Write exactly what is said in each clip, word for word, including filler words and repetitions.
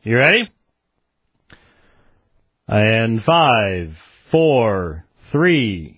You ready? And five, four, three.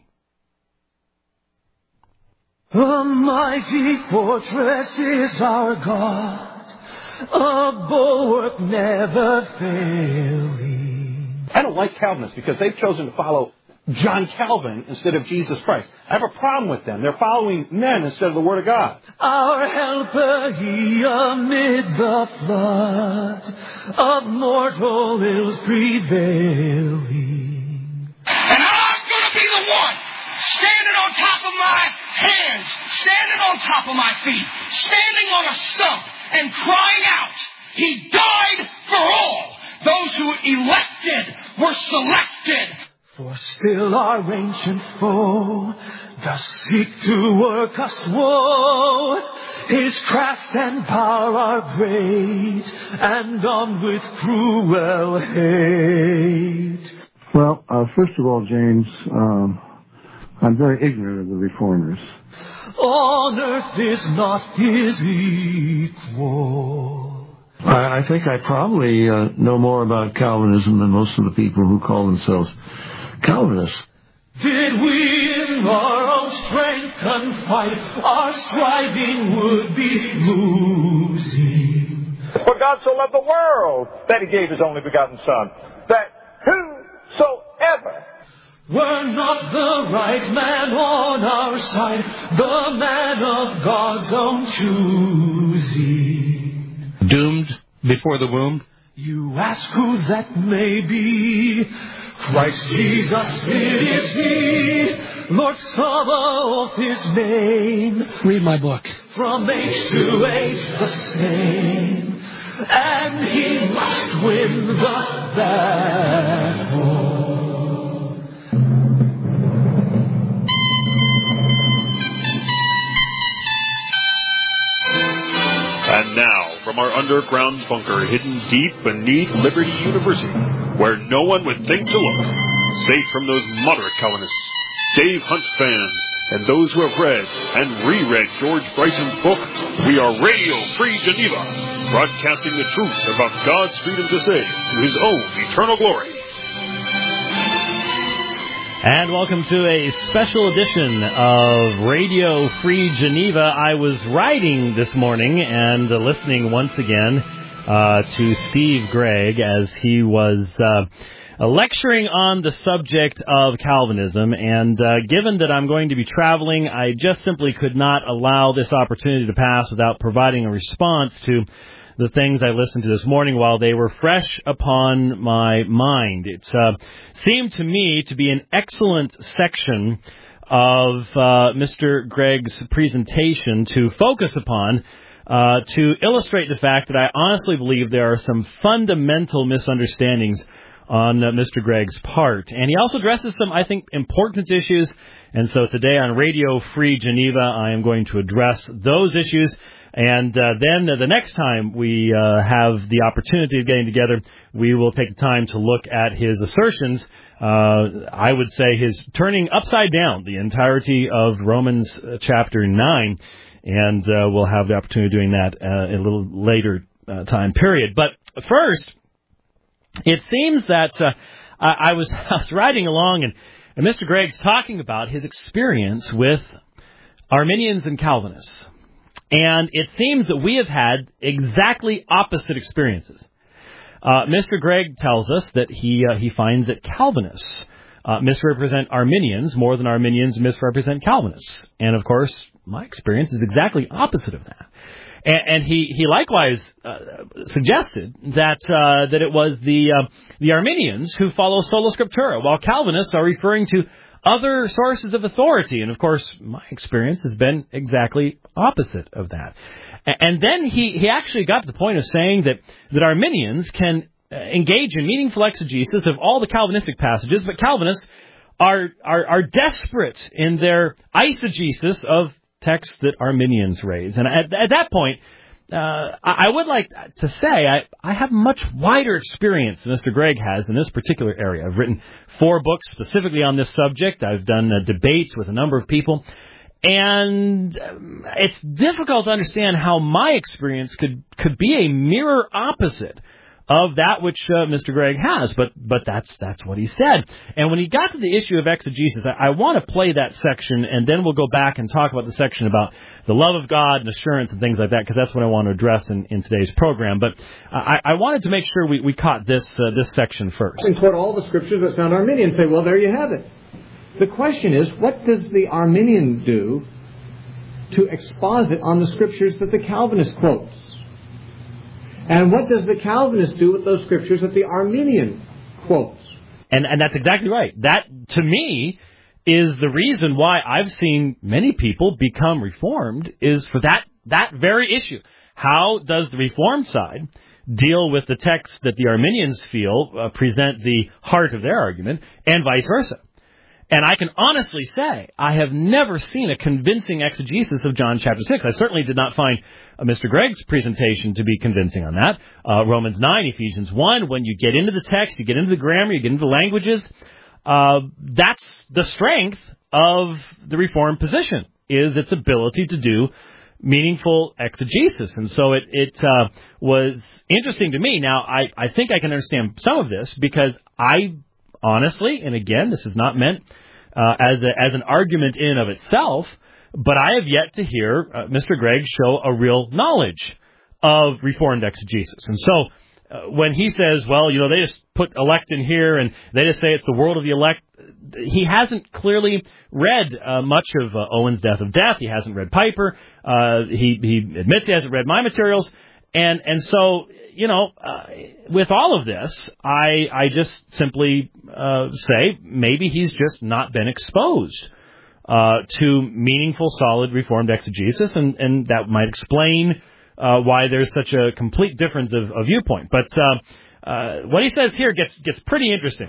A mighty fortress is our God, a bulwark never failing. I don't like Calvinists because they've chosen to follow John Calvin instead of Jesus Christ. I have a problem with them. They're following men instead of the Word of God. Our helper he amid the flood of mortal ills prevailing. And I'm going to be the one standing on top of my hands, standing on top of my feet, standing on a stump and crying out, He died for all. Those who elected were selected. For still our ancient foe does seek to work us woe. His craft and power are great, and armed with cruel hate. Well, uh, first of all, James, um, I'm very ignorant of the Reformers. On earth is not his equal. I, I think I probably uh, know more about Calvinism than most of the people who call themselves Calvinists. Did we in our own strength confide, our striving would be losing. For God so loved the world that He gave His only begotten Son, that whosoever were not the right man on our side, the man of God's own choosing. Doomed before the womb? You ask who that may be. Christ Jesus, it is He. Lord Sabaoth, His name. Read my book. From age to age the same. And He must win the battle. And now, from our underground bunker hidden deep beneath Liberty University, where no one would think to look, safe from those moderate Calvinists, Dave Hunt fans, and those who have read and reread George Bryson's book, we are Radio Free Geneva, broadcasting the truth about God's freedom to say to His own eternal glory. And welcome to a special edition of Radio Free Geneva. I was writing this morning and uh, listening once again uh, to Steve Gregg as he was uh, lecturing on the subject of Calvinism. And uh, given that I'm going to be traveling, I just simply could not allow this opportunity to pass without providing a response to the things I listened to this morning while they were fresh upon my mind. It uh, seemed to me to be an excellent section of uh, Mister Gregg's presentation to focus upon uh, to illustrate the fact that I honestly believe there are some fundamental misunderstandings on uh, Mister Gregg's part. And he also addresses some, I think, important issues. And so today on Radio Free Geneva, I am going to address those issues. And uh, then uh, the next time we uh, have the opportunity of getting together, we will take the time to look at his assertions. Uh, I would say his turning upside down the entirety of Romans uh, chapter nine. And uh, we'll have the opportunity of doing that uh, in a little later uh, time period. But first, it seems that uh, I, I, was, I was riding along and, and Mister Gregg's talking about his experience with Arminians and Calvinists. And it seems that we have had exactly opposite experiences. Uh, Mister Gregg tells us that he uh, he finds that Calvinists uh, misrepresent Arminians more than Arminians misrepresent Calvinists. And, of course, my experience is exactly opposite of that. And, and he, he likewise uh, suggested that uh, that it was the uh, the Arminians who follow sola scriptura, while Calvinists are referring to other sources of authority. And, of course, my experience has been exactly opposite of that. And then he, he actually got to the point of saying that, that Arminians can engage in meaningful exegesis of all the Calvinistic passages, but Calvinists are, are, are desperate in their eisegesis of texts that Arminians raise. And at, at that point, Uh, I would like to say I, I have much wider experience than Mister Gregg has in this particular area. I've written four books specifically on this subject. I've done uh, debates with a number of people. And um, it's difficult to understand how my experience could, could be a mirror opposite of that which uh, Mister Gregg has, but but that's that's what he said. And when he got to the issue of exegesis, I, I want to play that section, and then we'll go back and talk about the section about the love of God and assurance and things like that, because that's what I want to address in, in today's program. But I, I wanted to make sure we, we caught this uh, this section first. And quote all the scriptures that sound Arminian and say, well, there you have it. The question is, what does the Arminian do to exposit on the scriptures that the Calvinist quotes? And what does the Calvinist do with those scriptures that the Arminian quotes? And and that's exactly right. That, to me, is the reason why I've seen many people become Reformed, is for that, that very issue. How does the Reformed side deal with the texts that the Arminians feel uh, present the heart of their argument, and vice versa? And I can honestly say I have never seen a convincing exegesis of John chapter six. I certainly did not find uh, Mister Gregg's presentation to be convincing on that. Uh, Romans nine, Ephesians one, when you get into the text, you get into the grammar, you get into the languages, uh, that's the strength of the Reformed position, is its ability to do meaningful exegesis. And so it, it uh, was interesting to me. Now, I, I think I can understand some of this, because I honestly, and again, this is not meant uh, as a, as an argument in and of itself, but I have yet to hear uh, Mister Gregg show a real knowledge of Reformed exegesis. And so uh, when he says, well, you know, they just put elect in here and they just say it's the world of the elect, he hasn't clearly read uh, much of uh, Owen's Death of Death. He hasn't read Piper. Uh, he, he admits he hasn't read my materials. And and so, you know, uh, with all of this, I I just simply uh, say maybe he's just not been exposed uh, to meaningful, solid Reformed exegesis, and, and that might explain uh, why there's such a complete difference of, of viewpoint. But uh, uh, what he says here gets gets pretty interesting.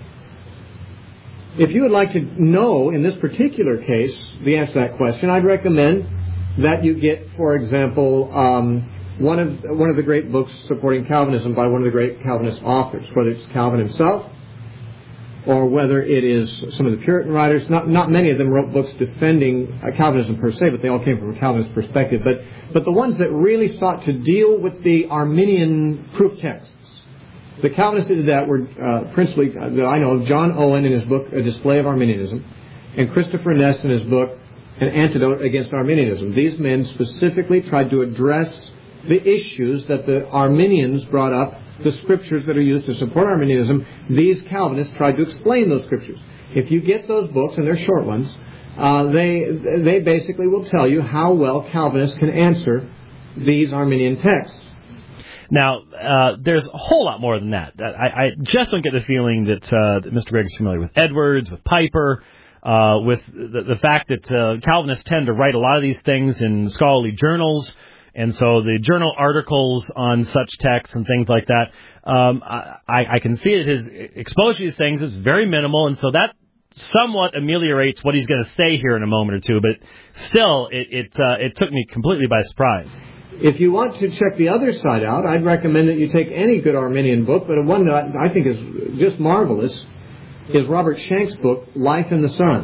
If you would like to know, in this particular case, the answer to that question, I'd recommend that you get, for example, um, One of one of the great books supporting Calvinism by one of the great Calvinist authors, whether it's Calvin himself or whether it is some of the Puritan writers. Not not many of them wrote books defending uh, Calvinism per se, but they all came from a Calvinist perspective. But but the ones that really sought to deal with the Arminian proof texts, the Calvinists did that were uh, principally, uh, that I know of, John Owen in his book A Display of Arminianism, and Christopher Ness in his book An Antidote Against Arminianism. These men specifically tried to address the issues that the Arminians brought up, the scriptures that are used to support Arminianism. These Calvinists tried to explain those scriptures. If you get those books, and they're short ones, uh, they they basically will tell you how well Calvinists can answer these Arminian texts. Now, uh, there's a whole lot more than that. I, I just don't get the feeling that, uh, that Mister Gregg is familiar with Edwards, with Piper, uh, with the, the fact that uh, Calvinists tend to write a lot of these things in scholarly journals. And so the journal articles on such texts and things like that, um, I, I can see that his exposure to these things is very minimal, and so that somewhat ameliorates what he's going to say here in a moment or two. But still, it it, uh, it took me completely by surprise. If you want to check the other side out, I'd recommend that you take any good Arminian book, but one that I think is just marvelous is Robert Shank's book, Life in the Sun.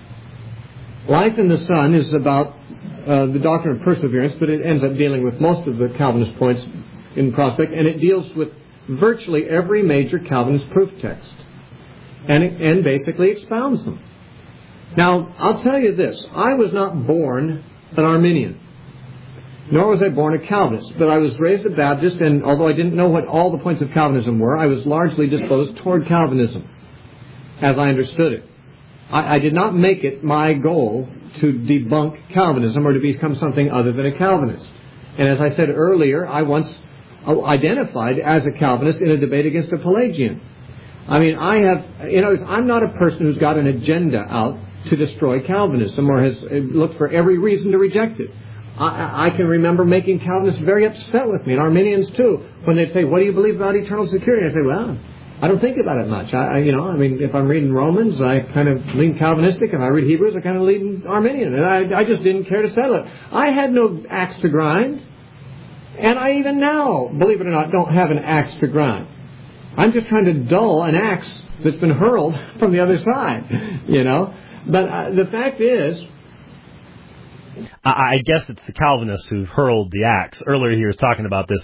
Life in the Sun is about Uh, the doctrine of perseverance, but it ends up dealing with most of the Calvinist points in prospect, and it deals with virtually every major Calvinist proof text, and it, and basically expounds them. Now, I'll tell you this: I was not born an Arminian, nor was I born a Calvinist, but I was raised a Baptist, and although I didn't know what all the points of Calvinism were, I was largely disposed toward Calvinism, as I understood it. I, I did not make it my goal to debunk Calvinism or to become something other than a Calvinist. And as I said earlier, I once identified as a Calvinist in a debate against a Pelagian. I mean, I have, you know, I'm not a person who's got an agenda out to destroy Calvinism or has looked for every reason to reject it. I, I can remember making Calvinists very upset with me, and Arminians too, when they'd say, "What do you believe about eternal security?" I say, "Well, I don't think about it much. I, I, you know, I mean, if I'm reading Romans, I kind of lean Calvinistic. If I read Hebrews, I kind of lean Arminian. And I, I just didn't care to settle it. I had no axe to grind. And I even now, believe it or not, don't have an axe to grind. I'm just trying to dull an axe that's been hurled from the other side, you know. But uh, the fact is, I guess it's the Calvinists who've hurled the axe. Earlier he was talking about this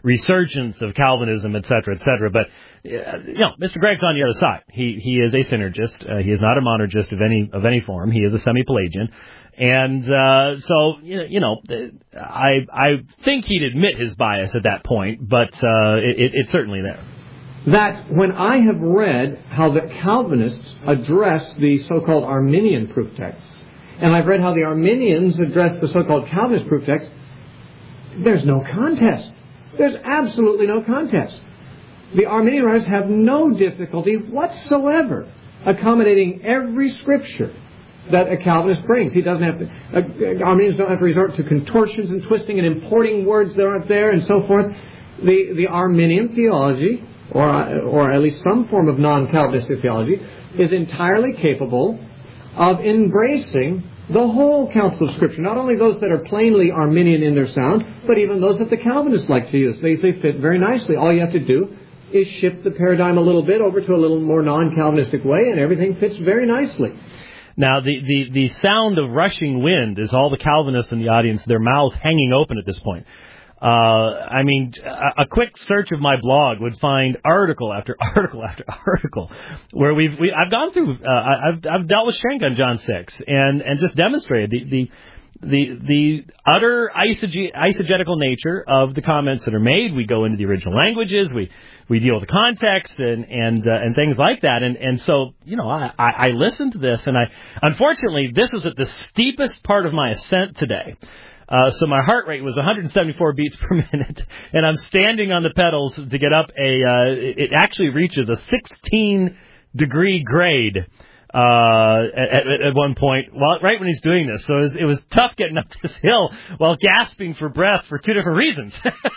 resurgence of Calvinism, et cetera, et cetera. But, uh, you know, Mister Gregg's on the other side. He he is a synergist. Uh, he is not a monergist of any of any form. He is a semi-Pelagian. And uh, so, you know, I I think he'd admit his bias at that point, but uh, it, it's certainly there. That when I have read how the Calvinists address the so-called Arminian proof texts, and I've read how the Arminians address the so-called Calvinist proof texts, there's no contest. There's absolutely no contest. The Arminian writers have no difficulty whatsoever accommodating every scripture that a Calvinist brings. He doesn't have to, uh, Arminians don't have to resort to contortions and twisting and importing words that aren't there and so forth. The, the Arminian theology, or, or at least some form of non-Calvinistic theology, is entirely capable of embracing the whole counsel of Scripture, not only those that are plainly Arminian in their sound, but even those that the Calvinists like to use. They, they fit very nicely. All you have to do is shift the paradigm a little bit over to a little more non-Calvinistic way, and everything fits very nicely. Now, the, the, the sound of rushing wind is all the Calvinists in the audience, their mouths hanging open at this point. Uh, I mean, a, a quick search of my blog would find article after article after article where we've, we, I've gone through, uh, I've, I've dealt with Schenck on John six and, and just demonstrated the, the, the, the utter eisege- eisegetical nature of the comments that are made. We go into the original languages, we, we deal with the context and, and, uh, and things like that. And, and so, you know, I, I, I listened to this and I, unfortunately, this was at the steepest part of my ascent today. Uh, so my heart rate was one hundred seventy-four beats per minute, and I'm standing on the pedals to get up a, uh, it actually reaches a sixteen degree grade, uh, at, at one point, well, right when he's doing this. So it was, it was tough getting up this hill while gasping for breath for two different reasons.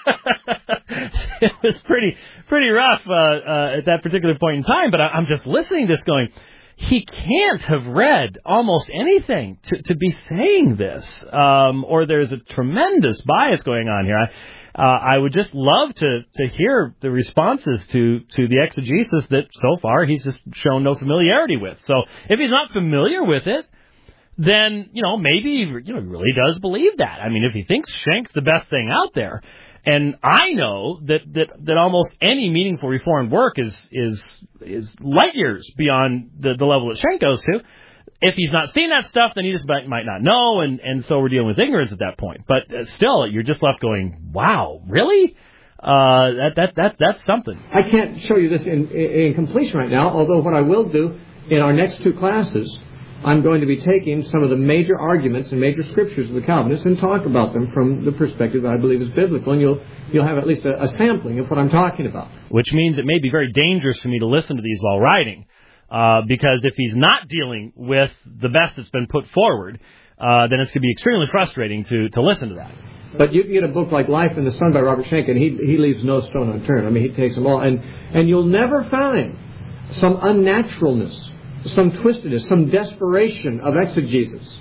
It was pretty, pretty rough, uh, uh, at that particular point in time, but I, I'm just listening to this going, he can't have read almost anything to, to be saying this, um, or there's a tremendous bias going on here. I, uh, I would just love to, to hear the responses to, to the exegesis that so far he's just shown no familiarity with. So if he's not familiar with it, then, you know, maybe you know, he really does believe that. I mean, if he thinks Schenck's the best thing out there, and I know that, that, that almost any meaningful Reformed work is is is light years beyond the, the level that Schenck goes to. If he's not seen that stuff, then he just might, might not know, and, and so we're dealing with ignorance at that point. But uh, still, you're just left going, wow, really? Uh, that that that that's something. I can't show you this in, in completion right now, although what I will do in our next two classes, I'm going to be taking some of the major arguments and major scriptures of the Calvinists and talk about them from the perspective that I believe is biblical, and you'll you'll have at least a, a sampling of what I'm talking about. Which means it may be very dangerous for me to listen to these while writing, uh, because if he's not dealing with the best that's been put forward, uh, then it's going to be extremely frustrating to, to listen to that. But you get a book like Life in the Sun by Robert Schenck, and he he leaves no stone unturned. I mean, he takes them all, and and you'll never find some unnaturalness, some twistedness, some desperation of exegesis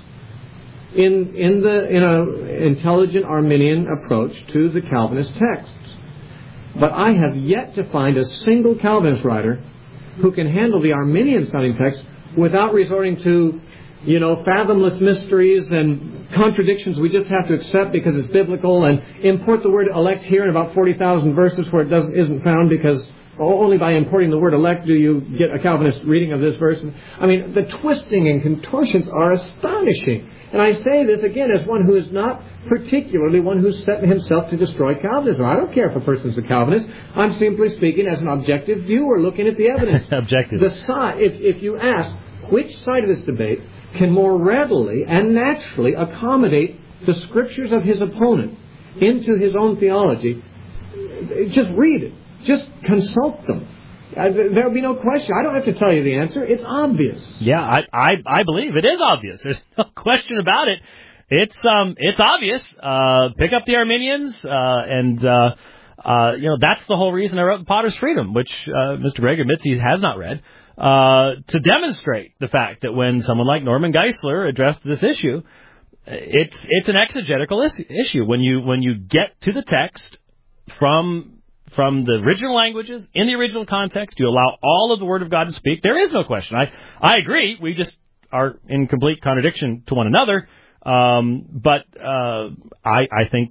in in the in a intelligent Arminian approach to the Calvinist texts. But I have yet to find a single Calvinist writer who can handle the Arminian sounding text without resorting to, you know, fathomless mysteries and contradictions we just have to accept because it's biblical, and import the word elect here in about forty thousand verses where it doesn't isn't found, because only by importing the word elect do you get a Calvinist reading of this verse. I mean, the twisting and contortions are astonishing. And I say this again as one who is not particularly one who's set himself to destroy Calvinism. I don't care if a person's a Calvinist. I'm simply speaking as an objective viewer looking at the evidence. Objective. The side, if, if you ask which side of this debate can more readily and naturally accommodate the scriptures of his opponent into his own theology, just read it. Just consult them. Uh, there will be no question. I don't have to tell you the answer. It's obvious. Yeah, I, I, I believe it is obvious. There's no question about it. It's um it's obvious. Uh, pick up the Arminians, uh, and uh, uh, you know that's the whole reason I wrote Potter's Freedom, which uh, Mister Gregg admits he has not read, uh, to demonstrate the fact that when someone like Norman Geisler addressed this issue, it's it's an exegetical is- issue. When you when you get to the text from From the original languages, in the original context, you allow all of the Word of God to speak. There is no question. I, I agree. We just are in complete contradiction to one another. Um, but uh, I, I think that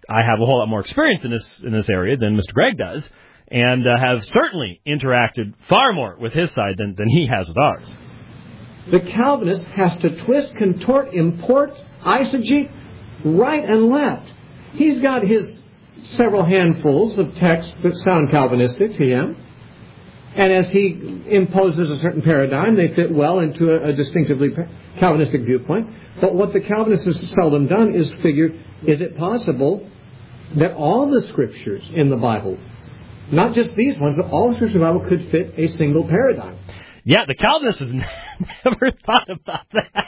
I have a whole lot more experience in this in this area than Mister Gregg does, and uh, have certainly interacted far more with his side than, than he has with ours. The Calvinist has to twist, contort, import, eisegete, right and left. He's got his several handfuls of texts that sound Calvinistic to him, and as he imposes a certain paradigm, they fit well into a, a distinctively Calvinistic viewpoint. But what the Calvinist has seldom done is figure, is it possible that all the scriptures in the Bible, not just these ones, but all the scriptures in the Bible could fit a single paradigm? Yeah, the Calvinists have never thought about that.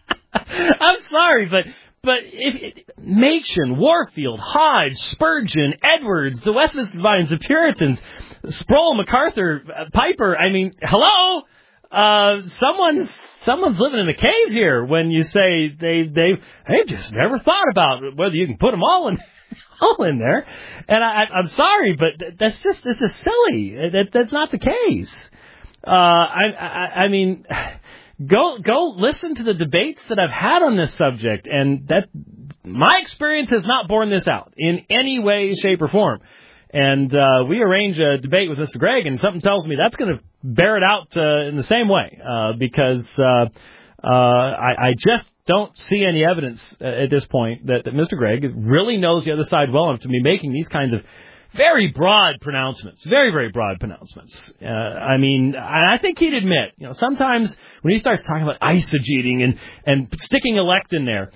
I'm sorry, but but if it, Machen, Warfield, Hodge, Spurgeon, Edwards, the Westminster Divines, the Puritans, Sproul, MacArthur, Piper, I mean, hello? Uh, someone's someone's living in a cave here when you say they they they've just never thought about whether you can put them all in all in there. And I, I'm sorry, but that's just this is silly. That that's not the case. Uh, I, I I mean, go go listen to the debates that I've had on this subject, and that my experience has not borne this out in any way, shape, or form. And uh, we arrange a debate with Mister Gregg, and something tells me that's going to bear it out uh, in the same way, uh, because uh, uh, I, I just don't see any evidence uh, at this point that, that Mister Gregg really knows the other side well enough to be making these kinds of very broad pronouncements, very, very broad pronouncements. Uh, I mean, I think he'd admit, you know, sometimes when he starts talking about eisegeting and, and sticking elect in there,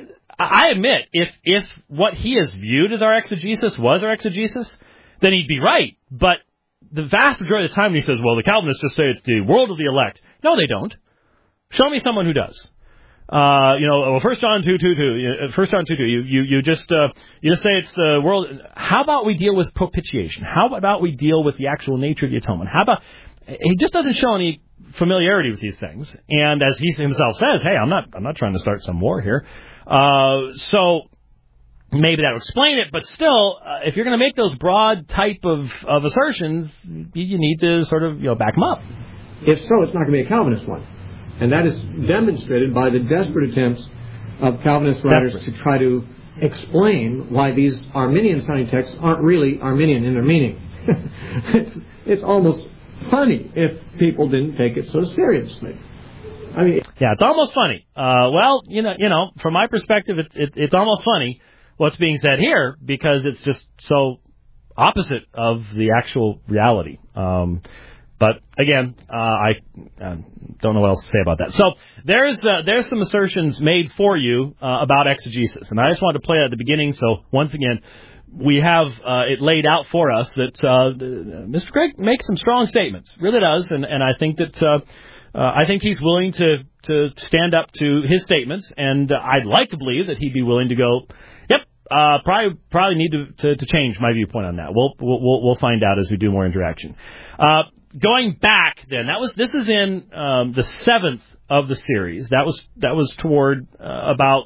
I admit, if if what he has viewed as our exegesis was our exegesis, then he'd be right. But the vast majority of the time when he says, well, the Calvinists just say it's the world of the elect. No, they don't. Show me someone who does. Uh, you know, well, First John two two two, First John two two. You you you just uh, you just say it's the world. How about we deal with propitiation? How about we deal with the actual nature of the atonement? How about he just doesn't show any familiarity with these things? And as he himself says, hey, I'm not I'm not trying to start some war here. Uh, so maybe that will explain it. But still, uh, if you're going to make those broad type of of assertions, you, you need to sort of you know back them up. If so, it's not going to be a Calvinist one. And that is demonstrated by the desperate attempts of Calvinist writers desperate. to try to explain why these Arminian-sounding texts aren't really Arminian in their meaning. it's, it's almost funny if people didn't take it so seriously. I mean, yeah, it's almost funny. Uh, well, you know, you know, from my perspective, it, it, it's almost funny what's being said here because it's just so opposite of the actual reality. Um, But again, uh, I uh, don't know what else to say about that. So there's uh, there's some assertions made for you uh, about exegesis, and I just wanted to play it at the beginning. So once again, we have uh, it laid out for us that uh, Mister Gregg makes some strong statements, really does, and and I think that uh, uh, I think he's willing to to stand up to his statements, and uh, I'd like to believe that he'd be willing to go, yep. Uh, probably probably need to, to to change my viewpoint on that. We'll we'll we'll find out as we do more interaction. Uh, Going back, then that was this is in um, the seventh of the series. That was that was toward uh, about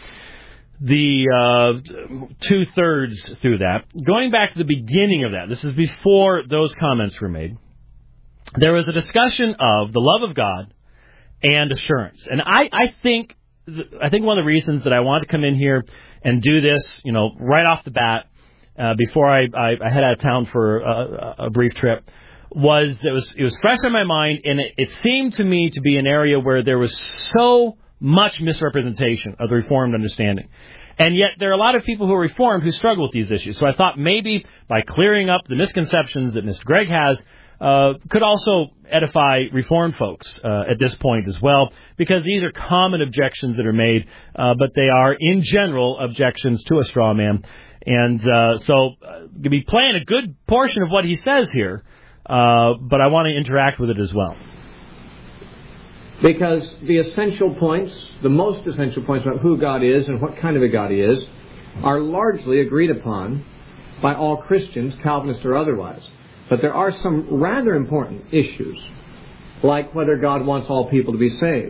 the uh, two thirds through that. Going back to the beginning of that, this is before those comments were made. There was a discussion of the love of God and assurance, and I, I think I think one of the reasons that I wanted to come in here and do this, you know, right off the bat uh, before I, I, I head out of town for a, a brief trip. Was it was it was fresh in my mind, and it, it seemed to me to be an area where there was so much misrepresentation of the Reformed understanding. And yet there are a lot of people who are Reformed who struggle with these issues. So I thought maybe by clearing up the misconceptions that Mister Gregg has, uh, could also edify Reformed folks uh, at this point as well, because these are common objections that are made, uh, but they are, in general, objections to a straw man. And uh, so uh, going to be playing a good portion of what he says here, uh, but I want to interact with it as well. Because the essential points, the most essential points about who God is and what kind of a God He is, are largely agreed upon by all Christians, Calvinists or otherwise. But there are some rather important issues, like whether God wants all people to be saved,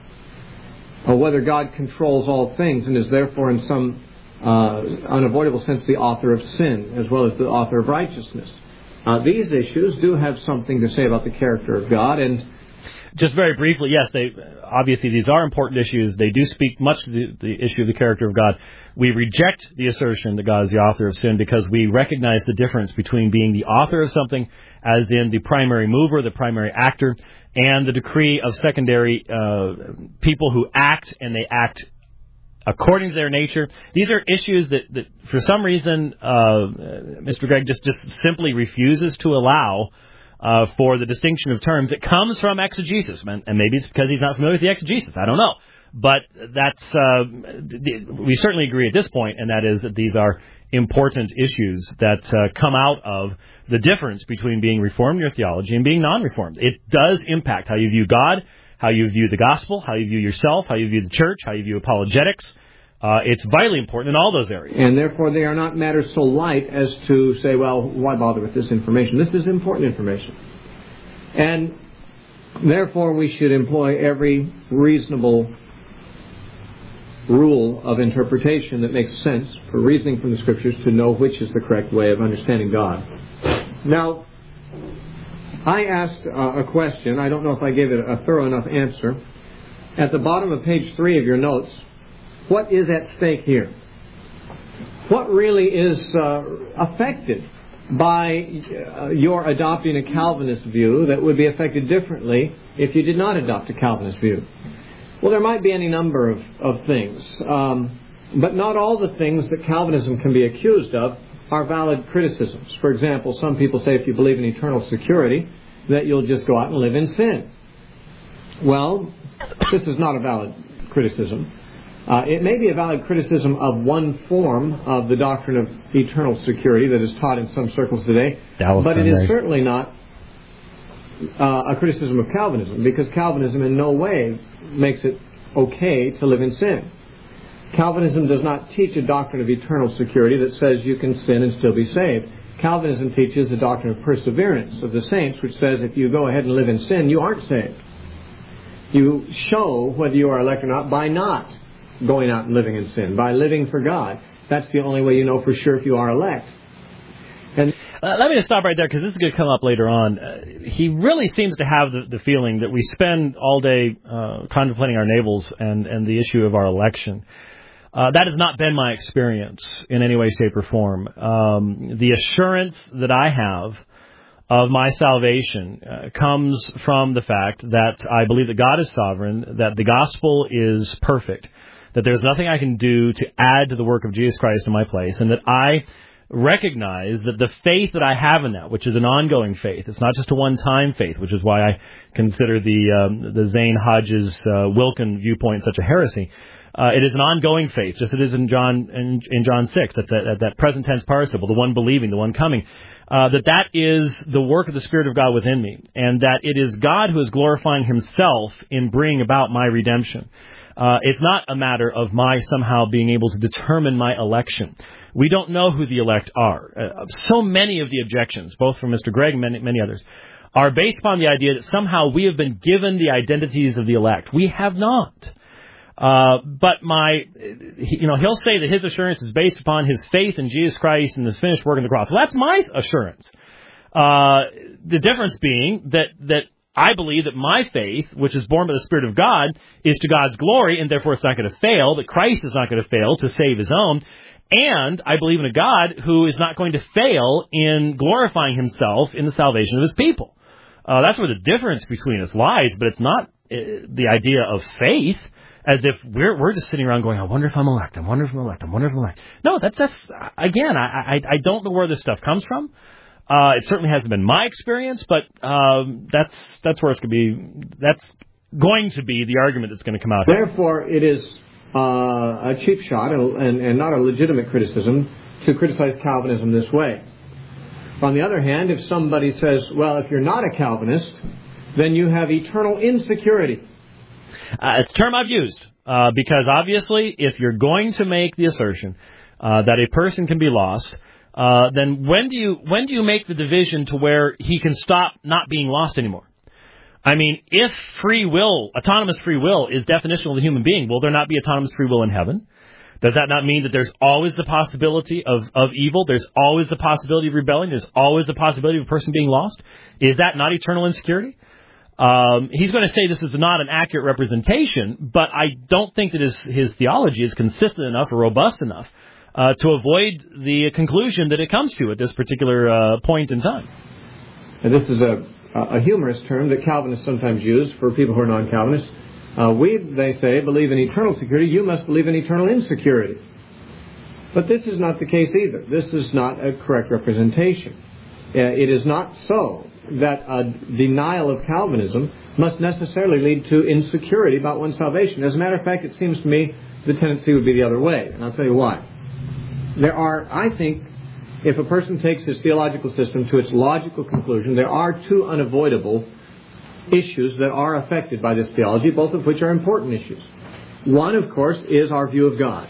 or whether God controls all things and is therefore in some uh, unavoidable sense the author of sin as well as the author of righteousness. Uh, these issues do have something to say about the character of God, and Just very briefly, yes, they obviously these are important issues. They do speak much to the, the issue of the character of God. We reject the assertion that God is the author of sin because we recognize the difference between being the author of something, as in the primary mover, the primary actor, and the decree of secondary uh, people who act, and they act according to their nature. These are issues that, that for some reason, uh, Mister Gregg just, just simply refuses to allow uh, for the distinction of terms. It comes from exegesis, and, and maybe it's because he's not familiar with the exegesis. I don't know. But that's uh, we certainly agree at this point, and that is that these are important issues that uh, come out of the difference between being Reformed in your theology and being non-Reformed. It does impact how you view God, how you view the gospel, how you view yourself, how you view the church, how you view apologetics. Uh, it's vitally important in all those areas. And therefore they are not matters so light as to say, well, why bother with this information? This is important information. And therefore we should employ every reasonable rule of interpretation that makes sense for reasoning from the Scriptures to know which is the correct way of understanding God. Now, I asked uh, a question. I don't know if I gave it a thorough enough answer. At the bottom of page three of your notes, what is at stake here? What really is uh, affected by uh, your adopting a Calvinist view that would be affected differently if you did not adopt a Calvinist view? Well, there might be any number of, of things, um, but not all the things that Calvinism can be accused of are valid criticisms. For example, some people say if you believe in eternal security, that you'll just go out and live in sin. Well, this is not a valid criticism. Uh, it may be a valid criticism of one form of the doctrine of eternal security that is taught in some circles today, Dallas but it is right. certainly not uh, a criticism of Calvinism, because Calvinism in no way makes it okay to live in sin. Calvinism does not teach a doctrine of eternal security that says you can sin and still be saved. Calvinism teaches the doctrine of perseverance of the saints, which says if you go ahead and live in sin, you aren't saved. You show whether you are elect or not by not going out and living in sin, by living for God. That's the only way you know for sure if you are elect. And uh, let me just stop right there, because this is going to come up later on. Uh, he really seems to have the, the feeling that we spend all day uh, contemplating our navels and, and the issue of our election. Uh, that has not been my experience in any way, shape, or form. Um, the assurance that I have of my salvation uh, comes from the fact that I believe that God is sovereign, that the gospel is perfect, that there's nothing I can do to add to the work of Jesus Christ in my place, and that I recognize that the faith that I have in that, which is an ongoing faith, it's not just a one-time faith, which is why I consider the um, the Zane Hodges uh, Wilkin viewpoint such a heresy. Uh, it is an ongoing faith, just as it is in John in, in John six, that, that that present tense participle, the one believing, the one coming, uh, that that is the work of the Spirit of God within me, and that it is God who is glorifying Himself in bringing about my redemption. Uh, it's not a matter of my somehow being able to determine my election. We don't know who the elect are. Uh, so many of the objections, both from Mister Gregg and many, many others, are based upon the idea that somehow we have been given the identities of the elect. We have not. Uh, but my, you know, he'll say that his assurance is based upon his faith in Jesus Christ and his finished work on the cross. Well, that's my assurance. Uh, the difference being that, that I believe that my faith, which is born by the Spirit of God, is to God's glory, and therefore it's not going to fail, that Christ is not going to fail to save His own. And I believe in a God who is not going to fail in glorifying Himself in the salvation of His people. Uh, that's where the difference between us lies, but it's not uh, the idea of faith, as if we're we're just sitting around going, I wonder if I'm elect, I wonder if I'm elect, I wonder if I'm elect. No, that's, that's again, I, I, I don't know where this stuff comes from. Uh, it certainly hasn't been my experience, but um, that's that's where it's going to be, that's going to be the argument that's going to come out here. Therefore, it is Uh, a cheap shot and, and, and not a legitimate criticism to criticize Calvinism this way. On the other hand, if somebody says, well, if you're not a Calvinist, then you have eternal insecurity. Uh, it's a term I've used uh, because obviously if you're going to make the assertion uh, that a person can be lost, uh, then when do you when do you make the division to where he can stop not being lost anymore? I mean, if free will, autonomous free will, is definitional of the human being, will there not be autonomous free will in heaven? Does that not mean that there's always the possibility of, of evil? There's always the possibility of rebellion? There's always the possibility of a person being lost? Is that not eternal insecurity? Um, he's going to say this is not an accurate representation, but I don't think that his, his theology is consistent enough or robust enough uh, to avoid the conclusion that it comes to at this particular uh, point in time. And this is a, a humorous term that Calvinists sometimes use for people who are non-Calvinists. Uh, we, they say, believe in eternal security. You must believe in eternal insecurity. But this is not the case either. This is not a correct representation. Uh, it is not so that a denial of Calvinism must necessarily lead to insecurity about one's salvation. As a matter of fact, it seems to me the tendency would be the other way, and I'll tell you why. There are, I think, if a person takes his theological system to its logical conclusion, there are two unavoidable issues that are affected by this theology, both of which are important issues. One, of course, is our view of God.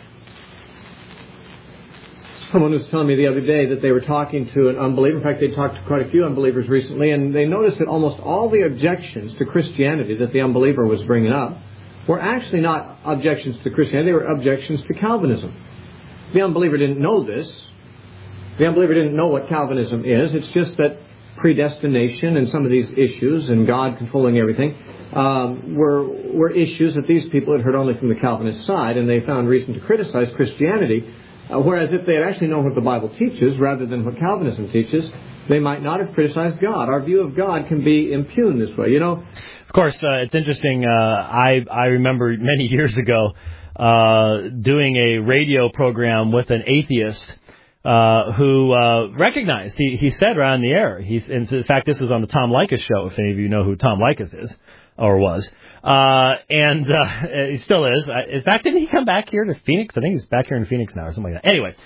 Someone was telling me the other day that they were talking to an unbeliever. In fact, they talked to quite a few unbelievers recently, and they noticed that almost all the objections to Christianity that the unbeliever was bringing up were actually not objections to Christianity, they were objections to Calvinism. The unbeliever didn't know this. The unbeliever didn't know what Calvinism is. It's just that predestination and some of these issues and God controlling everything um, were, were issues that these people had heard only from the Calvinist side, and they found reason to criticize Christianity. Uh, whereas if they had actually known what the Bible teaches rather than what Calvinism teaches, they might not have criticized God. Our view of God can be impugned this way, you know. Of course, uh, it's interesting. Uh, I I remember many years ago uh, doing a radio program with an atheist uh, who uh, recognized, he, he said right on the air, he's, in fact, this was on the Tom Likas show, if any of you know who Tom Likas is. Or was. Uh, and uh, he still is. In fact, didn't he come back here to Phoenix? I think he's back here in Phoenix now or something like that. Anyway,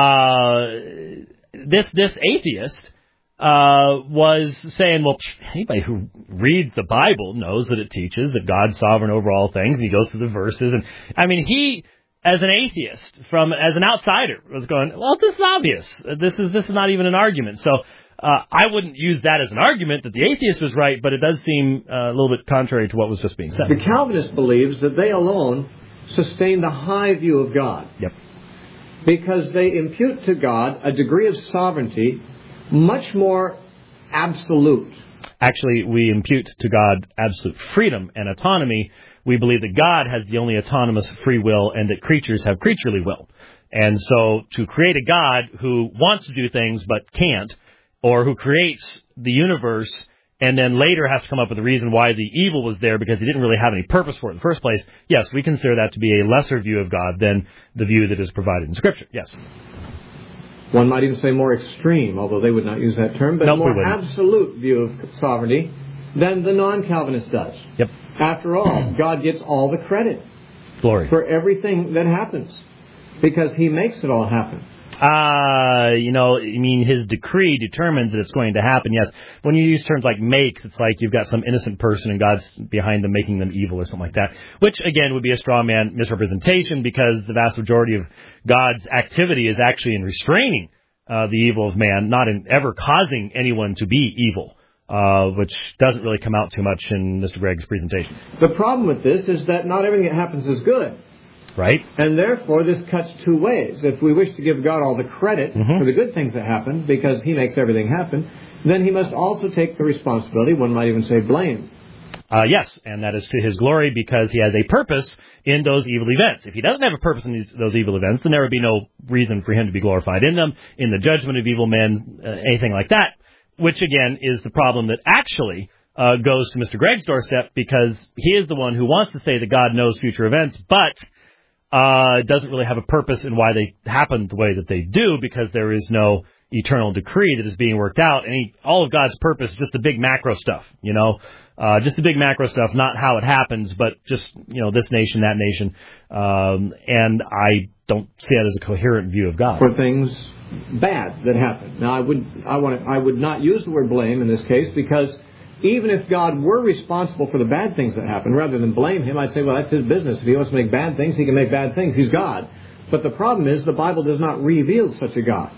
uh, this this atheist uh, was saying, well, anybody who reads the Bible knows that it teaches that God's sovereign over all things. And he goes through the verses. And I mean, he, as an atheist, from as an outsider, was going, well, this is obvious. This is this is not even an argument. So Uh, I wouldn't use that as an argument that the atheist was right, but it does seem uh, a little bit contrary to what was just being said. The Calvinist believes that they alone sustain the high view of God. Yep. Because they impute to God a degree of sovereignty much more absolute. Actually, we impute to God absolute freedom and autonomy. We believe that God has the only autonomous free will and that creatures have creaturely will. And so to create a God who wants to do things but can't, or who creates the universe and then later has to come up with a reason why the evil was there because he didn't really have any purpose for it in the first place, yes, we consider that to be a lesser view of God than the view that is provided in Scripture. Yes. One might even say more extreme, although they would not use that term, but nope, a more absolute view of sovereignty than the non-Calvinist does. Yep. After all, God gets all the credit. Glory. For everything that happens because he makes it all happen. Uh, you know, I mean, his decree determines that it's going to happen, yes. When you use terms like makes, it's like you've got some innocent person and God's behind them making them evil or something like that, which, again, would be a straw man misrepresentation because the vast majority of God's activity is actually in restraining uh, the evil of man, not in ever causing anyone to be evil, uh, which doesn't really come out too much in Mister Gregg's presentation. The problem with this is that not everything that happens is good. Right. And therefore, this cuts two ways. If we wish to give God all the credit mm-hmm. for the good things that happen, because he makes everything happen, then he must also take the responsibility, one might even say blame. Uh, yes, and that is to his glory because he has a purpose in those evil events. If he doesn't have a purpose in these, those evil events, then there would be no reason for him to be glorified in them, in the judgment of evil men, uh, anything like that, which, again, is the problem that actually uh, goes to Mister Gregg's doorstep because he is the one who wants to say that God knows future events, but Uh, doesn't really have a purpose in why they happen the way that they do because there is no eternal decree that is being worked out. And he, all of God's purpose is just the big macro stuff, you know, uh, just the big macro stuff, not how it happens, but just, you know, this nation, that nation. Um, and I don't see that as a coherent view of God. For things bad that happen. Now, I would, I want to, I would not use the word blame in this case because even if God were responsible for the bad things that happen, rather than blame him, I'd say, well, that's his business. If he wants to make bad things, he can make bad things. He's God. But the problem is the Bible does not reveal such a God.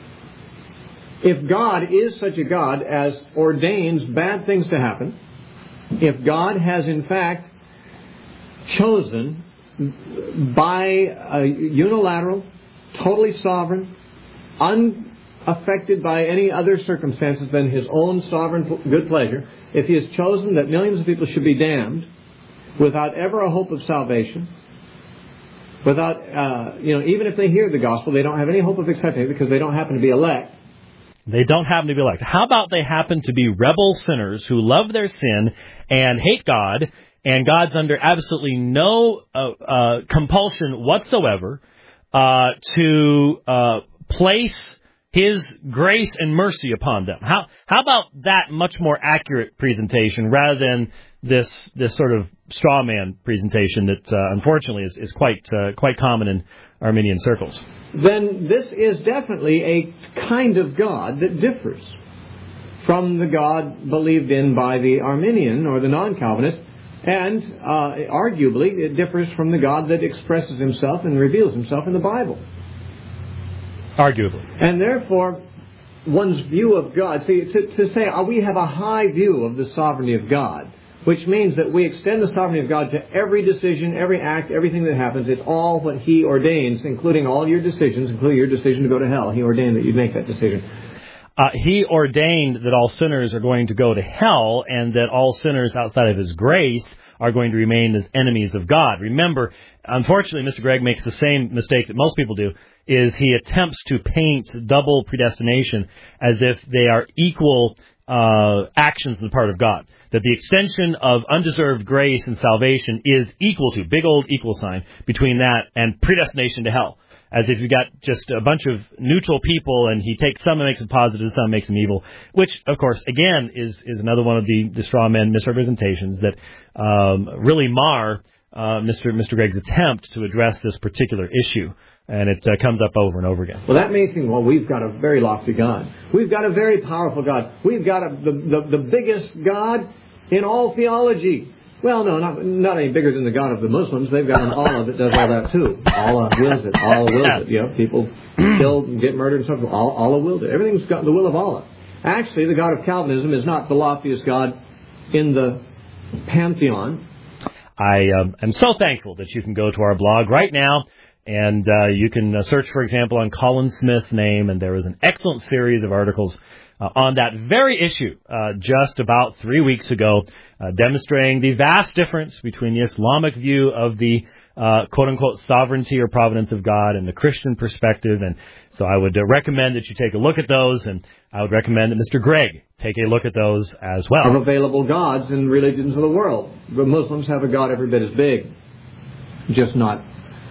If God is such a God as ordains bad things to happen, if God has in fact chosen by a unilateral, totally sovereign, un affected by any other circumstances than his own sovereign good pleasure, if he has chosen that millions of people should be damned without ever a hope of salvation, without, uh, you know, even if they hear the gospel, they don't have any hope of accepting it because they don't happen to be elect. They don't happen to be elect. How about they happen to be rebel sinners who love their sin and hate God, and God's under absolutely no uh, uh, compulsion whatsoever uh, to uh, place His grace and mercy upon them. How how about that much more accurate presentation rather than this this sort of straw man presentation that uh, unfortunately is, is quite uh, quite common in Arminian circles? Then this is definitely a kind of God that differs from the God believed in by the Arminian or the non-Calvinist, and uh, arguably it differs from the God that expresses himself and reveals himself in the Bible. Arguably. And therefore, one's view of God, see, to, to say oh, we have a high view of the sovereignty of God, which means that we extend the sovereignty of God to every decision, every act, everything that happens. It's all what He ordains, including all your decisions, including your decision to go to hell. He ordained that you make that decision. Uh, he ordained that all sinners are going to go to hell and that all sinners outside of His grace are going to remain as enemies of God. Remember, unfortunately, Mister Gregg makes the same mistake that most people do, is he attempts to paint double predestination as if they are equal uh, actions on the part of God. That the extension of undeserved grace and salvation is equal to, big old equal sign, between that and predestination to hell. As if you've got just a bunch of neutral people and he takes some and makes them positive, some makes them evil, which, of course, again, is, is another one of the, the straw man misrepresentations that um, really mar uh, Mister Mister Gregg's attempt to address this particular issue. And it uh, comes up over and over again. Well, that makes me, well, we've got a very lofty God. We've got a very powerful God. We've got a, the, the, the biggest God in all theology. Well, no, not not any bigger than the God of the Muslims. They've got an Allah that does all that too. Allah wills it. Allah wills it. You know, people killed and get murdered and stuff. Allah, Allah willed it. Everything's got the will of Allah. Actually, the God of Calvinism is not the loftiest God in the pantheon. I um, am so thankful that you can go to our blog right now. And uh, you can uh, search, for example, on Colin Smith's name, and there is an excellent series of articles uh, on that very issue uh, just about three weeks ago, uh, demonstrating the vast difference between the Islamic view of the uh, quote-unquote sovereignty or providence of God and the Christian perspective. And so I would uh, recommend that you take a look at those, and I would recommend that Mister Gregg take a look at those as well. Of available gods and religions of the world. The Muslims have a God every bit as big, just not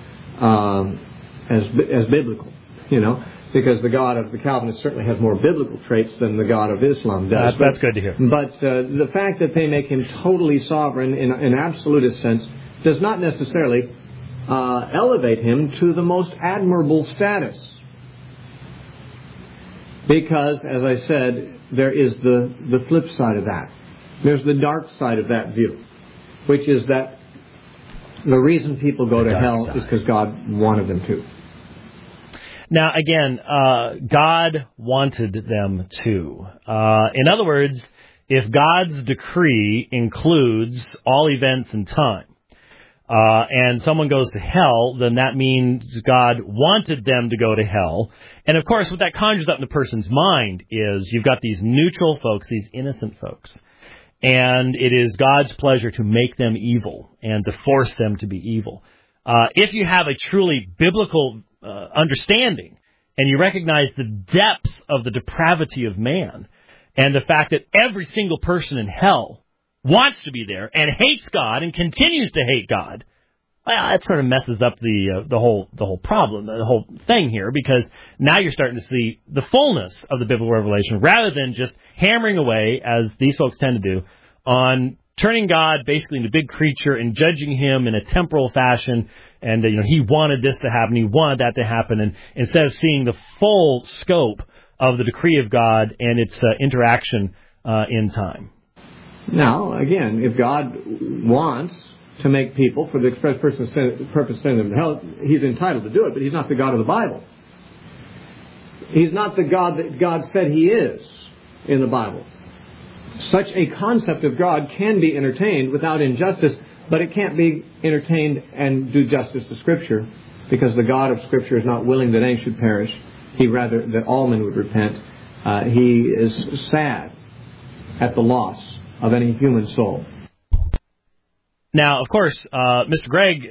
Um, as as biblical, you know, because the God of the Calvinists certainly has more biblical traits than the God of Islam does. That's, but, that's good to hear. But uh, the fact that they make Him totally sovereign in an absolutist sense does not necessarily uh, elevate Him to the most admirable status. Because, as I said, there is the, the flip side of that. There's the dark side of that view, which is that the reason people go to hell is because God wanted them to. Now, again, uh, God wanted them to. Uh, in other words, if God's decree includes all events in time, uh, and someone goes to hell, then that means God wanted them to go to hell. And, of course, what that conjures up in the person's mind is you've got these neutral folks, these innocent folks. And it is God's pleasure to make them evil and to force them to be evil. Uh, if you have a truly biblical uh, understanding and you recognize the depth of the depravity of man and the fact that every single person in hell wants to be there and hates God and continues to hate God, well, that sort of messes up the uh, the whole the whole problem, the whole thing here, because now you're starting to see the fullness of the biblical revelation rather than just hammering away, as these folks tend to do, on turning God basically into a big creature and judging Him in a temporal fashion. And uh, you know, He wanted this to happen, He wanted that to happen, and instead of seeing the full scope of the decree of God and its uh, interaction uh, in time. Now, again, if God wants to make people for the express purpose of sending them to hell, He's entitled to do it, but He's not the God of the Bible. He's not the God that God said He is in the Bible. Such a concept of God can be entertained without injustice, but it can't be entertained and do justice to Scripture, because the God of Scripture is not willing that any should perish, he rather that all men would repent. Uh, he is sad at the loss of any human soul. Now, of course, uh, Mister Gregg,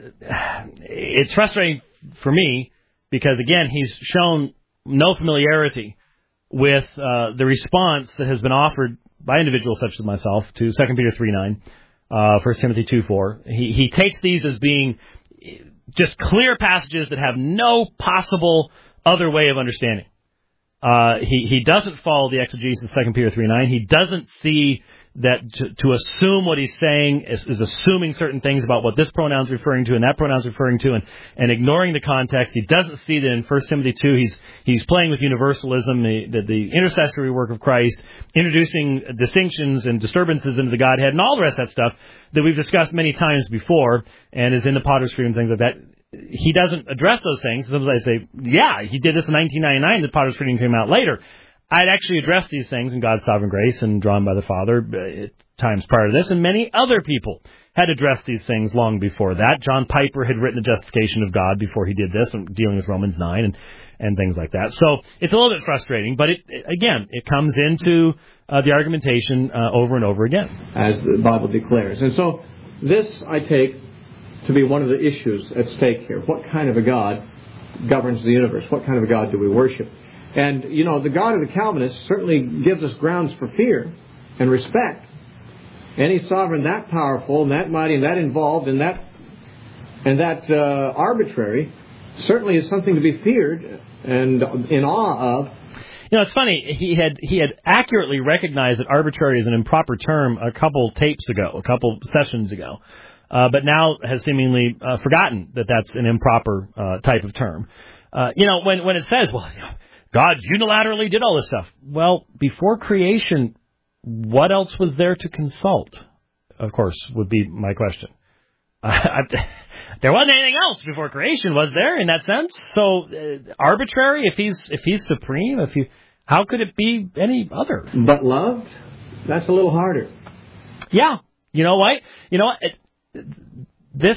it's frustrating for me because, again, he's shown no familiarity with uh, the response that has been offered by individuals such as myself to Second Peter three nine, uh, First Timothy two four. He, he takes these as being just clear passages that have no possible other way of understanding. Uh, he, he doesn't follow the exegesis of Second Peter three nine. He doesn't see that to, to assume what he's saying is, is assuming certain things about what this pronoun's referring to and that pronoun's referring to and, and ignoring the context. He doesn't see that in First Timothy two he's he's playing with universalism, the, the, the intercessory work of Christ, introducing distinctions and disturbances into the Godhead and all the rest of that stuff that we've discussed many times before and is in the Potter's Creed and things like that. He doesn't address those things. Sometimes I say, yeah, he did this in nineteen ninety-nine. The Potter's Creed came out later. I'd actually addressed these things in God's sovereign grace and drawn by the Father at times prior to this, and many other people had addressed these things long before that. John Piper had written The Justification of God before he did this, and dealing with Romans nine and, and things like that. So it's a little bit frustrating, but it, again, it comes into uh, the argumentation uh, over and over again. As the Bible declares. And so this, I take to be one of the issues at stake here. What kind of a God governs the universe? What kind of a God do we worship? And, you know, the God of the Calvinists certainly gives us grounds for fear and respect. Any sovereign that powerful and that mighty and that involved and that and that uh, arbitrary certainly is something to be feared and in awe of. You know, it's funny. He had he had accurately recognized that arbitrary is an improper term a couple tapes ago, a couple sessions ago, uh, but now has seemingly uh, forgotten that that's an improper uh, type of term. Uh, you know, when when it says, well, you know, God unilaterally did all this stuff. Well, before creation, what else was there to consult? Of course, would be my question. Uh, there wasn't anything else before creation, was there? In that sense, so uh, arbitrary. If he's if he's supreme, if you, how could it be any other? But loved, that's a little harder. Yeah, you know what? You know what? It, this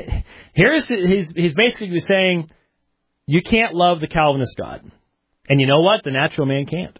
here's he's he's basically saying you can't love the Calvinist God. And you know what? The natural man can't.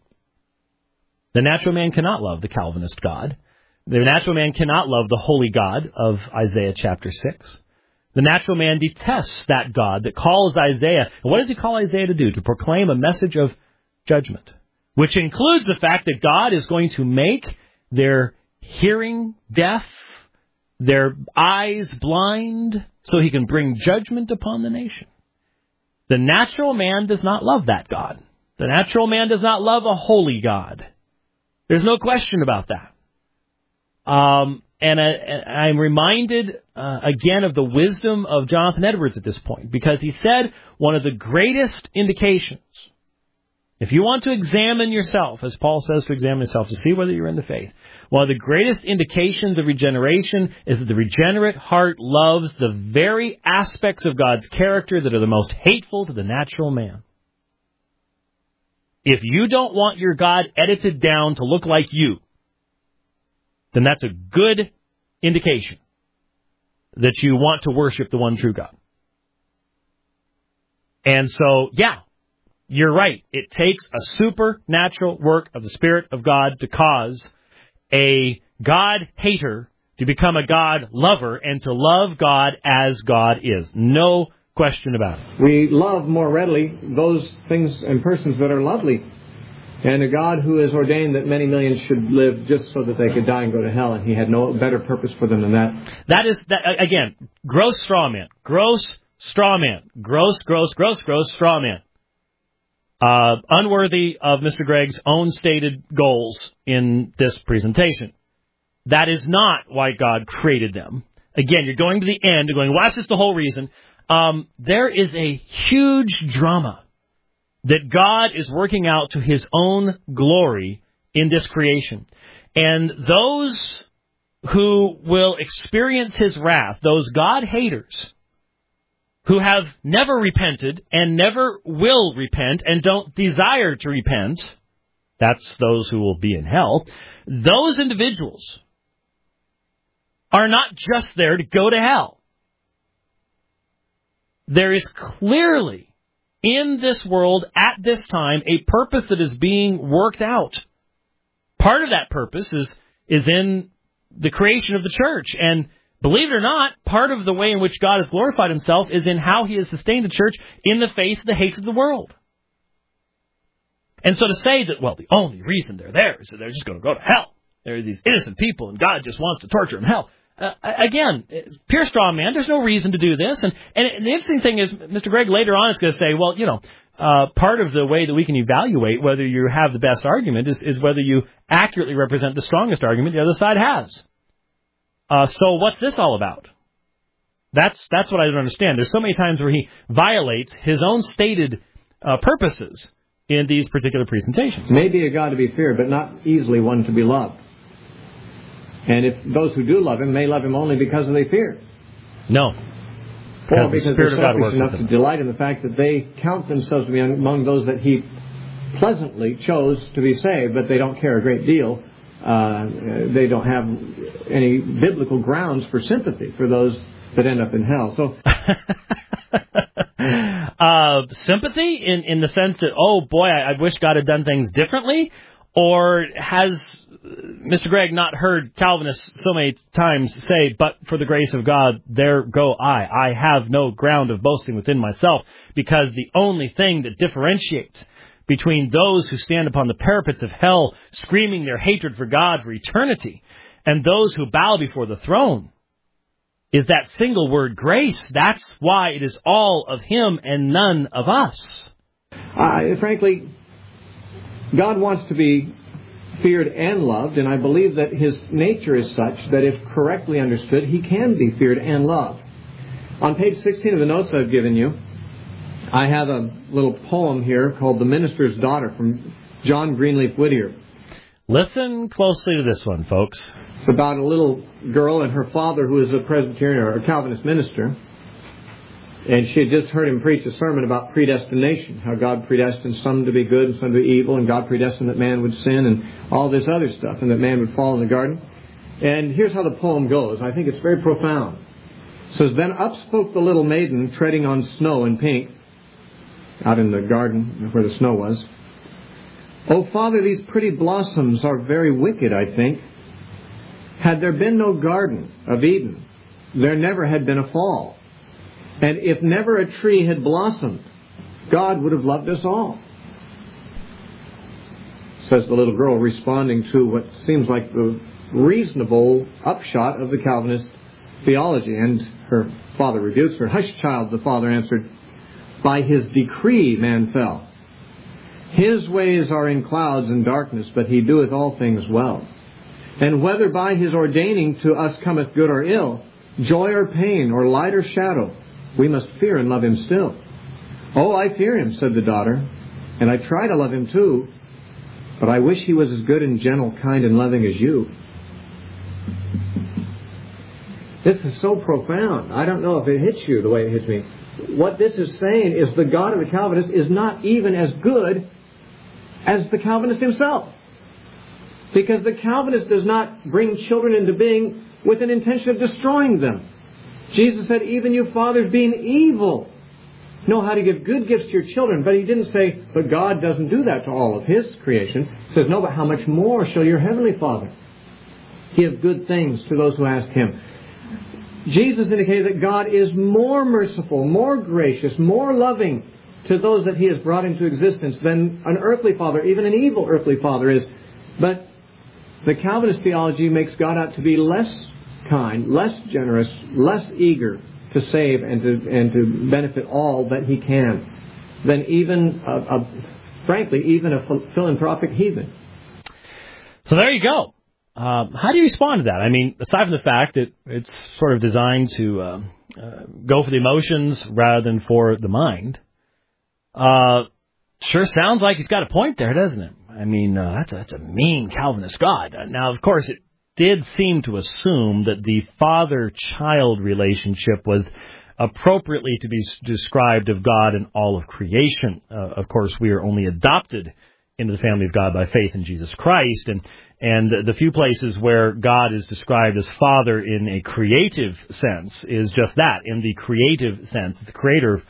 The natural man cannot love the Calvinist God. The natural man cannot love the holy God of Isaiah chapter six. The natural man detests that God that calls Isaiah. And what does he call Isaiah to do? To proclaim a message of judgment, which includes the fact that God is going to make their hearing deaf, their eyes blind, so he can bring judgment upon the nation. The natural man does not love that God. The natural man does not love a holy God. There's no question about that. Um, and I, I'm reminded uh, again of the wisdom of Jonathan Edwards at this point, because he said one of the greatest indications, if you want to examine yourself, as Paul says to examine yourself to see whether you're in the faith, one of the greatest indications of regeneration is that the regenerate heart loves the very aspects of God's character that are the most hateful to the natural man. If you don't want your God edited down to look like you, then that's a good indication that you want to worship the one true God. And so, yeah, you're right. It takes a supernatural work of the Spirit of God to cause a God hater to become a God lover and to love God as God is. No question about it. We love more readily those things and persons that are lovely. And a God who has ordained that many millions should live just so that they could die and go to hell, and he had no better purpose for them than that. That is, that, again, gross straw man. Gross straw man. Gross, gross, gross, gross straw man. Uh, unworthy of Mister Gregg's own stated goals in this presentation. That is not why God created them. Again, you're going to the end, you're going, well, that's just the whole reason. Um, there is a huge drama that God is working out to his own glory in this creation. And those who will experience his wrath, those God haters, who have never repented and never will repent and don't desire to repent, that's those who will be in hell, those individuals are not just there to go to hell. There is clearly in this world at this time, a purpose that is being worked out. Part of that purpose is is in the creation of the church. And believe it or not, part of the way in which God has glorified himself is in how he has sustained the church in the face of the hate of the world. And so to say that, well, the only reason they're there is that they're just going to go to hell. There's these innocent people and God just wants to torture them in hell. Uh, again, pure straw man, there's no reason to do this. And, and the interesting thing is, Mister Gregg later on is going to say, well, you know, uh, part of the way that we can evaluate whether you have the best argument is, is whether you accurately represent the strongest argument the other side has. Uh, so what's this all about? That's that's what I don't understand. There's so many times where he violates his own stated uh, purposes in these particular presentations. Maybe a God to be feared, but not easily one to be loved. And if those who do love him may love him only because they fear. No. Or because they're selfish enough to delight in the fact that they count themselves to be among those that he pleasantly chose to be saved, but they don't care a great deal. Uh, they don't have any biblical grounds for sympathy for those that end up in hell. So, uh, sympathy in, in the sense that, oh boy, I, I wish God had done things differently? Or has Mister Gregg not heard Calvinists so many times say, but for the grace of God, there go I. I have no ground of boasting within myself, because the only thing that differentiates between those who stand upon the parapets of hell, screaming their hatred for God for eternity, and those who bow before the throne, is that single word, grace. That's why it is all of him and none of us. Uh, frankly, God wants to be feared and loved, and I believe that his nature is such that if correctly understood, he can be feared and loved. On page sixteen of the notes I've given you, I have a little poem here called The Minister's Daughter from John Greenleaf Whittier. Listen closely to this one, folks. It's about a little girl and her father who is a Presbyterian or a Calvinist minister. And she had just heard him preach a sermon about predestination, how God predestined some to be good and some to be evil, and God predestined that man would sin and all this other stuff, and that man would fall in the garden. And here's how the poem goes. I think it's very profound. It says, "Then up spoke the little maiden treading on snow and pink," out in the garden where the snow was. "Oh, Father, these pretty blossoms are very wicked, I think. Had there been no garden of Eden, there never had been a fall. And if never a tree had blossomed, God would have loved us all." Says the little girl, responding to what seems like the reasonable upshot of the Calvinist theology. And her father rebukes her. "Hush, child," the father answered. "By his decree man fell. His ways are in clouds and darkness, but he doeth all things well. And whether by his ordaining to us cometh good or ill, joy or pain, or light or shadow, we must fear and love him still." "Oh, I fear him," said the daughter, "and I try to love him too, but I wish he was as good and gentle, kind and loving as you." This is so profound. I don't know if it hits you the way it hits me. What this is saying is the God of the Calvinist is not even as good as the Calvinist himself. Because the Calvinist does not bring children into being with an intention of destroying them. Jesus said, "Even you fathers being evil know how to give good gifts to your children." But he didn't say, but God doesn't do that to all of his creation. He says, no, but how much more shall your heavenly Father give good things to those who ask him? Jesus indicated that God is more merciful, more gracious, more loving to those that he has brought into existence than an earthly father, even an evil earthly father is. But the Calvinist theology makes God out to be less kind, less generous, less eager to save and to and to benefit all that he can than even, a, a, frankly, even a philanthropic heathen. So there you go. Um, how do you respond to that? I mean, aside from the fact that it's sort of designed to uh, uh, go for the emotions rather than for the mind, uh, sure sounds like he's got a point there, doesn't it? I mean, uh, that's, a, that's a mean Calvinist God. Uh, now, of course, it did seem to assume that the father-child relationship was appropriately to be described of God in all of creation. Uh, of course, we are only adopted into the family of God by faith in Jesus Christ, and and the few places where God is described as Father in a creative sense is just that, in the creative sense, the creator of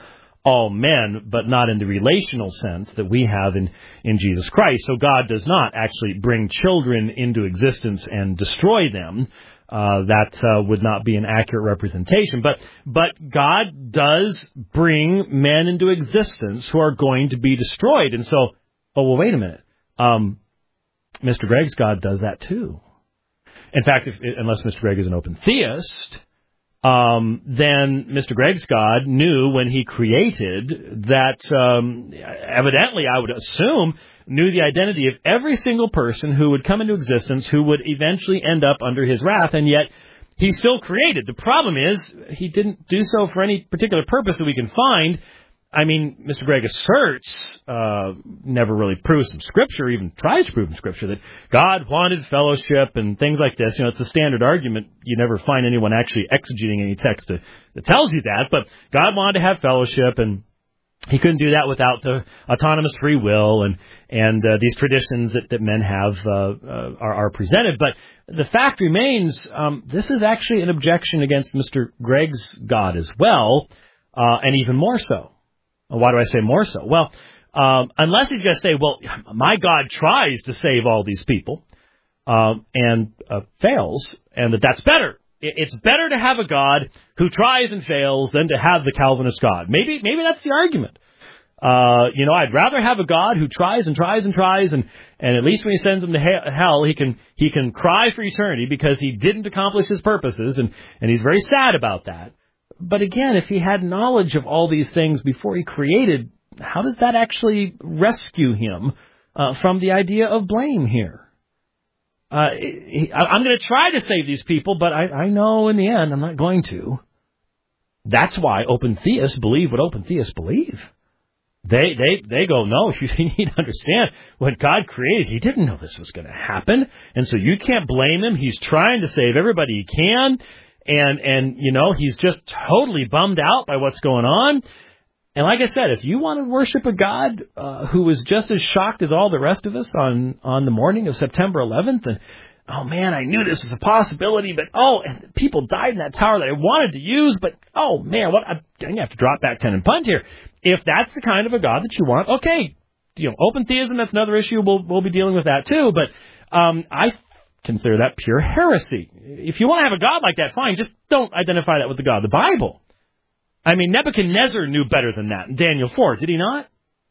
all men, but not in the relational sense that we have in, in Jesus Christ. So God does not actually bring children into existence and destroy them. Uh, that uh, would not be an accurate representation. But but God does bring men into existence who are going to be destroyed. And so, oh, well, wait a minute. Um, Mister Gregg's God does that too. In fact, if, unless Mister Gregg is an open theist, um, then Mister Gregg's God knew when he created that, um, evidently, I would assume, knew the identity of every single person who would come into existence who would eventually end up under his wrath, and yet he still created. The problem is he didn't do so for any particular purpose that we can find. I mean, Mister Gregg asserts, uh, never really proves from Scripture, even tries to prove from Scripture, that God wanted fellowship and things like this. You know, it's the standard argument. You never find anyone actually exegeting any text that, that tells you that, but God wanted to have fellowship, and he couldn't do that without uh, autonomous free will and and uh, these traditions that, that men have uh, uh, are, are presented. But the fact remains, um, this is actually an objection against Mister Gregg's God as well, uh, and even more so. Why do I say more so? Well, um, unless he's going to say, well, my God tries to save all these people um, and uh, fails, and that that's better. It's better to have a God who tries and fails than to have the Calvinist God. Maybe maybe that's the argument. Uh, you know, I'd rather have a God who tries and tries and tries, and, and at least when he sends him to hell, he can he can cry for eternity because he didn't accomplish his purposes, and, and he's very sad about that. But again, if he had knowledge of all these things before he created, how does that actually rescue him uh, from the idea of blame here? Uh, he, I'm going to try to save these people, but I, I know in the end I'm not going to. That's why open theists believe what open theists believe. They they they go, no, you need to understand, when God created, he didn't know this was going to happen, and so you can't blame him. He's trying to save everybody he can. And, and you know, he's just totally bummed out by what's going on. And like I said, if you want to worship a God uh, who was just as shocked as all the rest of us on, on the morning of September eleventh, and, oh, man, I knew this was a possibility, but, oh, and people died in that tower that I wanted to use, but, oh, man, what I'm going to have to drop back ten and punt here. If that's the kind of a God that you want, okay, you know, open theism, that's another issue. We'll, we'll be dealing with that, too. But um, I consider that pure heresy. If you want to have a God like that, fine. Just don't identify that with the God of the Bible. I mean, Nebuchadnezzar knew better than that in Daniel four, did he not?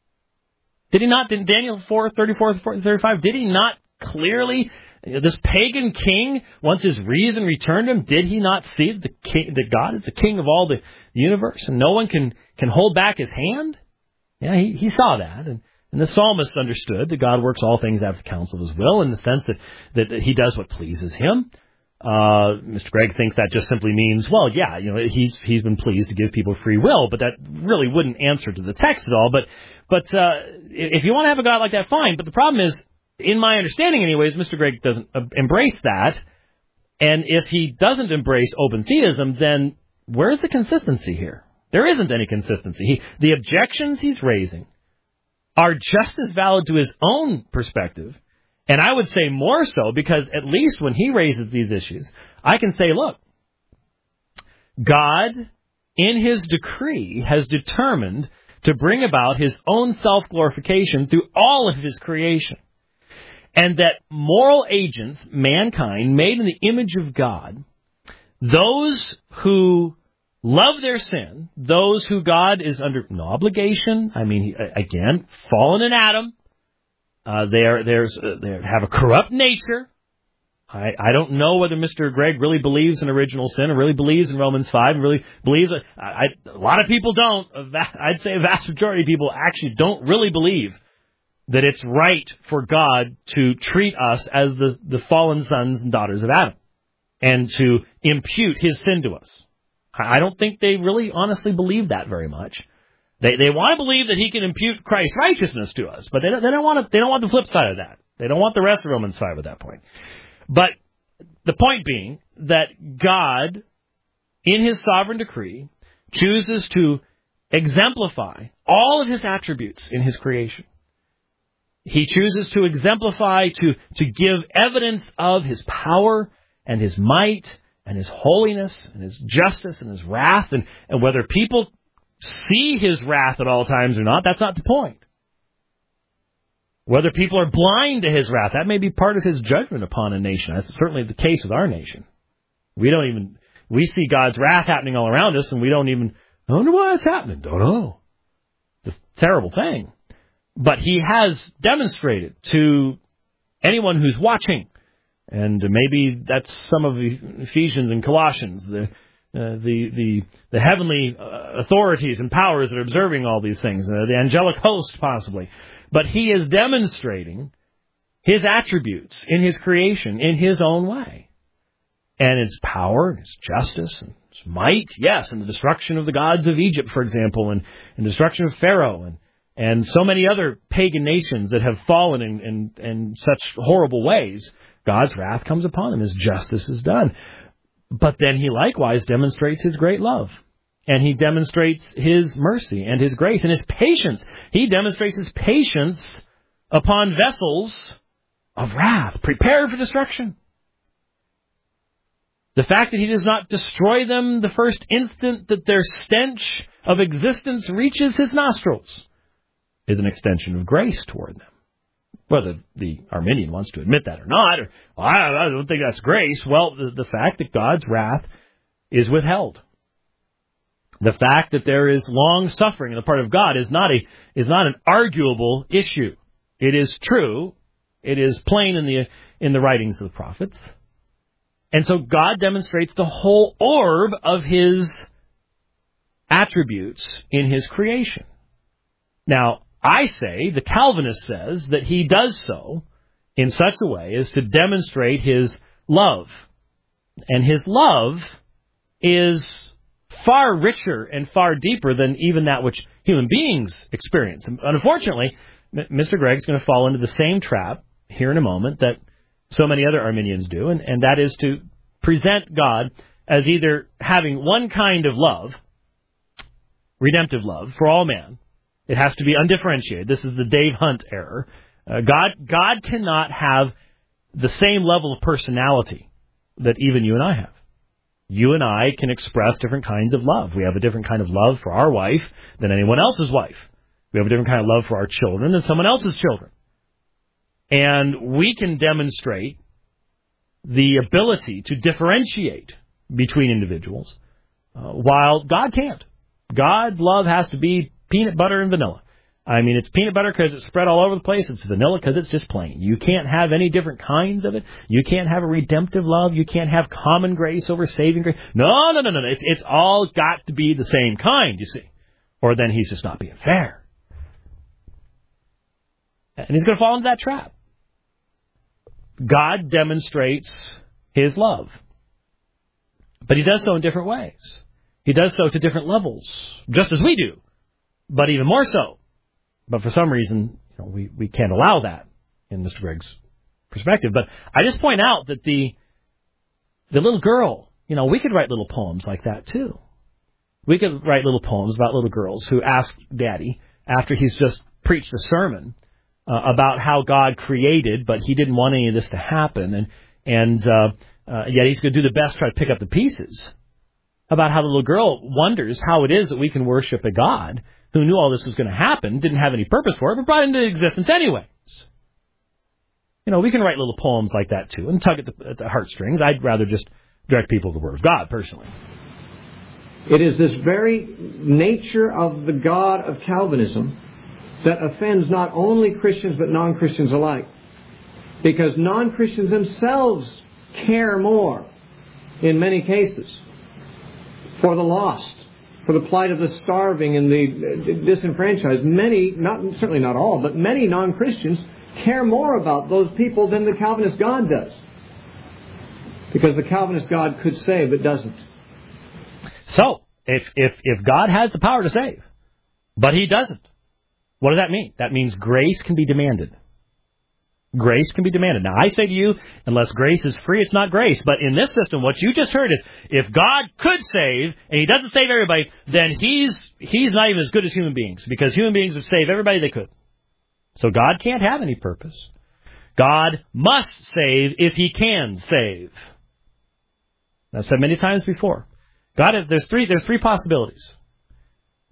Did he not? In Daniel four, thirty-four, thirty-five, did he not clearly, this pagan king, once his reason returned him, did he not see that, the king, that God is the king of all the universe and no one can, can hold back his hand? Yeah, he, he saw that. And And the psalmist understood that God works all things after the counsel of his will, in the sense that, that, that he does what pleases him. Uh, Mister Gregg thinks that just simply means, well, yeah, you know, he's he's been pleased to give people free will, but that really wouldn't answer to the text at all. But but uh, if you want to have a God like that, fine. But the problem is, in my understanding anyways, Mister Gregg doesn't uh, embrace that. And if he doesn't embrace open theism, then where's the consistency here? There isn't any consistency. He, the objections he's raising are just as valid to his own perspective, and I would say more so, because at least when he raises these issues, I can say, look, God, in his decree, has determined to bring about his own self-glorification through all of his creation, and that moral agents, mankind, made in the image of God, those who love their sin, those who God is under no obligation. I mean, again, fallen in Adam. Uh, they are there's uh, they have a corrupt nature. I, I don't know whether Mister Gregg really believes in original sin, or really believes in Romans five, and really believes. I, I, a lot of people don't. I'd say a vast majority of people actually don't really believe that it's right for God to treat us as the, the fallen sons and daughters of Adam, and to impute his sin to us. I don't think they really honestly believe that very much. They they want to believe that he can impute Christ's righteousness to us, but they don't, they don't want to, they don't want the flip side of that. They don't want the rest of Romans five at that point. But the point being that God, in his sovereign decree, chooses to exemplify all of his attributes in his creation. He chooses to exemplify, to, to give evidence of his power and his might and his holiness and his justice and his wrath, and, and whether people see his wrath at all times or not, that's not the point. Whether people are blind to his wrath, that may be part of his judgment upon a nation. That's certainly the case with our nation. We don't even, we see God's wrath happening all around us, and we don't even, I wonder why it's happening. Don't know. It's a terrible thing. But he has demonstrated to anyone who's watching, and maybe that's some of the Ephesians and Colossians, the uh, the the the heavenly uh, authorities and powers that are observing all these things, uh, the angelic host possibly. But he is demonstrating his attributes in his creation in his own way. And his power, and his justice, and his might, yes, and the destruction of the gods of Egypt, for example, and, and the destruction of Pharaoh, and, and so many other pagan nations that have fallen in, in, in such horrible ways. God's wrath comes upon them. His justice is done. But then he likewise demonstrates his great love. And he demonstrates his mercy and his grace and his patience. He demonstrates his patience upon vessels of wrath, prepared for destruction. The fact that he does not destroy them the first instant that their stench of existence reaches his nostrils is an extension of grace toward them. Whether the Arminian wants to admit that or not, or well, I don't think that's grace. Well, the, the fact that God's wrath is withheld. The fact that there is long suffering on the part of God is not a is not an arguable issue. It is true. It is plain in the in the writings of the prophets. And so God demonstrates the whole orb of his attributes in his creation. Now, I say, the Calvinist says, that he does so in such a way as to demonstrate his love. And his love is far richer and far deeper than even that which human beings experience. And unfortunately, Mister Gregg's going to fall into the same trap here in a moment that so many other Arminians do, and, and that is to present God as either having one kind of love, redemptive love, for all man. It has to be undifferentiated. This is the Dave Hunt error. Uh, God, God cannot have the same level of personality that even you and I have. You and I can express different kinds of love. We have a different kind of love for our wife than anyone else's wife. We have a different kind of love for our children than someone else's children. And we can demonstrate the ability to differentiate between individuals, uh, while God can't. God's love has to be peanut butter and vanilla. I mean, it's peanut butter because it's spread all over the place. It's vanilla because it's just plain. You can't have any different kinds of it. You can't have a redemptive love. You can't have common grace over saving grace. No, no, no, no. It's, it's all got to be the same kind, you see. Or then he's just not being fair. And he's going to fall into that trap. God demonstrates his love. But he does so in different ways. He does so to different levels, just as we do, but even more so. But for some reason, you know, we, we can't allow that in Mister Gregg's perspective. But I just point out that the the little girl, you know, we could write little poems like that too. We could write little poems about little girls who ask Daddy, after he's just preached a sermon, Uh, about how God created, but he didn't want any of this to happen, and and uh, uh, yet he's going to do the best to try to pick up the pieces. About how the little girl wonders how it is that we can worship a God who knew all this was going to happen, didn't have any purpose for it, but brought it into existence anyways. You know, we can write little poems like that too, and tug at the, at the heartstrings. I'd rather just direct people to the Word of God, personally. It is this very nature of the God of Calvinism that offends not only Christians but non-Christians alike. Because non-Christians themselves care more, in many cases, for the lost, for the plight of the starving and the disenfranchised. Many, not certainly not all, but many non-Christians care more about those people than the Calvinist God does. Because the Calvinist God could save, but doesn't. So, if if if God has the power to save, but he doesn't, what does that mean? That means grace can be demanded. Grace can be demanded. Now, I say to you, unless grace is free, it's not grace. But in this system, what you just heard is, if God could save, and he doesn't save everybody, then he's he's not even as good as human beings, because human beings would save everybody they could. So God can't have any purpose. God must save if he can save. I've said many times before, God, there's three there's three possibilities.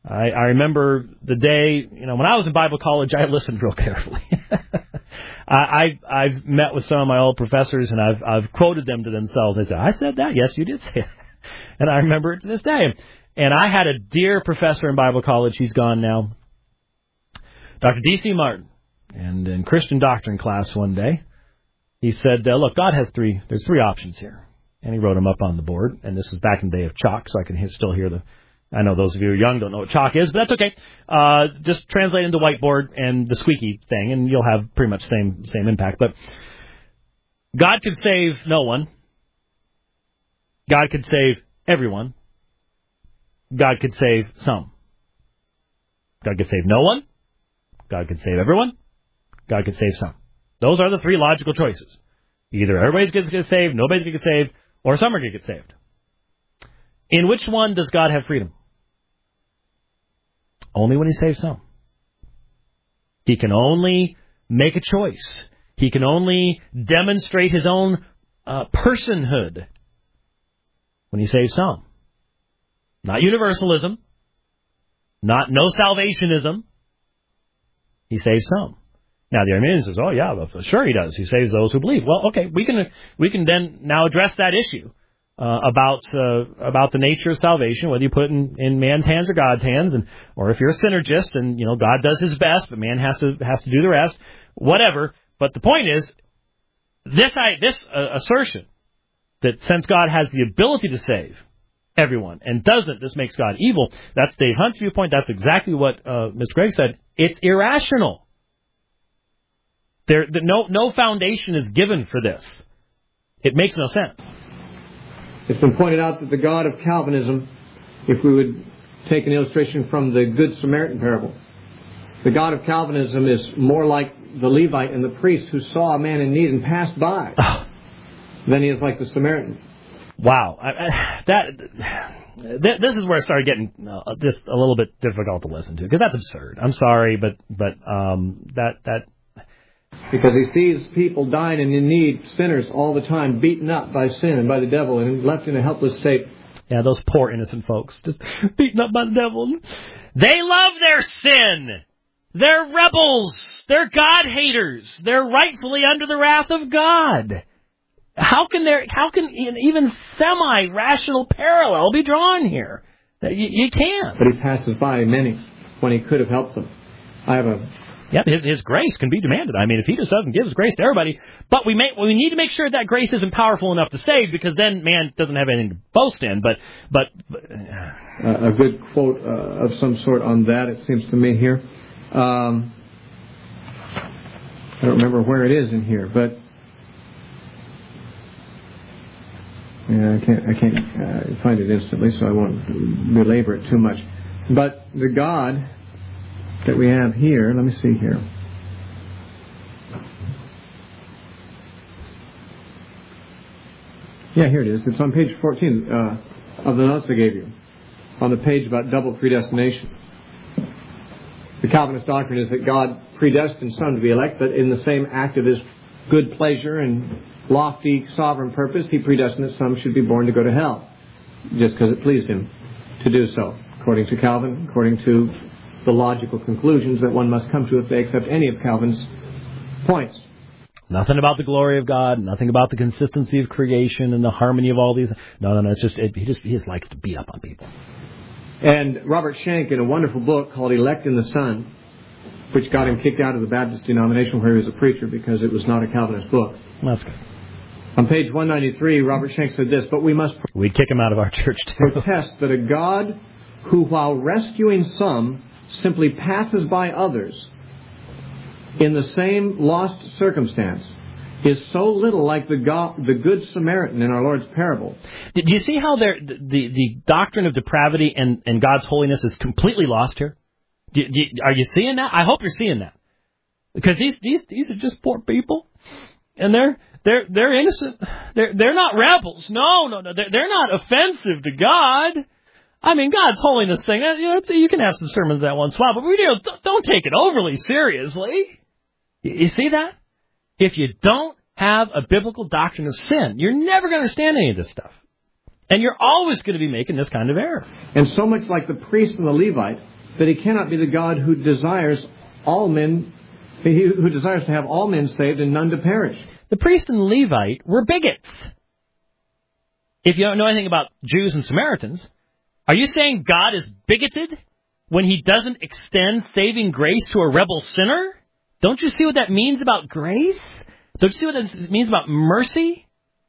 I, I remember the day, you know, when I was in Bible college, I listened real carefully. I, I, I've met with some of my old professors, and I've, I've quoted them to themselves. They said, I said that? Yes, you did say that. And I remember it to this day. And I had a dear professor in Bible college. He's gone now. Doctor D C Martin. And in Christian doctrine class one day, he said, uh, look, God has three, there's three options here. And he wrote them up on the board. And this is back in the day of chalk, so I can hear, still hear the, I know those of you who are young don't know what chalk is, but that's okay. Uh, just translate into whiteboard and the squeaky thing, and you'll have pretty much the same, same impact. But God could save no one. God could save everyone. God could save some. God could save no one. God could save everyone. God could save some. Those are the three logical choices. Either everybody's going to get saved, nobody's going to get saved, or some are going to get saved. In which one does God have freedom? Only when he saves some. He can only make a choice. He can only demonstrate his own uh, personhood when he saves some. Not universalism. Not no salvationism. He saves some. Now the Arminian says, "Oh yeah, well, sure he does. He saves those who believe." Well, okay, we can we can then now address that issue uh, about uh, about the nature of salvation, whether you put it in, in man's hands or God's hands, and or if you're a synergist and you know God does his best, but man has to has to do the rest, whatever. But the point is, this I, this uh, assertion that since God has the ability to save everyone and doesn't, this makes God evil. That's Dave Hunt's viewpoint. That's exactly what uh, Mister Gregg said. It's irrational. There, the, no, no foundation is given for this. It makes no sense. It's been pointed out that the God of Calvinism, if we would take an illustration from the Good Samaritan parable, the God of Calvinism is more like the Levite and the priest who saw a man in need and passed by than he is like the Samaritan. Wow, I, I, that th- this is where it started getting uh, just a little bit difficult to listen to because that's absurd. I'm sorry, but but um, that that. Because he sees people dying and in need, sinners all the time, beaten up by sin and by the devil and left in a helpless state. Yeah, those poor innocent folks, just beaten up by the devil. They love their sin. They're rebels. They're God haters. They're rightfully under the wrath of God. How can there? How can even semi-rational parallel be drawn here? You, you can't. But he passes by many when he could have helped them. I have a. Yep, his his grace can be demanded. I mean, if he just doesn't give his grace to everybody, but we may we need to make sure that grace isn't powerful enough to save, because then man doesn't have anything to boast in. But but, but uh, a good quote uh, of some sort on that, it seems to me here. Um, I don't remember where it is in here, but yeah, I can't I can't uh, find it instantly, so I won't belabor it too much. But the God that we have here, let me see here. Yeah, here it is. It's on page fourteen uh, of the notes I gave you, on the page about double predestination. The Calvinist doctrine is that God predestined some to be elect, but in the same act of his good pleasure and lofty sovereign purpose, he predestined that some should be born to go to hell, just because it pleased him to do so, according to Calvin, according to the logical conclusions that one must come to if they accept any of Calvin's points. Nothing about the glory of God, nothing about the consistency of creation and the harmony of all these. No, no, no. It's just it, he just he just likes to beat up on people. And Robert Shank, in a wonderful book called "Elect in the Son," which got him kicked out of the Baptist denomination where he was a preacher because it was not a Calvinist book. That's good. On page one ninety-three, Robert Shank said this: "But we must we'd kick him out of our church too. Protest that a God who, while rescuing some, simply passes by others in the same lost circumstance is so little like the God, the Good Samaritan in our Lord's parable." Did you see how there, the, the the doctrine of depravity and, and God's holiness is completely lost here? Do, do, are you seeing that? I hope you're seeing that, because these these these are just poor people, and they're they're they're innocent. They're they're not rebels. No, no, no. They're, they're not offensive to God. I mean, God's holiness thing, you know, you can have some sermons that once in a while, but we you know, don't take it overly seriously. You see that? If you don't have a biblical doctrine of sin, you're never going to understand any of this stuff. And you're always going to be making this kind of error. And so much like the priest and the Levite, that he cannot be the God who desires all men, who desires to have all men saved and none to perish. The priest and Levite were bigots. If you don't know anything about Jews and Samaritans, are you saying God is bigoted when he doesn't extend saving grace to a rebel sinner? Don't you see what that means about grace? Don't you see what that means about mercy?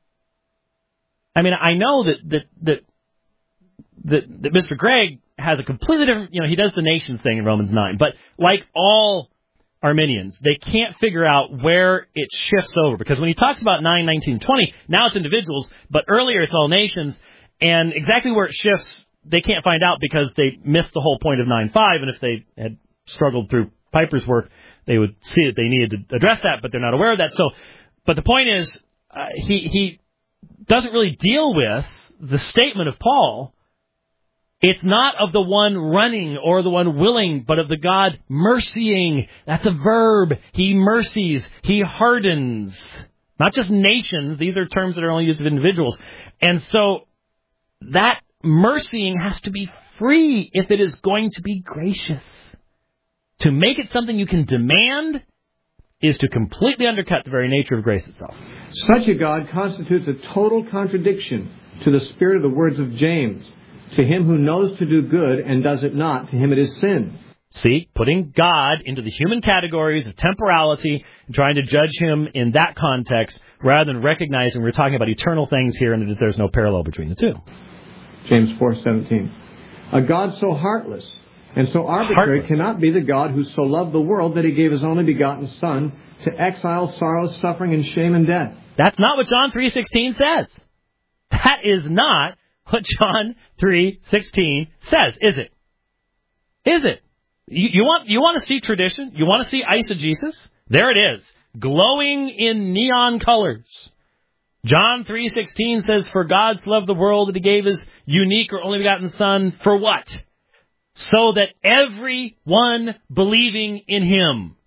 I mean, I know that that that that, that Mister Gregg has a completely different, you know, he does the nation thing in Romans nine, but like all Arminians, they can't figure out where it shifts over, because when he talks about nine, nineteen, twenty, now it's individuals, but earlier it's all nations, and exactly where it shifts, they can't find out because they missed the whole point of nine five, and if they had struggled through Piper's work, they would see that they needed to address that, but they're not aware of that. So, but the point is, uh, he he doesn't really deal with the statement of Paul. It's not of the one running or the one willing, but of the God mercying. That's a verb. He mercies. He hardens. Not just nations. These are terms that are only used of individuals. And so that mercying has to be free if it is going to be gracious. To make it something you can demand is to completely undercut the very nature of grace itself. Such a God constitutes a total contradiction to the spirit of the words of James. To him who knows to do good and does it not, to him it is sin. See, putting God into the human categories of temporality and trying to judge him in that context rather than recognizing we're talking about eternal things here and that there's no parallel between the two. James four seventeen. A God so heartless and so arbitrary Heartless. cannot be the God who so loved the world that he gave his only begotten Son to exile, sorrow, suffering, and shame and death. That's not what John three sixteen says. That is not what John three sixteen says, is it? Is it? You, you want you want to see tradition? You want to see eisegesis? There it is, glowing in neon colors. John three sixteen says, "For God so loved the world that he gave his unique or only begotten Son, for what? So that everyone believing in him."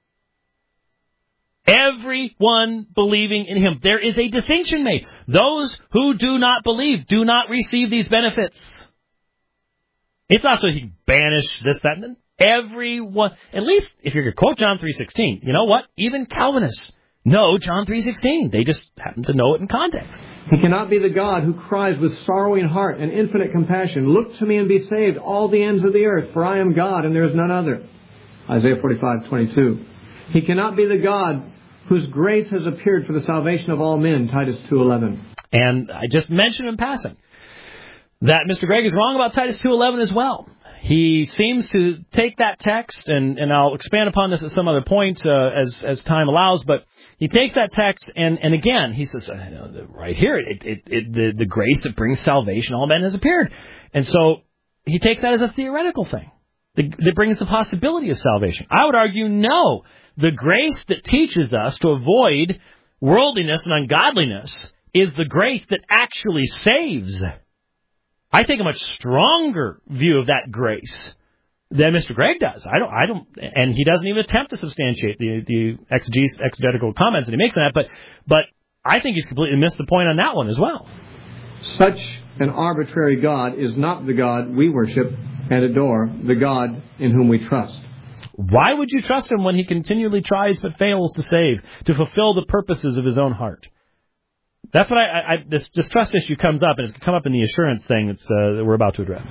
Everyone believing in him. There is a distinction made. Those who do not believe do not receive these benefits. It's not so he can banish this, that, and everyone. At least, if you're going to quote John three sixteen, you know what? Even Calvinists know John three sixteen. They just happen to know it in context. He cannot be the God who cries with sorrowing heart and infinite compassion, "Look to me and be saved, all the ends of the earth, for I am God and there is none other." Isaiah forty-five twenty-two. He cannot be the God whose grace has appeared for the salvation of all men, Titus two eleven. And I just mentioned in passing that Mister Gregg is wrong about Titus two eleven as well. He seems to take that text, and, and I'll expand upon this at some other point uh, as as time allows, but he takes that text, and, and again, he says, uh, right here, it, it, it, the, the grace that brings salvation, all men has appeared. And so he takes that as a theoretical thing that, that brings the possibility of salvation. I would argue no. The grace that teaches us to avoid worldliness and ungodliness is the grace that actually saves. I take a much stronger view of that grace than Mister Gregg does. I don't, I don't, and he doesn't even attempt to substantiate the the exeges, exegetical comments that he makes on that. But, but I think he's completely missed the point on that one as well. Such an arbitrary God is not the God we worship and adore, the God in whom we trust. Why would you trust him when he continually tries but fails to save, to fulfill the purposes of his own heart? That's what I, I, I this, this trust issue comes up, and it's come up in the assurance thing that's, uh, that we're about to address.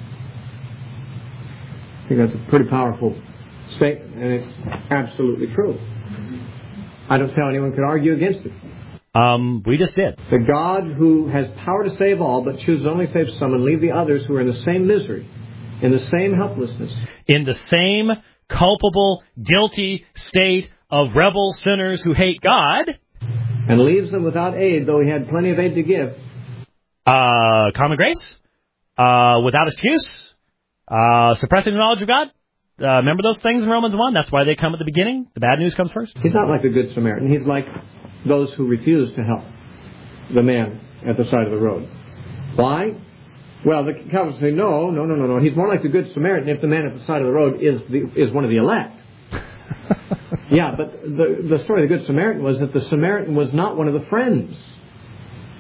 I think that's a pretty powerful statement, and it's absolutely true. I don't see how anyone could argue against it. Um, we just did. The God who has power to save all, but chooses only to save some and leave the others who are in the same misery, in the same helplessness, in the same culpable, guilty state of rebel sinners who hate God, and leaves them without aid, though he had plenty of aid to give. Uh, common grace, uh, without excuse, uh, suppressing the knowledge of God. Uh, remember those things in Romans one? That's why they come at the beginning. The bad news comes first. He's not like the Good Samaritan. He's like those who refuse to help the man at the side of the road. Why? Well, the Calvinists say, no, no, no, no, no. He's more like the Good Samaritan if the man at the side of the road is the, is one of the elect. Yeah, but the, the story of the Good Samaritan was that the Samaritan was not one of the friends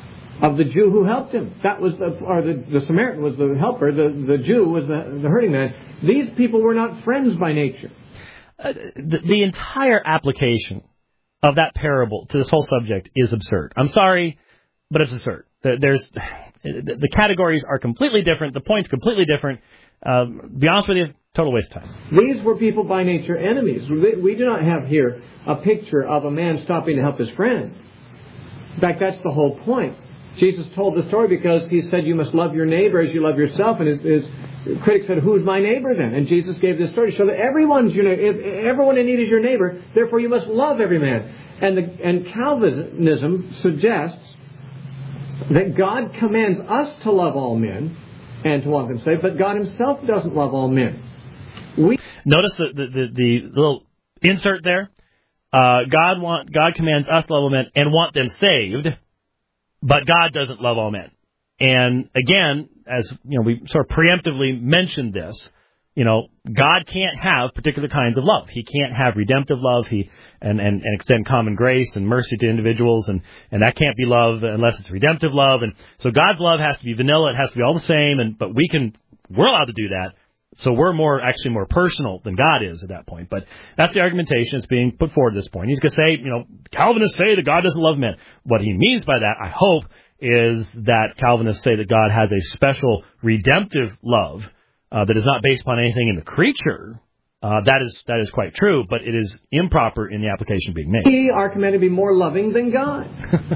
of the Jew who helped him. That was the, or the, the Samaritan was the helper, the, the Jew was the, the hurting man. These people were not friends by nature. Uh, the, the entire application of that parable to this whole subject is absurd. I'm sorry, but it's absurd. There's the categories are completely different. The point's completely different. Um, to be honest with you, total waste of time. These were people by nature enemies. We, we do not have here a picture of a man stopping to help his friend. In fact, that's the whole point. Jesus told the story because he said you must love your neighbor as you love yourself. And his, his critics said, who's my neighbor then? And Jesus gave this story to show that everyone's your neighbor. If everyone in need is your neighbor, therefore you must love every man. And, the, and Calvinism suggests that God commands us to love all men and to want them saved, but God himself doesn't love all men. We Notice the, the, the, the little insert there. Uh, God want God commands us to love all men and want them saved, but God doesn't love all men. And again, as you know, we sort of preemptively mentioned this. You know, God can't have particular kinds of love. He can't have redemptive love. He and, and, and extend common grace and mercy to individuals, and, and that can't be love unless it's redemptive love. And so God's love has to be vanilla. It has to be all the same. And but we can we're allowed to do that. So we're more actually more personal than God is at that point. But that's the argumentation that's being put forward at this point. He's going to say, you know, Calvinists say that God doesn't love men. What he means by that, I hope, is that Calvinists say that God has a special redemptive love. Uh, that is not based upon anything in the creature. Uh, that is that is quite true, but it is improper in the application being made. We are commanded to be more loving than God.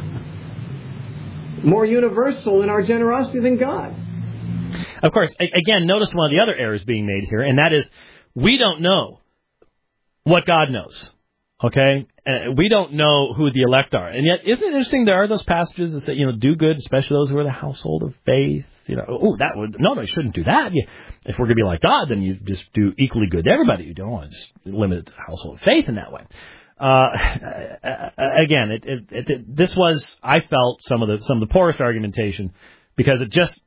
More universal in our generosity than God. Of course, a- again, notice one of the other errors being made here, and that is we don't know what God knows. Okay? Uh, we don't know who the elect are. And yet, isn't it interesting there are those passages that say, you know, do good, especially those who are the household of faith. You know, oh, that would, no, no, you shouldn't do that. You, if we're going to be like God, then you just do equally good to everybody. You don't want to just limit it to household of faith in that way. Uh, again, it, it, it, it, this was, I felt, some of the some of the poorest argumentation because it just,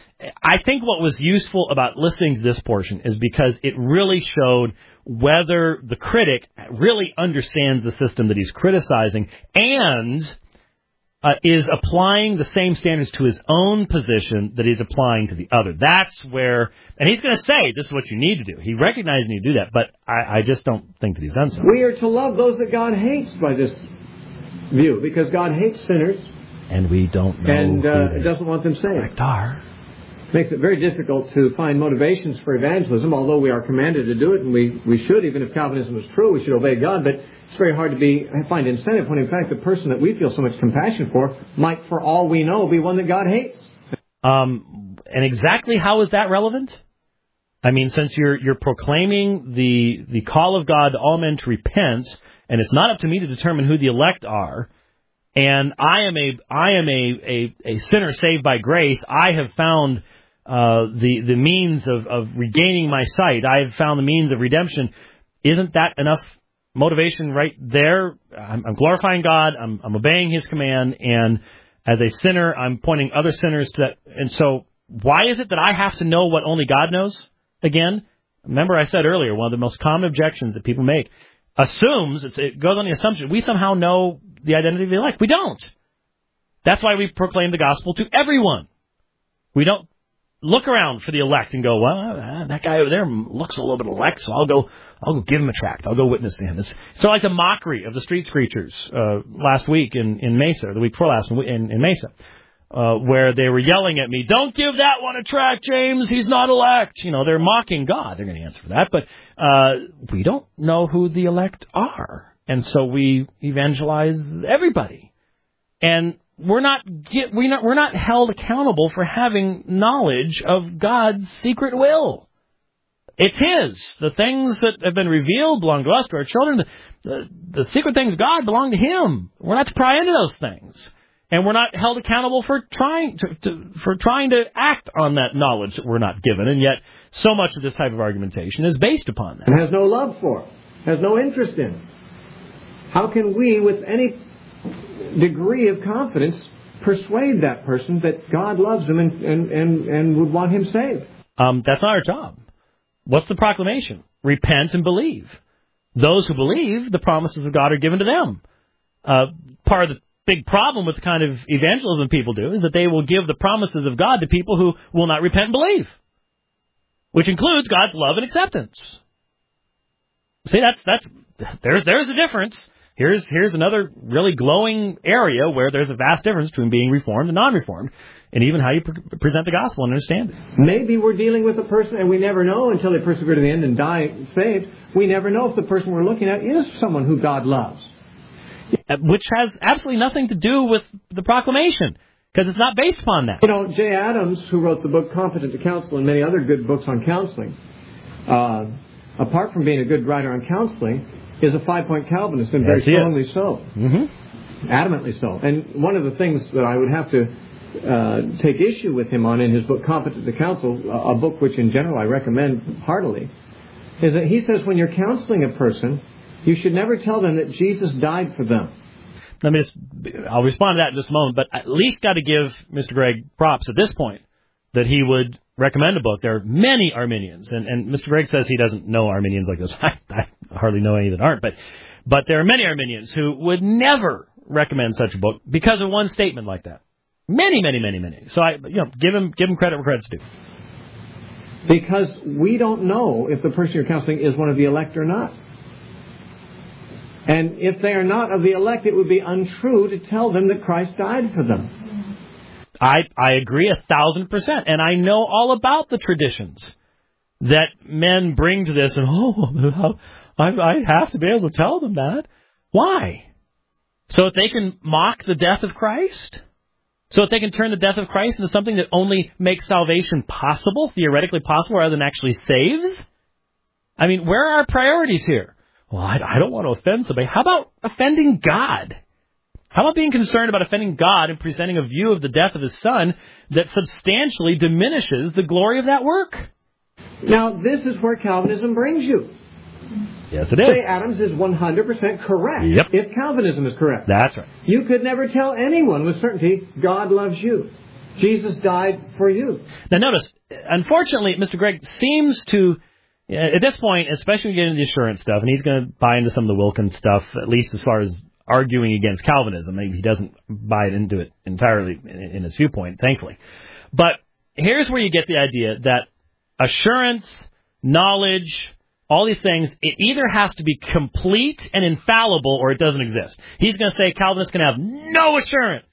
I think what was useful about listening to this portion is because it really showed whether the critic really understands the system that he's criticizing and Uh, is applying the same standards to his own position that he's applying to the other. That's where, and he's going to say, this is what you need to do. He recognizes you need to do that, but I, I just don't think that he's done so. We are to love those that God hates by this view, because God hates sinners. And we don't know And uh, who doesn't want them saved. Are. Makes it very difficult to find motivations for evangelism, although we are commanded to do it, and we, we should, even if Calvinism is true, we should obey God, but it's very hard to be find incentive when, in fact, the person that we feel so much compassion for might, for all we know, be one that God hates. Um, and exactly how is that relevant? I mean, since you're you're proclaiming the the call of God to all men to repent, and it's not up to me to determine who the elect are, and I am a I am a, a, a sinner saved by grace, I have found uh, the the means of, of regaining my sight. I have found the means of redemption. Isn't that enough motivation right there? I'm, I'm glorifying God. I'm, I'm obeying His command, and as a sinner, I'm pointing other sinners to that. And so, why is it that I have to know what only God knows? Again, remember I said earlier, one of the most common objections that people make assumes it's, it goes on the assumption we somehow know the identity of the elect. We don't. That's why we proclaim the gospel to everyone. We don't look around for the elect and go, well, that guy over there looks a little bit elect, so I'll go, I'll go give him a tract. I'll go witness to him. It's sort of like the mockery of the street screechers uh, last week in, in Mesa, or the week before last in, in Mesa, uh, where they were yelling at me, "Don't give that one a tract, James. He's not elect." You know, they're mocking God. They're going to answer for that, but uh, we don't know who the elect are, and so we evangelize everybody, and We're not get, we not we're not held accountable for having knowledge of God's secret will. It's His. The things that have been revealed belong to us, to our children. The, the, the secret things of God belong to Him. We're not to pry into those things, and we're not held accountable for trying to, to for trying to act on that knowledge that we're not given. And yet, so much of this type of argumentation is based upon that. And has no love for, has no interest in. How can we, with any degree of confidence, persuade that person that God loves him and, and, and, and would want him saved? Um, that's not our job. What's the proclamation? Repent and believe. Those who believe, the promises of God are given to them. Uh, part of the big problem with the kind of evangelism people do is that they will give the promises of God to people who will not repent and believe, which includes God's love and acceptance. See, that's that's there's there's a difference. Here's here's another really glowing area where there's a vast difference between being reformed and non-reformed, and even how you pre- present the gospel and understand it. Maybe we're dealing with a person, and we never know until they persevere to the end and die saved. We never know if the person we're looking at is someone who God loves. Which has absolutely nothing to do with the proclamation, because it's not based upon that. You know, Jay Adams, who wrote the book Competent to Counsel and many other good books on counseling, uh, apart from being a good writer on counseling, is a five-point Calvinist, and very yes, strongly so. Mm-hmm. Adamantly so. And one of the things that I would have to uh, take issue with him on in his book Competent to Counsel, a book which in general I recommend heartily, is that he says when you're counseling a person, you should never tell them that Jesus died for them. Let me just, I'll respond to that in just a moment, but at least got to give Mister Gregg props at this point that he would recommend a book. There are many Arminians, and, and Mister Gregg says he doesn't know Arminians like this. I, I hardly know any that aren't, but but there are many Arminians who would never recommend such a book because of one statement like that. Many, many, many, many. So I, you know, give him give him credit where credit's due. Because we don't know if the person you're counseling is one of the elect or not. And if they are not of the elect, it would be untrue to tell them that Christ died for them. I I agree a thousand percent. And I know all about the traditions that men bring to this. And, oh, I, I have to be able to tell them that. Why? So that they can mock the death of Christ? So that they can turn the death of Christ into something that only makes salvation possible, theoretically possible, rather than actually saves? I mean, where are our priorities here? Well, I, I don't want to offend somebody. How about offending God? How about being concerned about offending God and presenting a view of the death of His Son that substantially diminishes the glory of that work? Now, this is where Calvinism brings you. Yes, it is. Jay Adams is one hundred percent correct. Yep. If Calvinism is correct. That's right. You could never tell anyone with certainty God loves you. Jesus died for you. Now, notice, unfortunately, Mister Gregg seems to... At this point, especially when you get into the assurance stuff, and he's going to buy into some of the Wilkins stuff, at least as far as arguing against Calvinism. Maybe he doesn't buy it into it entirely in his viewpoint, thankfully. But here's where you get the idea that assurance, knowledge, all these things, it either has to be complete and infallible or it doesn't exist. He's going to say Calvinists can have no assurance.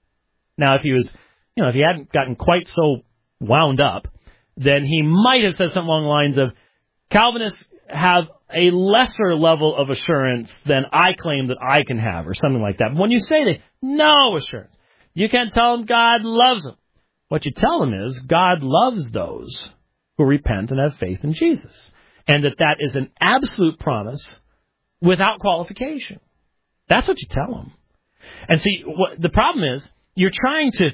Now, if he was, you know, if he hadn't gotten quite so wound up, then he might have said something along the lines of, Calvinists have a lesser level of assurance than I claim that I can have, or something like that. But when you say that, no assurance, you can't tell them God loves them. What you tell them is God loves those who repent and have faith in Jesus, and that that is an absolute promise without qualification. That's what you tell them. And see, what the problem is, you're trying to,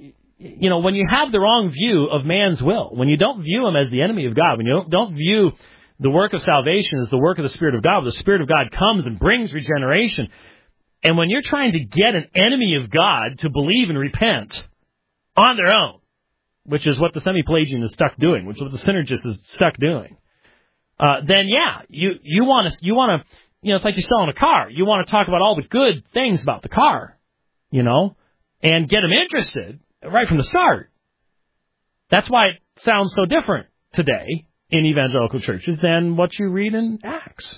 you know, when you have the wrong view of man's will, when you don't view him as the enemy of God, when you don't, don't view the work of salvation as the work of the Spirit of God, where the Spirit of God comes and brings regeneration, and when you're trying to get an enemy of God to believe and repent on their own, which is what the semi-Pelagian is stuck doing, which is what the synergist is stuck doing, uh, then yeah, you you want to you want to you know, it's like you're selling a car. You want to talk about all the good things about the car, you know, and get them interested right from the start. That's why it sounds so different today in evangelical churches than what you read in Acts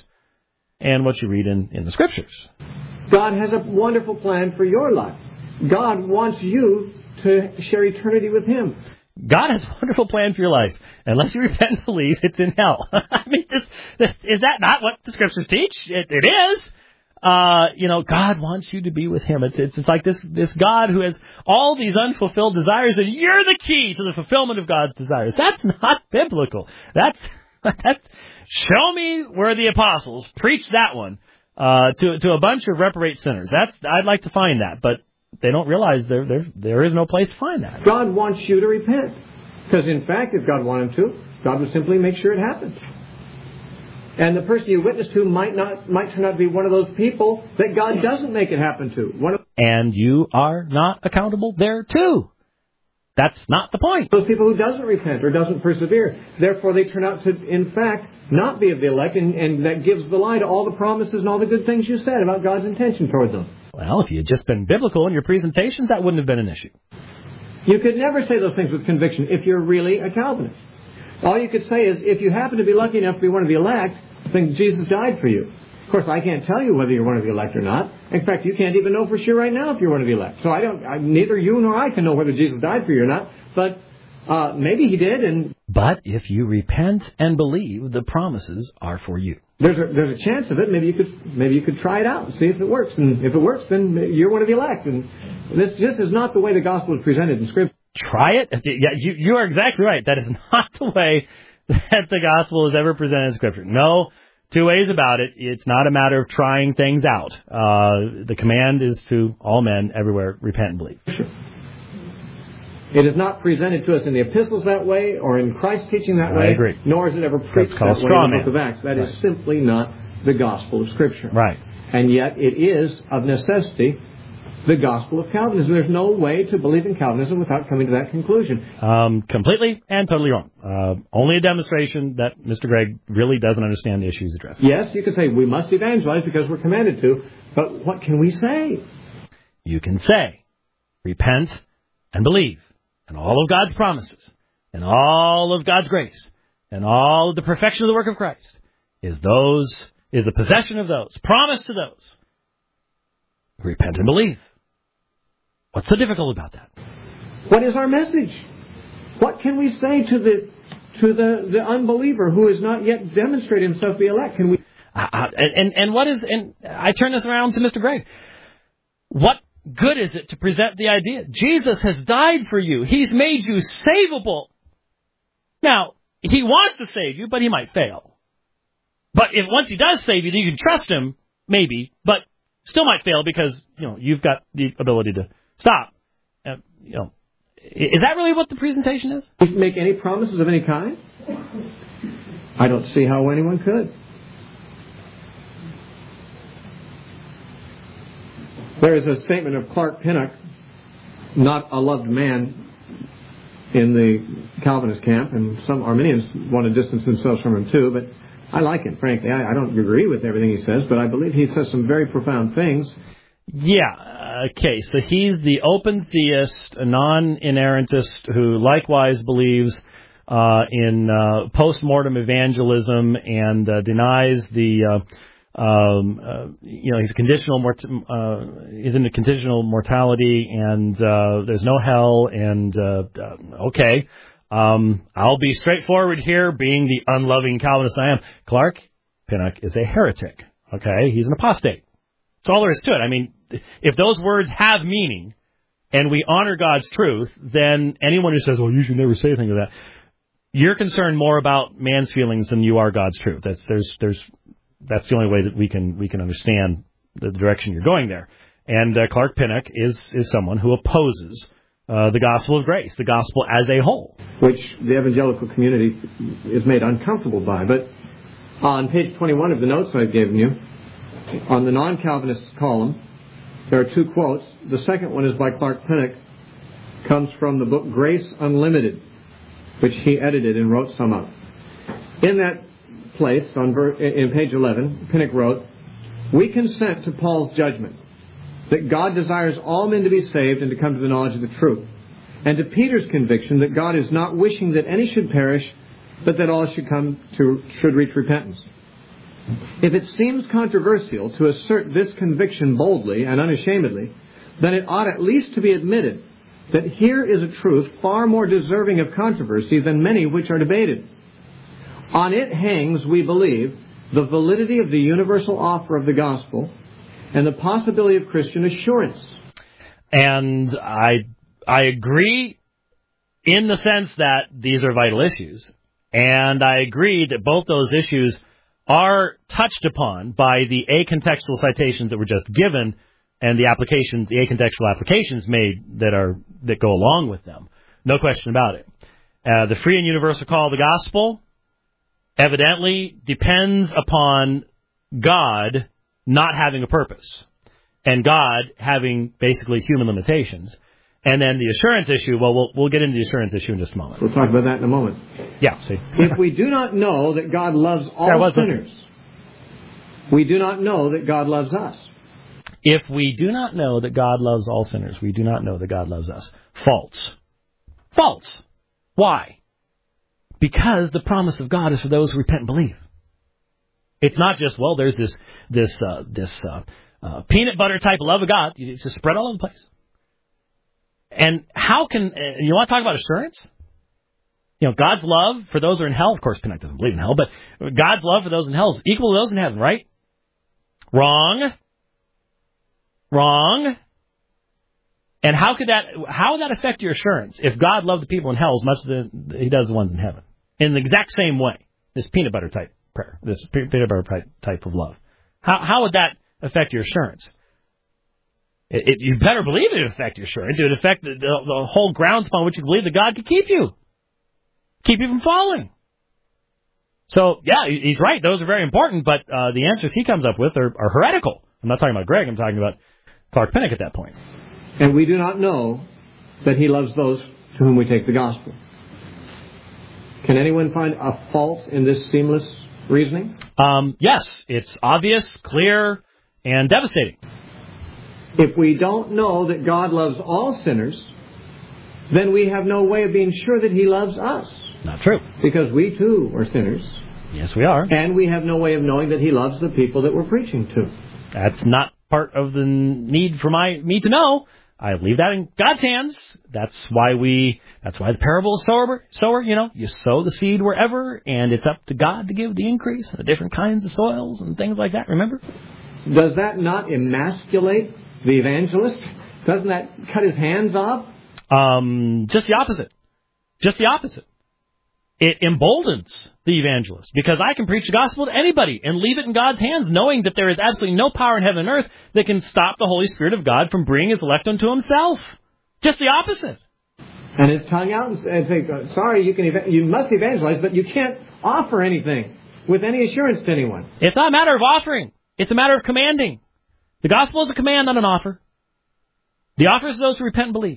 and what you read in, in the Scriptures. God has a wonderful plan for your life. God wants you to share eternity with Him. God has a wonderful plan for your life. Unless you repent and believe, it's in hell. I mean, this, this, is that not what the Scriptures teach? It, it is. Uh, you know, God wants you to be with Him. It's, it's it's like this this God who has all these unfulfilled desires, and you're the key to the fulfillment of God's desires. That's not biblical. That's that's show me where the apostles preached that one uh, to to a bunch of reprobate sinners. That's I'd like to find that, but they don't realize there there there is no place to find that. God wants you to repent, because in fact, if God wanted to, God would simply make sure it happened. And the person you witness to might not might turn out to be one of those people that God doesn't make it happen to. One of and you are not accountable there too. That's not the point. Those people who doesn't repent or doesn't persevere. Therefore, they turn out to, in fact, not be of the elect, and, and that gives the lie to all the promises and all the good things you said about God's intention toward them. Well, if you had just been biblical in your presentations, that wouldn't have been an issue. You could never say those things with conviction if you're really a Calvinist. All you could say is, if you happen to be lucky enough to be one of the elect, then Jesus died for you. Of course, I can't tell you whether you're one of the elect or not. In fact, you can't even know for sure right now if you're one of the elect. So I don't. I, neither you nor I can know whether Jesus died for you or not. But uh, maybe he did. And but if you repent and believe, the promises are for you. There's a, there's a chance of it. Maybe you could maybe you could try it out and see if it works. And if it works, then you're one of the elect. And this just is not the way the gospel is presented in Scripture. Try it. Yeah, you, you are exactly right. That is not the way that the gospel is ever presented in Scripture. No two ways about it. It's not a matter of trying things out. Uh, the command is to all men everywhere, repent and believe. It is not presented to us in the epistles that way or in Christ's teaching that way. I agree. Nor is it ever preached that way in the book of Acts. That right. is simply not the gospel of Scripture. Right. And yet it is, of necessity, the gospel of Calvinism. There's no way to believe in Calvinism without coming to that conclusion. Um, completely and totally wrong. Uh, only a demonstration that Mister Gregg really doesn't understand the issues addressed. Yes, you could say we must evangelize because we're commanded to, but what can we say? You can say, repent and believe, and all of God's promises, and all of God's grace, and all of the perfection of the work of Christ is those, is a possession of those, promise to those. Repent and believe. What's so difficult about that? What is our message? What can we say to the to the, the unbeliever who has not yet demonstrated himself to be elect? Can we? Uh, and, and and what is? And I turn this around to Mister Gregg. What good is it to present the idea? Jesus has died for you. He's made you savable. Now he wants to save you, but he might fail. But if once he does save you, then you can trust him, maybe. But still might fail because you know you've got the ability to stop. Uh, you know, is that really what the presentation is? Make any promises of any kind? I don't see how anyone could. There is a statement of Clark Pinnock, not a loved man in the Calvinist camp, and some Arminians want to distance themselves from him too, but I like him, frankly. I, I don't agree with everything he says, but I believe he says some very profound things. Yeah, okay, so he's the open theist, a non-inerrantist who likewise believes uh, in uh, post-mortem evangelism and uh, denies the, uh, um, uh, you know, he's a conditional, mort- uh, he's into conditional mortality and uh, there's no hell and, uh, uh, okay, um, I'll be straightforward here, being the unloving Calvinist I am. Clark Pinnock is a heretic, okay? He's an apostate. That's all there is to it. I mean, if those words have meaning and we honor God's truth, then anyone who says, well, you should never say anything like that, you're concerned more about man's feelings than you are God's truth. That's there's there's that's the only way that we can we can understand the direction you're going there. And uh, Clark Pinnock is is someone who opposes uh, the gospel of grace, the gospel as a whole, which the evangelical community is made uncomfortable by. But on page twenty-one of the notes I've given you, on the non-Calvinist column, there are two quotes. The second one is by Clark Pinnock, comes from the book Grace Unlimited, which he edited and wrote some of. In that place, on ver- in page eleven, Pinnock wrote, "We consent to Paul's judgment that God desires all men to be saved and to come to the knowledge of the truth, and to Peter's conviction that God is not wishing that any should perish, but that all should come to should reach repentance. If it seems controversial to assert this conviction boldly and unashamedly, then it ought at least to be admitted that here is a truth far more deserving of controversy than many which are debated. On it hangs, we believe, the validity of the universal offer of the gospel and the possibility of Christian assurance." And I I agree in the sense that these are vital issues. And I agree that both those issues are touched upon by the acontextual citations that were just given and the applications, the acontextual applications made that are that go along with them. No question about it. Uh, the free and universal call of the gospel evidently depends upon God not having a purpose and God having basically human limitations. And then the assurance issue, well, we'll we'll get into the assurance issue in just a moment. We'll talk about that in a moment. Yeah, see. If we do not know that God loves all sinners, we do not know that God loves us. If we do not know that God loves all sinners, we do not know that God loves us. False. False. Why? Because the promise of God is for those who repent and believe. It's not just, well, there's this this uh, this uh, uh, peanut butter type of love of God. It's just spread all over the place. And how can, uh, you want to talk about assurance? You know, God's love for those who are in hell, of course, Pinnock doesn't believe in hell, but God's love for those in hell is equal to those in heaven, right? Wrong. Wrong. And how could that, how would that affect your assurance if God loved the people in hell as much as he does the ones in heaven? In the exact same way. This peanut butter type prayer, this peanut butter type of love. How, how would that affect your assurance? It, it, you better believe it would affect your assurance. It would affect the, the, the whole grounds upon which you believe that God could keep you. Keep you from falling. So, yeah, he's right. Those are very important, but uh, the answers he comes up with are, are heretical. I'm not talking about Greg. I'm talking about Clark Pinnock at that point. And we do not know that he loves those to whom we take the gospel. Can anyone find a fault in this seamless reasoning? Um, yes, it's obvious, clear, and devastating. If we don't know that God loves all sinners, then we have no way of being sure that he loves us. Not true. Because we too are sinners. Yes, we are. And we have no way of knowing that he loves the people that we're preaching to. That's not part of the need for my me to know. I leave that in God's hands. That's why we. That's why the parable of sower, sower. You know, you sow the seed wherever, and it's up to God to give the increase, the different kinds of soils and things like that. Remember? Does that not emasculate the evangelist? Doesn't that cut his hands off? Um, just the opposite. Just the opposite. It emboldens the evangelist because I can preach the gospel to anybody and leave it in God's hands, knowing that there is absolutely no power in heaven and earth that can stop the Holy Spirit of God from bringing his elect unto himself. Just the opposite. And his tongue out and say, sorry, you can ev- you must evangelize, but you can't offer anything with any assurance to anyone. It's not a matter of offering. It's a matter of commanding. The gospel is a command, not an offer. The offer is to those who repent and believe.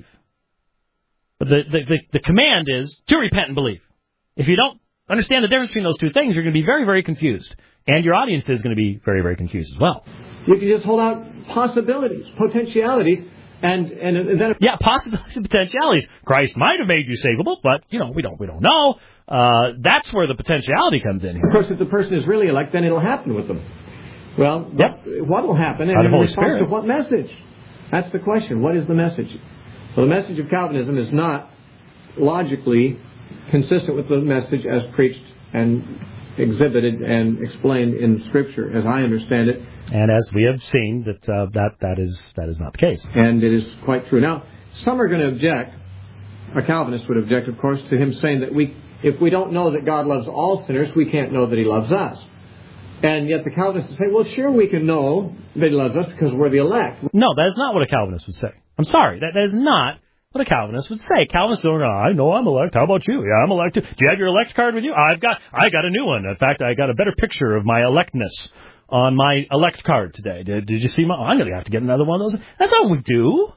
But the, the, the, the command is to repent and believe. If you don't understand the difference between those two things, you're going to be very, very confused. And your audience is going to be very, very confused as well. You can just hold out possibilities, potentialities, and, and then... Yeah, possibilities and potentialities. Christ might have made you savable, but, you know, we don't we don't know. Uh, that's where the potentiality comes in here. Of course, if the person is really elect, then it'll happen with them. Well, yep. what will happen? And in response to what message? That's the question. What is the message? Well, the message of Calvinism is not logically consistent with the message as preached and exhibited and explained in Scripture, as I understand it. And as we have seen, that uh, that that is that is not the case. And it is quite true. Now, some are going to object. A Calvinist would object, of course, to him saying that we, if we don't know that God loves all sinners, we can't know that he loves us. And yet the Calvinists would say, well, sure, we can know that he loves us because we're the elect. No, that is not what a Calvinist would say. I'm sorry, that, that is not what a Calvinist would say. Calvinists don't go, I know I'm elect. How about you? Yeah, I'm elect too. Do you have your elect card with you? I've got I got a new one. In fact, I got a better picture of my electness on my elect card today. Did, did you see my... Oh, I'm going to have to get another one of those. That's not what we do.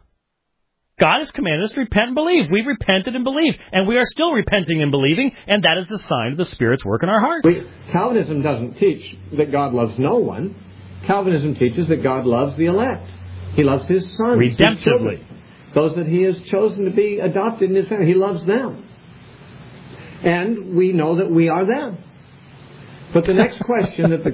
God has commanded us to repent and believe. We've repented and believed. And we are still repenting and believing, and that is the sign of the Spirit's work in our hearts. We, Calvinism doesn't teach that God loves no one. Calvinism teaches that God loves the elect. He loves his sons. Redemptively. Those that he has chosen to be adopted in his family. He loves them. And we know that we are them. But the next question that the...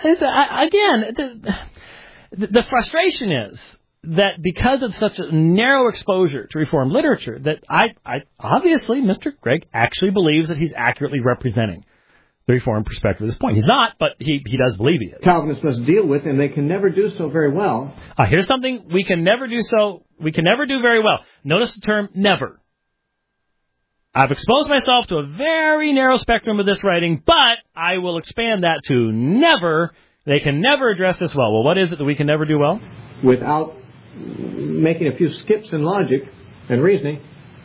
Again, the, the frustration is that because of such a narrow exposure to Reformed literature, that I, I obviously, Mister Greg actually believes that he's accurately representing the Reformed perspective at this point. He's not, but he, he does believe he is. Calvinists must deal with, and they can never do so very well. Uh, here's something we can never do so, we can never do very well. Notice the term never. I've exposed myself to a very narrow spectrum of this writing, but I will expand that to never. They can never address this well. Well, what is it that we can never do well? Without making a few skips in logic and reasoning,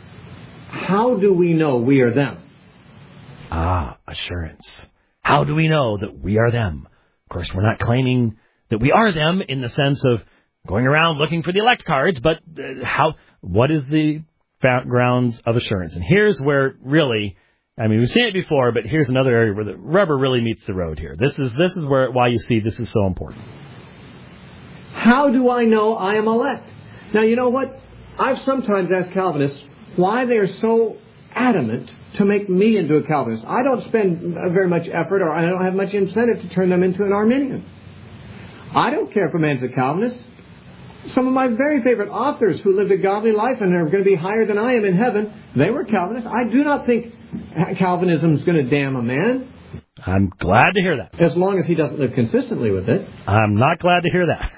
how do we know we are them? Ah, assurance. How do we know that we are them? Of course, we're not claiming that we are them in the sense of going around looking for the elect cards, but uh, how? What is the grounds of assurance? And here's where really, I mean, we've seen it before, but here's another area where the rubber really meets the road here. This is this is where why you see this is so important. How do I know I am elect? Now, you know what? I've sometimes asked Calvinists why they are so adamant to make me into a Calvinist. I don't spend very much effort, or I don't have much incentive to turn them into an Arminian. I don't care if a man's a Calvinist. Some of my very favorite authors who lived a godly life and are going to be higher than I am in heaven, they were Calvinists. I do not think Calvinism is going to damn a man. I'm glad to hear that. As long as he doesn't live consistently with it. I'm not glad to hear that.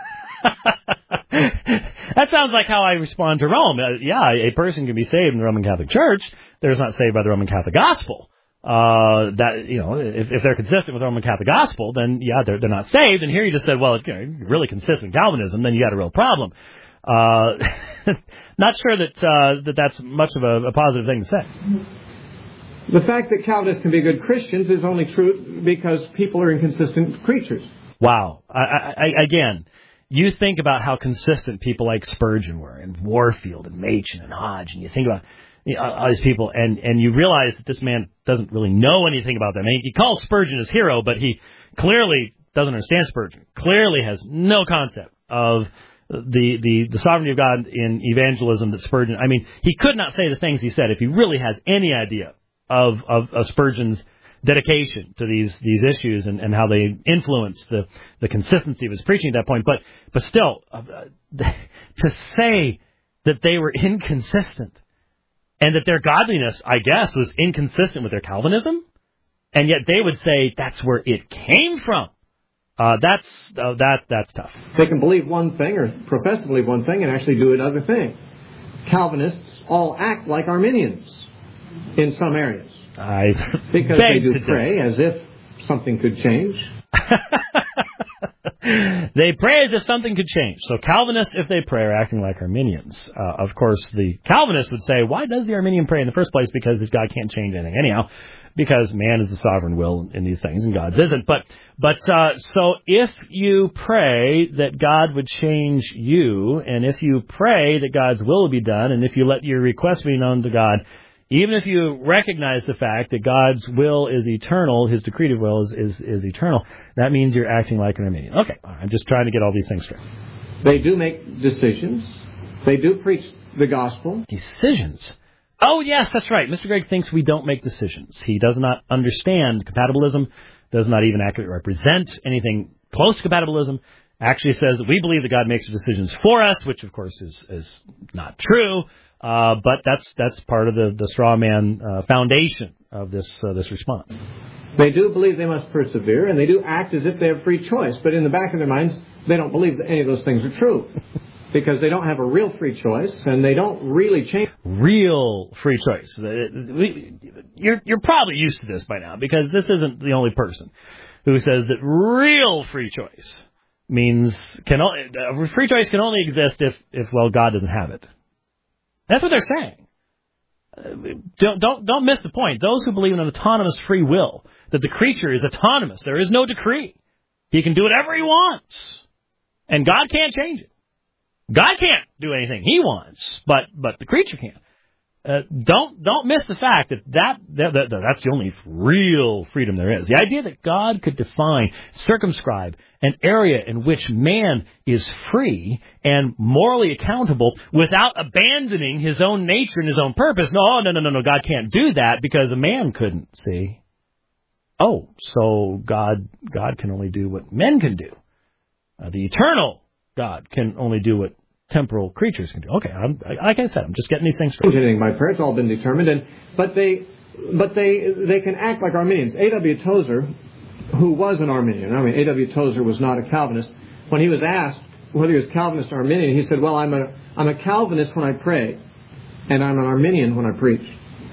That sounds like how I respond to Rome. Uh, yeah, a person can be saved in the Roman Catholic Church. They're just not saved by the Roman Catholic Gospel. Uh, that, you know, if, if they're consistent with the Roman Catholic Gospel, then yeah, they're, they're not saved. And here you just said, well, if you're really consistent in Calvinism, then you got a real problem. Uh, not sure that, uh, that that's much of a, a positive thing to say. The fact that Calvinists can be good Christians is only true because people are inconsistent creatures. Wow. I, I, again, you think about how consistent people like Spurgeon were, and Warfield, and Machen, and Hodge, and you think about you know, all these people, and, and you realize that this man doesn't really know anything about them. I mean, he calls Spurgeon his hero, but he clearly doesn't understand Spurgeon, clearly has no concept of the, the, the sovereignty of God in evangelism that Spurgeon, I mean, he could not say the things he said if he really has any idea of, of, of Spurgeon's dedication to these these issues and, and how they influence the, the consistency of his preaching at that point. But but still, uh, to say that they were inconsistent and that their godliness, I guess, was inconsistent with their Calvinism, and yet they would say that's where it came from. Uh, that's uh, that that's tough. They can believe one thing or profess to believe one thing and actually do another thing. Calvinists all act like Arminians in some areas. I because they do pray as if something could change. They pray as if something could change. So Calvinists, if they pray, are acting like Arminians. Uh, of course, the Calvinist would say, why does the Arminian pray in the first place? Because God can't change anything anyhow, because man is the sovereign will in these things and God's isn't. But but uh, so if you pray that God would change you, and if you pray that God's will will be done, and if you let your request be known to God, even if you recognize the fact that God's will is eternal, His decretive will is, is, is eternal, that means you're acting like an Arminian. Okay, I'm just trying to get all these things straight. They do make decisions. They do preach the gospel. Decisions? Oh, yes, that's right. Mister Gregg thinks we don't make decisions. He does not understand compatibilism, does not even accurately represent anything close to compatibilism, actually says that we believe that God makes decisions for us, which, of course, is, is not true. Uh, but that's that's part of the, the straw man uh, foundation of this uh, this response. They do believe they must persevere, and they do act as if they have free choice. But in the back of their minds, they don't believe that any of those things are true, because they don't have a real free choice, and they don't really change. Real free choice. You're you're probably used to this by now, because this isn't the only person who says that real free choice means can only, uh, free choice can only exist if if well God doesn't have it. That's what they're saying. Uh, don't, don't, don't miss the point. Those who believe in an autonomous free will, that the creature is autonomous, there is no decree. He can do whatever he wants. And God can't change it. God can't do anything he wants, but, but the creature can. Uh, don't don't miss the fact that, that, that, that that's the only real freedom there is. The idea that God could define, circumscribe an area in which man is free and morally accountable without abandoning his own nature and his own purpose. No, no, no, no, no. God can't do that because a man couldn't. See? Oh, so God God can only do what men can do. Uh, the eternal God can only do what temporal creatures can do. Okay, I'm, like I said, I'm just getting these things straight. Anything by prayer, it's all been determined, and but they, but they, they can act like Arminians. A W Tozer, who was an Arminian, I mean, A W Tozer was not a Calvinist. When he was asked whether he was Calvinist or Arminian, he said, "Well, I'm a, I'm a Calvinist when I pray, and I'm an Arminian when I preach."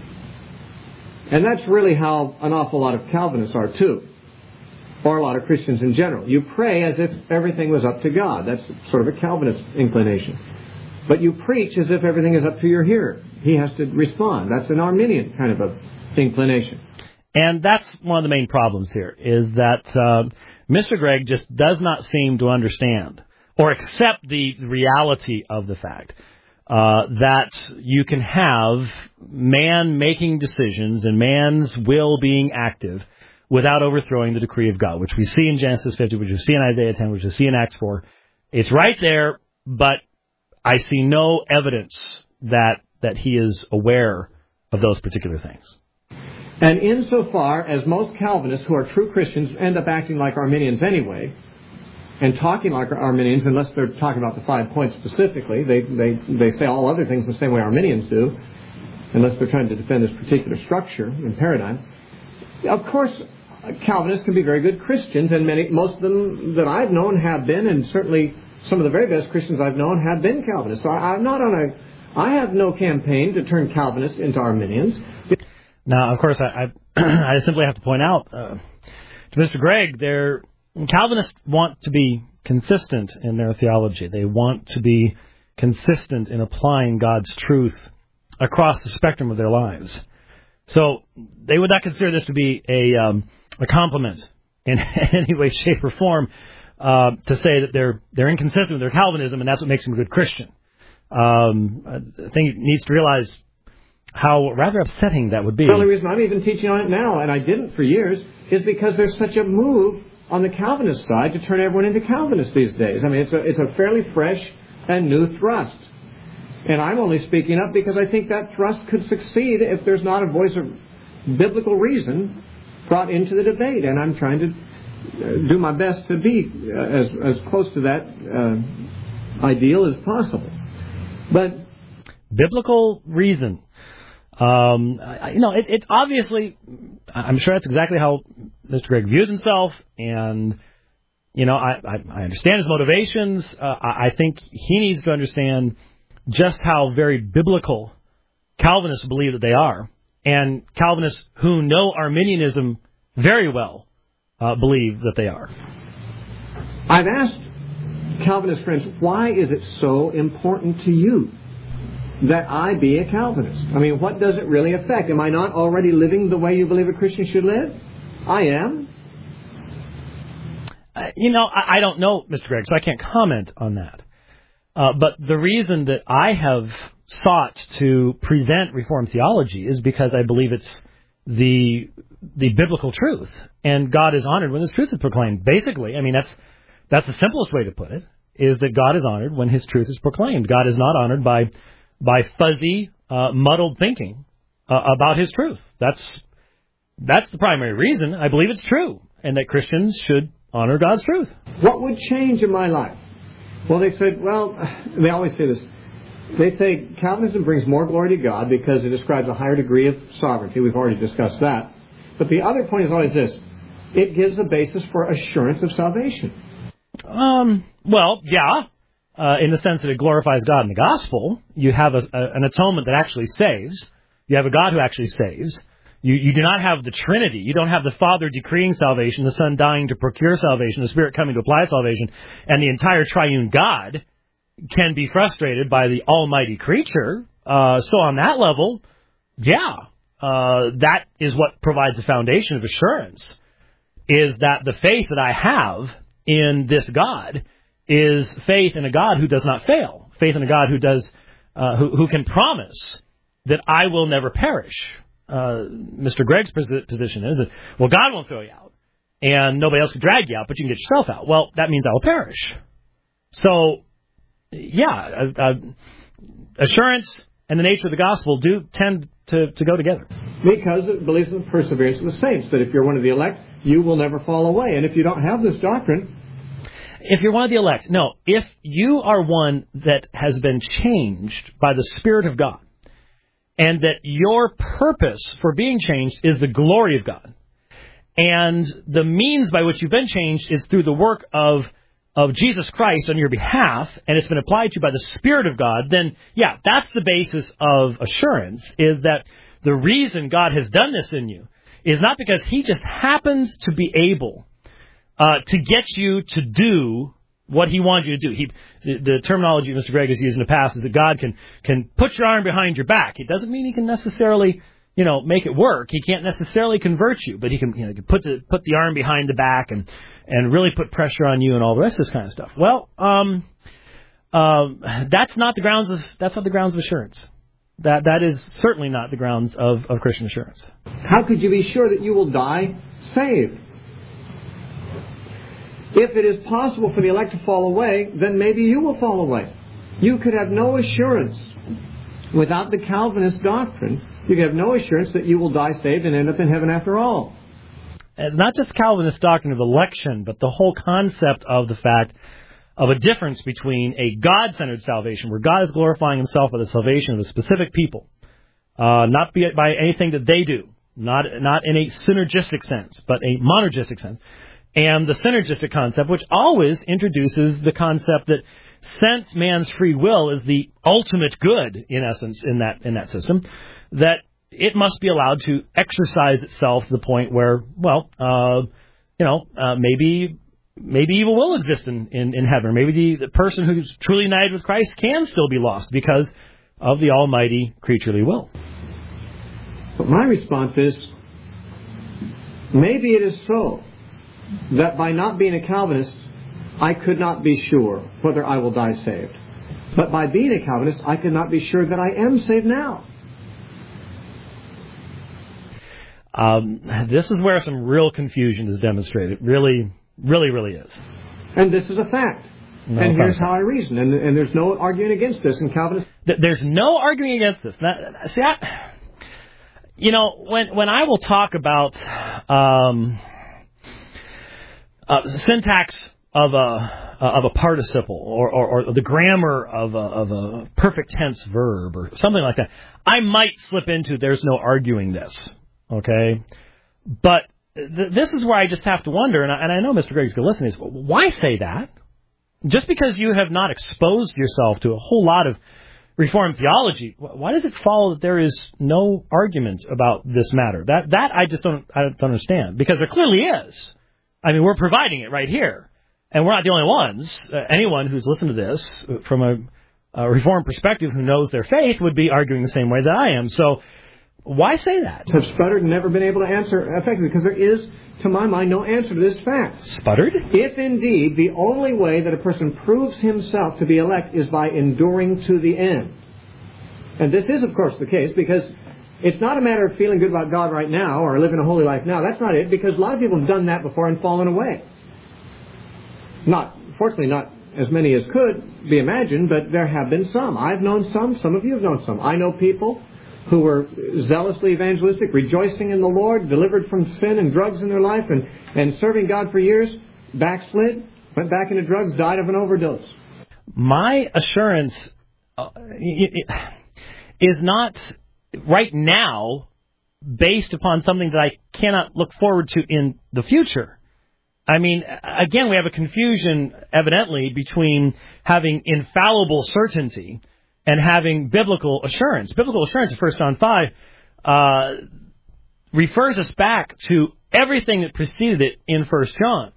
And that's really how an awful lot of Calvinists are too, or a lot of Christians in general. You pray as if everything was up to God. That's sort of a Calvinist inclination. But you preach as if everything is up to your hearer. He has to respond. That's an Arminian kind of a inclination. And that's one of the main problems here, is that uh, Mister Gregg just does not seem to understand or accept the reality of the fact uh, that you can have man making decisions and man's will being active without overthrowing the decree of God, which we see in Genesis fifty, which we see in Isaiah ten, which we see in Acts four, It's right there, but I see no evidence that that he is aware of those particular things. And insofar as most Calvinists who are true Christians end up acting like Arminians anyway, and talking like Arminians, unless they're talking about the five points specifically, they, they, they say all other things the same way Arminians do, unless they're trying to defend this particular structure and paradigm. Of course, Calvinists can be very good Christians, and many, most of them that I've known have been, and certainly some of the very best Christians I've known have been Calvinists. So I, I'm not on a, I have no campaign to turn Calvinists into Arminians. Now, of course, I, I, I simply have to point out uh, to Mister Gregg, they're, Calvinists want to be consistent in their theology. They want to be consistent in applying God's truth across the spectrum of their lives. So they would not consider this to be a um, a compliment in any way, shape, or form uh, to say that they're they're inconsistent with their Calvinism, and that's what makes them a good Christian. Um, I think it needs to realize how rather upsetting that would be. The only reason I'm even teaching on it now, and I didn't for years, is because there's such a move on the Calvinist side to turn everyone into Calvinists these days. I mean, it's a, it's a fairly fresh and new thrust. And I'm only speaking up because I think that thrust could succeed if there's not a voice of biblical reason brought into the debate. And I'm trying to do my best to be as, as close to that uh, ideal as possible. But biblical reason. Um, I, you know, it, it obviously, I'm sure that's exactly how Mister Gregg views himself, and, you know, I, I, I understand his motivations. Uh, I, I think he needs to understand just how very biblical Calvinists believe that they are, and Calvinists who know Arminianism very well uh, believe that they are. I've asked Calvinist friends, why is it so important to you that I be a Calvinist? I mean, what does it really affect? Am I not already living the way you believe a Christian should live? I am. Uh, you know, I, I don't know, Mister Gregg, so I can't comment on that. Uh, but the reason that I have sought to present Reformed theology is because I believe it's the the biblical truth, and God is honored when His truth is proclaimed. Basically, I mean, that's that's the simplest way to put it, is that God is honored when His truth is proclaimed. God is not honored by by fuzzy, uh, muddled thinking uh, about His truth. That's that's the primary reason. I believe it's true, and that Christians should honor God's truth. What would change in my life? Well, they said, well, they always say this. They say Calvinism brings more glory to God because it describes a higher degree of sovereignty. We've already discussed that. But the other point is always this. It gives a basis for assurance of salvation. Um. Well, yeah. Uh, in the sense that it glorifies God in the gospel. You have a, a, an atonement that actually saves. You have a God who actually saves. You, you do not have the Trinity. You don't have the Father decreeing salvation, the Son dying to procure salvation, the Spirit coming to apply salvation, and the entire triune God can be frustrated by the almighty creature. Uh, so on that level, yeah, uh, that is what provides the foundation of assurance, is that the faith that I have in this God is faith in a God who does not fail, faith in a God who does, uh, who, who can promise that I will never perish. Uh, Mister Gregg's position is that, well, God won't throw you out, and nobody else can drag you out, but you can get yourself out. Well, that means I will perish. So, yeah, uh, uh, assurance and the nature of the gospel do tend to, to go together. Because it believes in the perseverance of the saints, that if you're one of the elect, you will never fall away. And if you don't have this doctrine... If you're one of the elect, no, if you are one that has been changed by the Spirit of God, and that your purpose for being changed is the glory of God, and the means by which you've been changed is through the work of of Jesus Christ on your behalf, and it's been applied to you by the Spirit of God, then, yeah, that's the basis of assurance, is that the reason God has done this in you is not because He just happens to be able uh, to get you to do what He wants you to do. He, the, the terminology Mister Gregg has used in the past is that God can, can put your arm behind your back. It doesn't mean He can necessarily, you know, make it work. He can't necessarily convert you, but He can, you know, put the put the arm behind the back and and really put pressure on you and all the rest of this kind of stuff. Well, um, um, that's not the grounds of that's not the grounds of assurance. That that is certainly not the grounds of, of Christian assurance. How could you be sure that you will die saved? If it is possible for the elect to fall away, then maybe you will fall away. You could have no assurance without the Calvinist doctrine. You could have no assurance that you will die saved and end up in heaven after all. It's not just Calvinist doctrine of election, but the whole concept of the fact of a difference between a God-centered salvation, where God is glorifying himself by the salvation of a specific people, uh, not be, by anything that they do, not not in a synergistic sense, but a monergistic sense, and the synergistic concept, which always introduces the concept that since man's free will is the ultimate good, in essence, in that in that system, that it must be allowed to exercise itself to the point where, well, uh, you know, uh, maybe maybe evil will exist in, in, in heaven. Maybe the, the person who's truly united with Christ can still be lost because of the almighty creaturely will. But my response is, maybe it is so that by not being a Calvinist, I could not be sure whether I will die saved. But by being a Calvinist, I could not be sure that I am saved now. Um, this is where some real confusion is demonstrated. Really, really, really is. And this is a fact. No, and here's how I reason. And, and there's no arguing against this in Calvinist. There's no arguing against this. Now, see, I, you know, when when I will talk about um, uh, syntax of a uh, of a participle or, or, or the grammar of a, of a perfect tense verb or something like that, I might slip into there's no arguing this. Okay, but th- this is where I just have to wonder, and I, and I know Mister Gregg's going to listen to this. Why say that? Just because you have not exposed yourself to a whole lot of Reformed theology, why does it follow that there is no argument about this matter? That that I just don't I don't understand, because there clearly is. I mean, we're providing it right here, and we're not the only ones. Uh, anyone who's listened to this from a, a Reformed perspective who knows their faith would be arguing the same way that I am. So why say that? Have sputtered and never been able to answer effectively, because there is, to my mind, no answer to this fact. Sputtered? If indeed the only way that a person proves himself to be elect is by enduring to the end. And this is, of course, the case, because it's not a matter of feeling good about God right now or living a holy life now. That's not it, because a lot of people have done that before and fallen away. Not, fortunately, not as many as could be imagined, but there have been some. I've known some. Some of you have known some. I know people who were zealously evangelistic, rejoicing in the Lord, delivered from sin and drugs in their life, and, and serving God for years, backslid, went back into drugs, died of an overdose. My assurance uh, is not right now based upon something that I cannot look forward to in the future. I mean, again, we have a confusion, evidently, between having infallible certainty and having biblical assurance. Biblical assurance in First John five uh, refers us back to everything that preceded it in First John.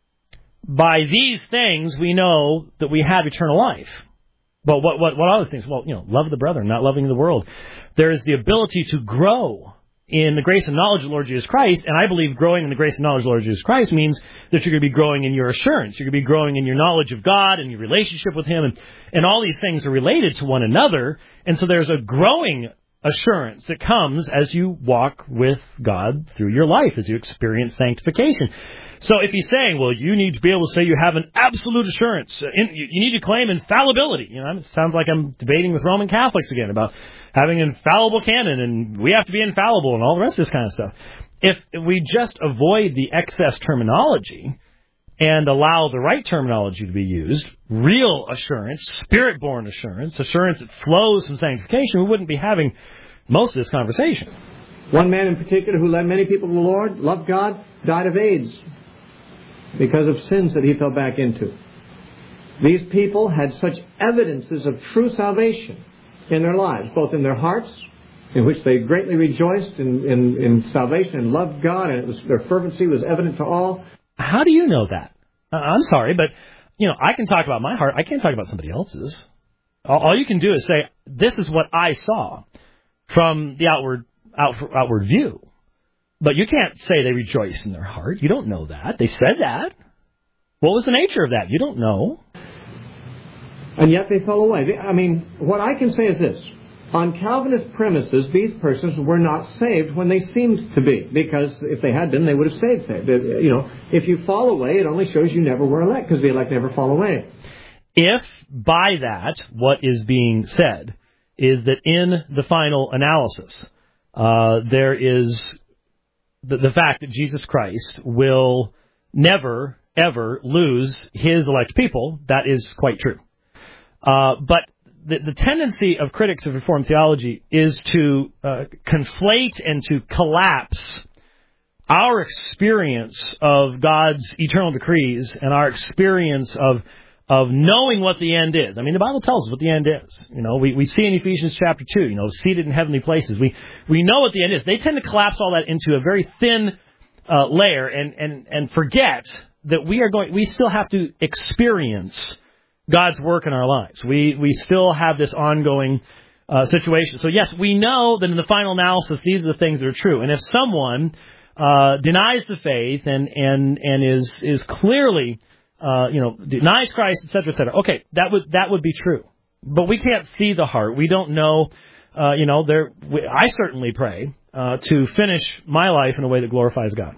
By these things we know that we have eternal life. But what what what other things? Well, you know, love the brethren, not loving the world. There is the ability to grow in the grace and knowledge of the Lord Jesus Christ, and I believe growing in the grace and knowledge of the Lord Jesus Christ means that you're going to be growing in your assurance. You're going to be growing in your knowledge of God and your relationship with Him, and, and all these things are related to one another, and so there's a growing assurance that comes as you walk with God through your life, as you experience sanctification. So if he's saying, well, you need to be able to say you have an absolute assurance, in, you, you need to claim infallibility. You know, it sounds like I'm debating with Roman Catholics again about having an infallible canon, and we have to be infallible, and all the rest of this kind of stuff. If we just avoid the excess terminology and allow the right terminology to be used, real assurance, spirit-born assurance, assurance that flows from sanctification, we wouldn't be having most of this conversation. One man in particular who led many people to the Lord, loved God, died of AIDS because of sins that he fell back into. These people had such evidences of true salvation in their lives, both in their hearts, in which they greatly rejoiced in, in, in salvation and loved God, and it was, their fervency was evident to all. How do you know that? Uh, I'm sorry, but you know, I can talk about my heart. I can't talk about somebody else's. All, all you can do is say, this is what I saw from the outward out, outward view. But you can't say they rejoice in their heart. You don't know that. They said that. What was the nature of that? You don't know. And yet they fell away. I mean, what I can say is this. On Calvinist premises, these persons were not saved when they seemed to be, because if they had been, they would have stayed saved. You know, if you fall away, it only shows you never were elect, because the elect never fall away. If by that what is being said is that in the final analysis uh, there is the, the fact that Jesus Christ will never, ever lose his elect people, that is quite true. Uh, but the, the tendency of critics of Reformed theology is to uh, conflate and to collapse our experience of God's eternal decrees and our experience of of knowing what the end is. I mean, the Bible tells us what the end is. You know, we, we see in Ephesians chapter two, you know, seated in heavenly places. We we know what the end is. They tend to collapse all that into a very thin uh, layer and, and, and forget that we are going, we still have to experience God's work in our lives. We we still have this ongoing uh, situation. So yes, we know that in the final analysis, these are the things that are true. And if someone uh, denies the faith and and and is is clearly uh, you know denies Christ, et cetera, et cetera, okay, that would that would be true. But we can't see the heart. We don't know. Uh, you know, there. We, I certainly pray uh, to finish my life in a way that glorifies God.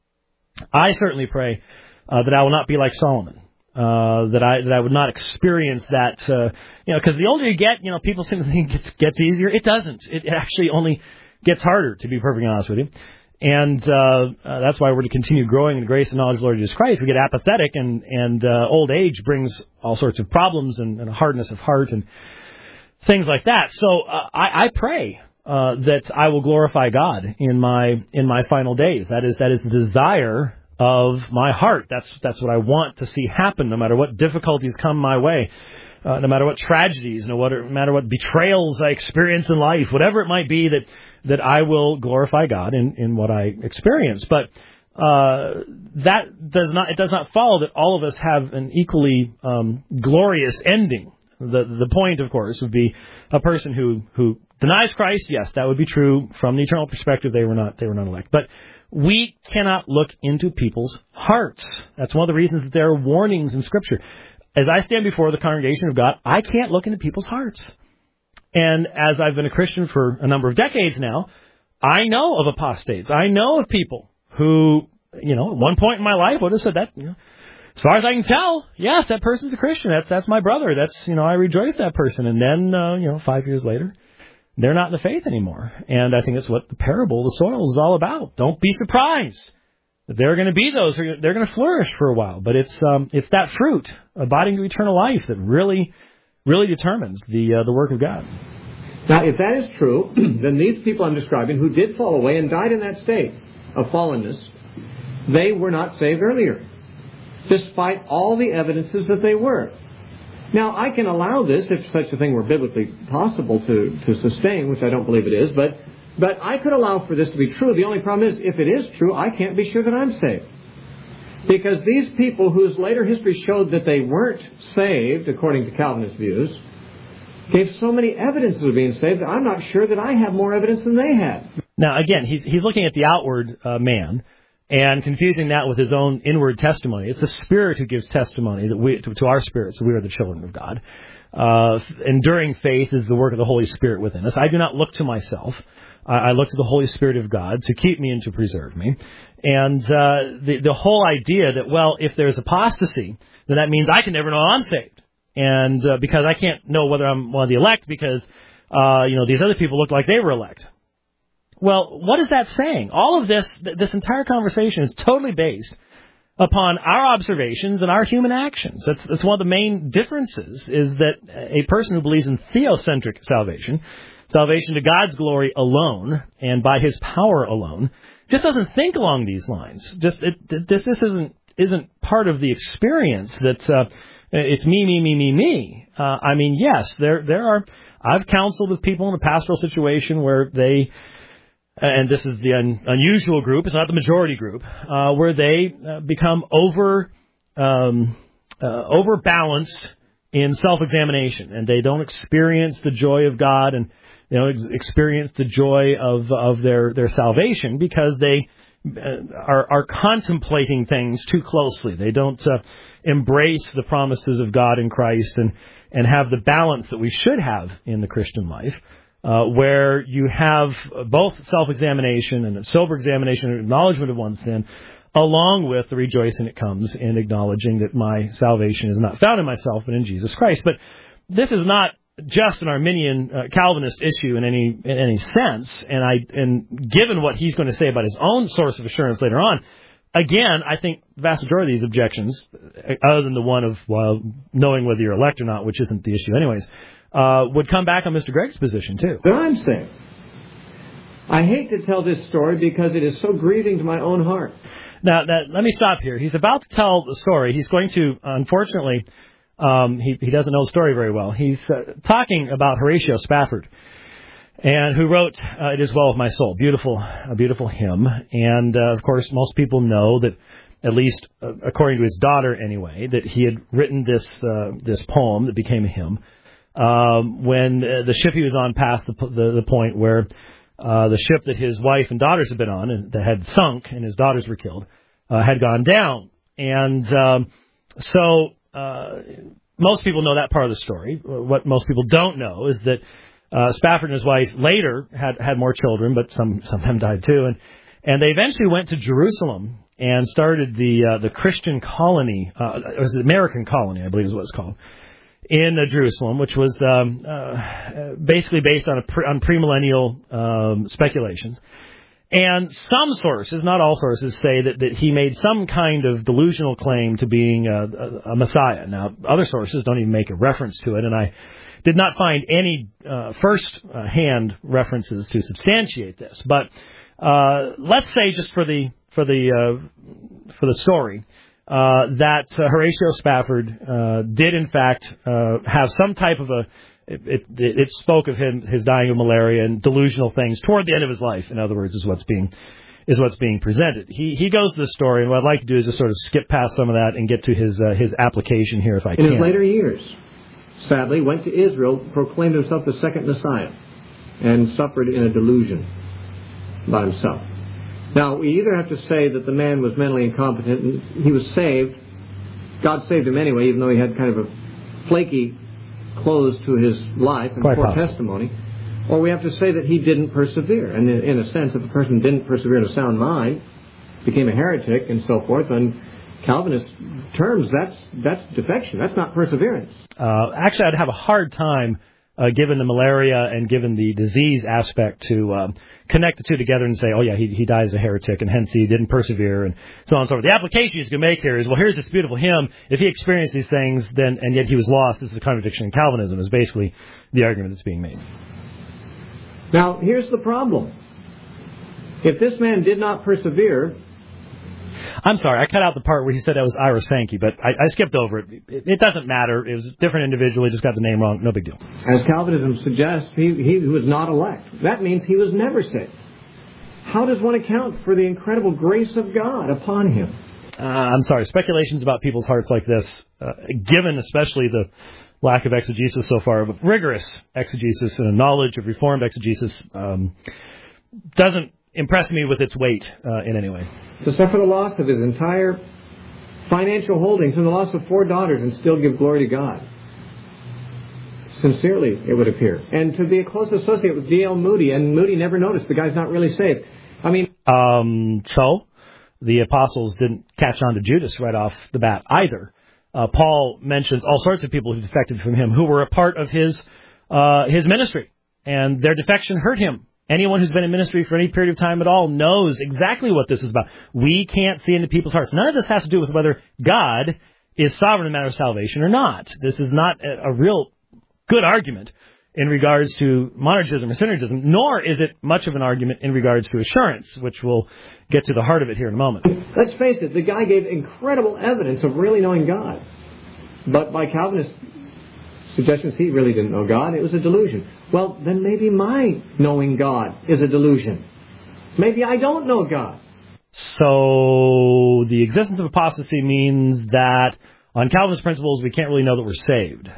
I certainly pray uh, that I will not be like Solomon. Uh, that I that I would not experience that, uh, you know, because the older you get, you know, people seem to think it gets, gets easier. It doesn't. It, it actually only gets harder, to be perfectly honest with you. And uh, uh, that's why we're to continue growing in the grace and knowledge of the Lord Jesus Christ. We get apathetic, and and uh, old age brings all sorts of problems and, and a hardness of heart and things like that. So uh, I, I pray uh, that I will glorify God in my in my final days. That is that is the desire of my heart. That's that's what I want to see happen, no matter what difficulties come my way, uh, no matter what tragedies, no matter what betrayals I experience in life, whatever it might be, that that I will glorify God in, in what I experience. But uh, that does not it does not follow that all of us have an equally um, glorious ending. The the point, of course, would be a person who, who denies Christ. Yes, that would be true from the eternal perspective. They were not they were not elect, but we cannot look into people's hearts. That's one of the reasons that there are warnings in Scripture. As I stand before the congregation of God, I can't look into people's hearts. And as I've been a Christian for a number of decades now, I know of apostates. I know of people who, you know, at one point in my life would have said that, you know, as far as I can tell, yes, that person's a Christian. That's that's my brother. That's, you know, I rejoice that person. And then, uh, you know, five years later, they're not in the faith anymore. And I think that's what the parable of the soils is all about. Don't be surprised that there are going to be those who are, they're going to flourish for a while. But it's um, it's that fruit, abiding to eternal life, that really, really determines the uh, the work of God. Now, if that is true, then these people I'm describing who did fall away and died in that state of fallenness, they were not saved earlier, despite all the evidences that they were. Now, I can allow this if such a thing were biblically possible to, to sustain, which I don't believe it is, but but I could allow for this to be true. The only problem is, if it is true, I can't be sure that I'm saved. Because these people whose later history showed that they weren't saved, according to Calvinist views, gave so many evidences of being saved that I'm not sure that I have more evidence than they had. Now, again, he's he's looking at the outward uh, man and confusing that with his own inward testimony. It's the Spirit who gives testimony that we to, to our spirits that we are the children of God. Uh, enduring faith is the work of the Holy Spirit within us. I do not look to myself. I, I look to the Holy Spirit of God to keep me and to preserve me. And uh, the the whole idea that, well, if there's apostasy, then that means I can never know I'm saved. And uh, because I can't know whether I'm one of the elect because, uh, you know, these other people look like they were elect. Well, what is that saying? All of this, this entire conversation is totally based upon our observations and our human actions. That's, that's one of the main differences, is that a person who believes in theocentric salvation, salvation to God's glory alone and by His power alone, just doesn't think along these lines. Just it, this this isn't isn't part of the experience that uh, it's me, me, me, me, me. Uh, I mean, yes, there there are. I've counseled with people in a pastoral situation where they. And this is the un- unusual group. It's not the majority group, uh, where they uh, become over um, uh, overbalanced in self-examination, and they don't experience the joy of God, and you know ex- experience the joy of of their, their salvation because they uh, are are contemplating things too closely. They don't uh, embrace the promises of God in Christ and and have the balance that we should have in the Christian life. uh, where you have both self-examination and a sober examination and acknowledgement of one's sin, along with the rejoicing that comes in acknowledging that my salvation is not found in myself but in Jesus Christ. But this is not just an Arminian uh, Calvinist issue in any in any sense, and I and given what he's going to say about his own source of assurance later on, again, I think the vast majority of these objections, other than the one of, well, knowing whether you're elect or not, which isn't the issue anyways, uh, would come back on Mister Gregg's position, too. But I'm saying, I hate to tell this story because it is so grieving to my own heart. Now, that, let me stop here. He's about to tell the story. He's going to, unfortunately, um, he, he doesn't know the story very well. He's uh, talking about Horatio Spafford, and who wrote uh, It Is Well With My Soul. Beautiful, a beautiful hymn. And, uh, of course, most people know that, at least uh, according to his daughter anyway, that he had written this uh, this poem that became a hymn um, when uh, the ship he was on passed the, the, the point where uh, the ship that his wife and daughters had been on and that had sunk and his daughters were killed uh, had gone down. And um, so uh, most people know that part of the story. What most people don't know is that Uh, Spafford and his wife later had, had more children, but some, some of them died too. And, and they eventually went to Jerusalem and started the uh, the Christian colony, uh, it was the American colony, I believe is what it's called, in uh, Jerusalem, which was um, uh, basically based on, a pre- on premillennial um, speculations. And some sources, not all sources, say that, that he made some kind of delusional claim to being a, a, a Messiah. Now, other sources don't even make a reference to it, and I did not find any uh, first-hand references to substantiate this. But uh, let's say, just for the for the uh, for the story, uh, that uh, Horatio Spafford uh, did in fact uh, have some type of a. It, it, it spoke of him his dying of malaria and delusional things toward the end of his life. In other words, is what's being is what's being presented. He he goes to the story, and what I'd like to do is just sort of skip past some of that and get to his uh, his application here, if I in can. In his later years, sadly, went to Israel, proclaimed himself the second Messiah, and suffered in a delusion by himself. Now, we either have to say that the man was mentally incompetent and he was saved. God saved him anyway, even though he had kind of a flaky close to his life and Quite poor possible. testimony. Or we have to say that he didn't persevere. And in, in a sense, if a person didn't persevere in a sound mind, became a heretic and so forth, then Calvinist terms, that's that's defection. That's not perseverance. Uh, actually, I'd have a hard time, uh, given the malaria and given the disease aspect, to um, connect the two together and say, oh, yeah, he, he died as a heretic, and hence he didn't persevere, and so on and so forth. The application he's going to make here is, well, here's this beautiful hymn. If he experienced these things, then and yet he was lost, this is a contradiction in Calvinism, is basically the argument that's being made. Now, here's the problem. If this man did not persevere... I'm sorry, I cut out the part where he said that was Ira Sankey, but I, I skipped over it. it. It doesn't matter. It was a different individual. He just got the name wrong. No big deal. As Calvinism suggests, he, he was not elect. That means he was never saved. How does one account for the incredible grace of God upon him? Uh, I'm sorry. Speculations about people's hearts like this, uh, given especially the lack of exegesis so far, but rigorous exegesis and a knowledge of Reformed exegesis, um, doesn't impress me with its weight uh, in any way. To suffer the loss of his entire financial holdings and the loss of four daughters and still give glory to God. Sincerely, it would appear. And to be a close associate with D L Moody, and Moody never noticed the guy's not really saved. I mean... Um, so, the apostles didn't catch on to Judas right off the bat either. Uh, Paul mentions all sorts of people who defected from him, who were a part of his uh, his ministry, and their defection hurt him. Anyone who's been in ministry for any period of time at all knows exactly what this is about. We can't see into people's hearts. None of this has to do with whether God is sovereign in the matter of salvation or not. This is not a, a real good argument in regards to monergism or synergism, nor is it much of an argument in regards to assurance, which we'll get to the heart of it here in a moment. Let's face it, the guy gave incredible evidence of really knowing God. But by Calvinist suggestions, he really didn't know God. It was a delusion. Well, then maybe my knowing God is a delusion. Maybe I don't know God. So the existence of apostasy means that on Calvinist principles, we can't really know that we're saved.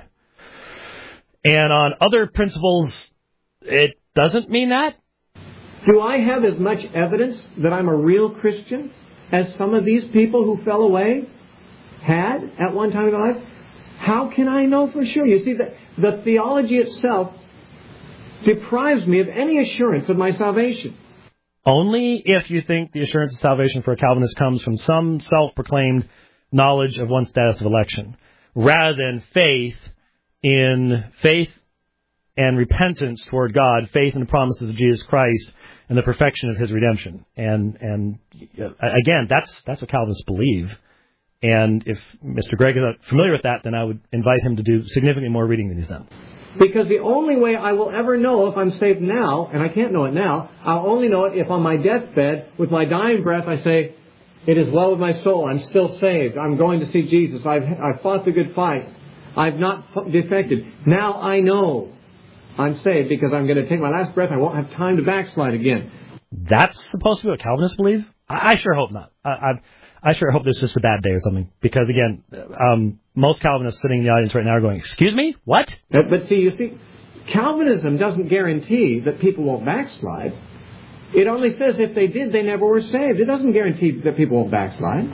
And on other principles, it doesn't mean that. Do I have as much evidence that I'm a real Christian as some of these people who fell away had at one time in their life? How can I know for sure? You see, the, the theology itself deprives me of any assurance of my salvation. Only if you think the assurance of salvation for a Calvinist comes from some self-proclaimed knowledge of one's status of election, rather than faith in faith and repentance toward God, faith in the promises of Jesus Christ and the perfection of His redemption. And and again, that's that's what Calvinists believe. And if Mister Gregg is not familiar with that, then I would invite him to do significantly more reading than he's done. Because the only way I will ever know if I'm saved now, and I can't know it now, I'll only know it if on my deathbed, with my dying breath, I say, it is well with my soul, I'm still saved, I'm going to see Jesus, I've, I've fought the good fight, I've not defected. Now I know I'm saved because I'm going to take my last breath, I won't have time to backslide again. That's supposed to be what Calvinists believe? I, I sure hope not. I, I, I sure hope this is just a bad day or something. Because, again, um, most Calvinists sitting in the audience right now are going, excuse me? What? But, but see, you see, Calvinism doesn't guarantee that people won't backslide. It only says if they did, they never were saved. It doesn't guarantee that people won't backslide.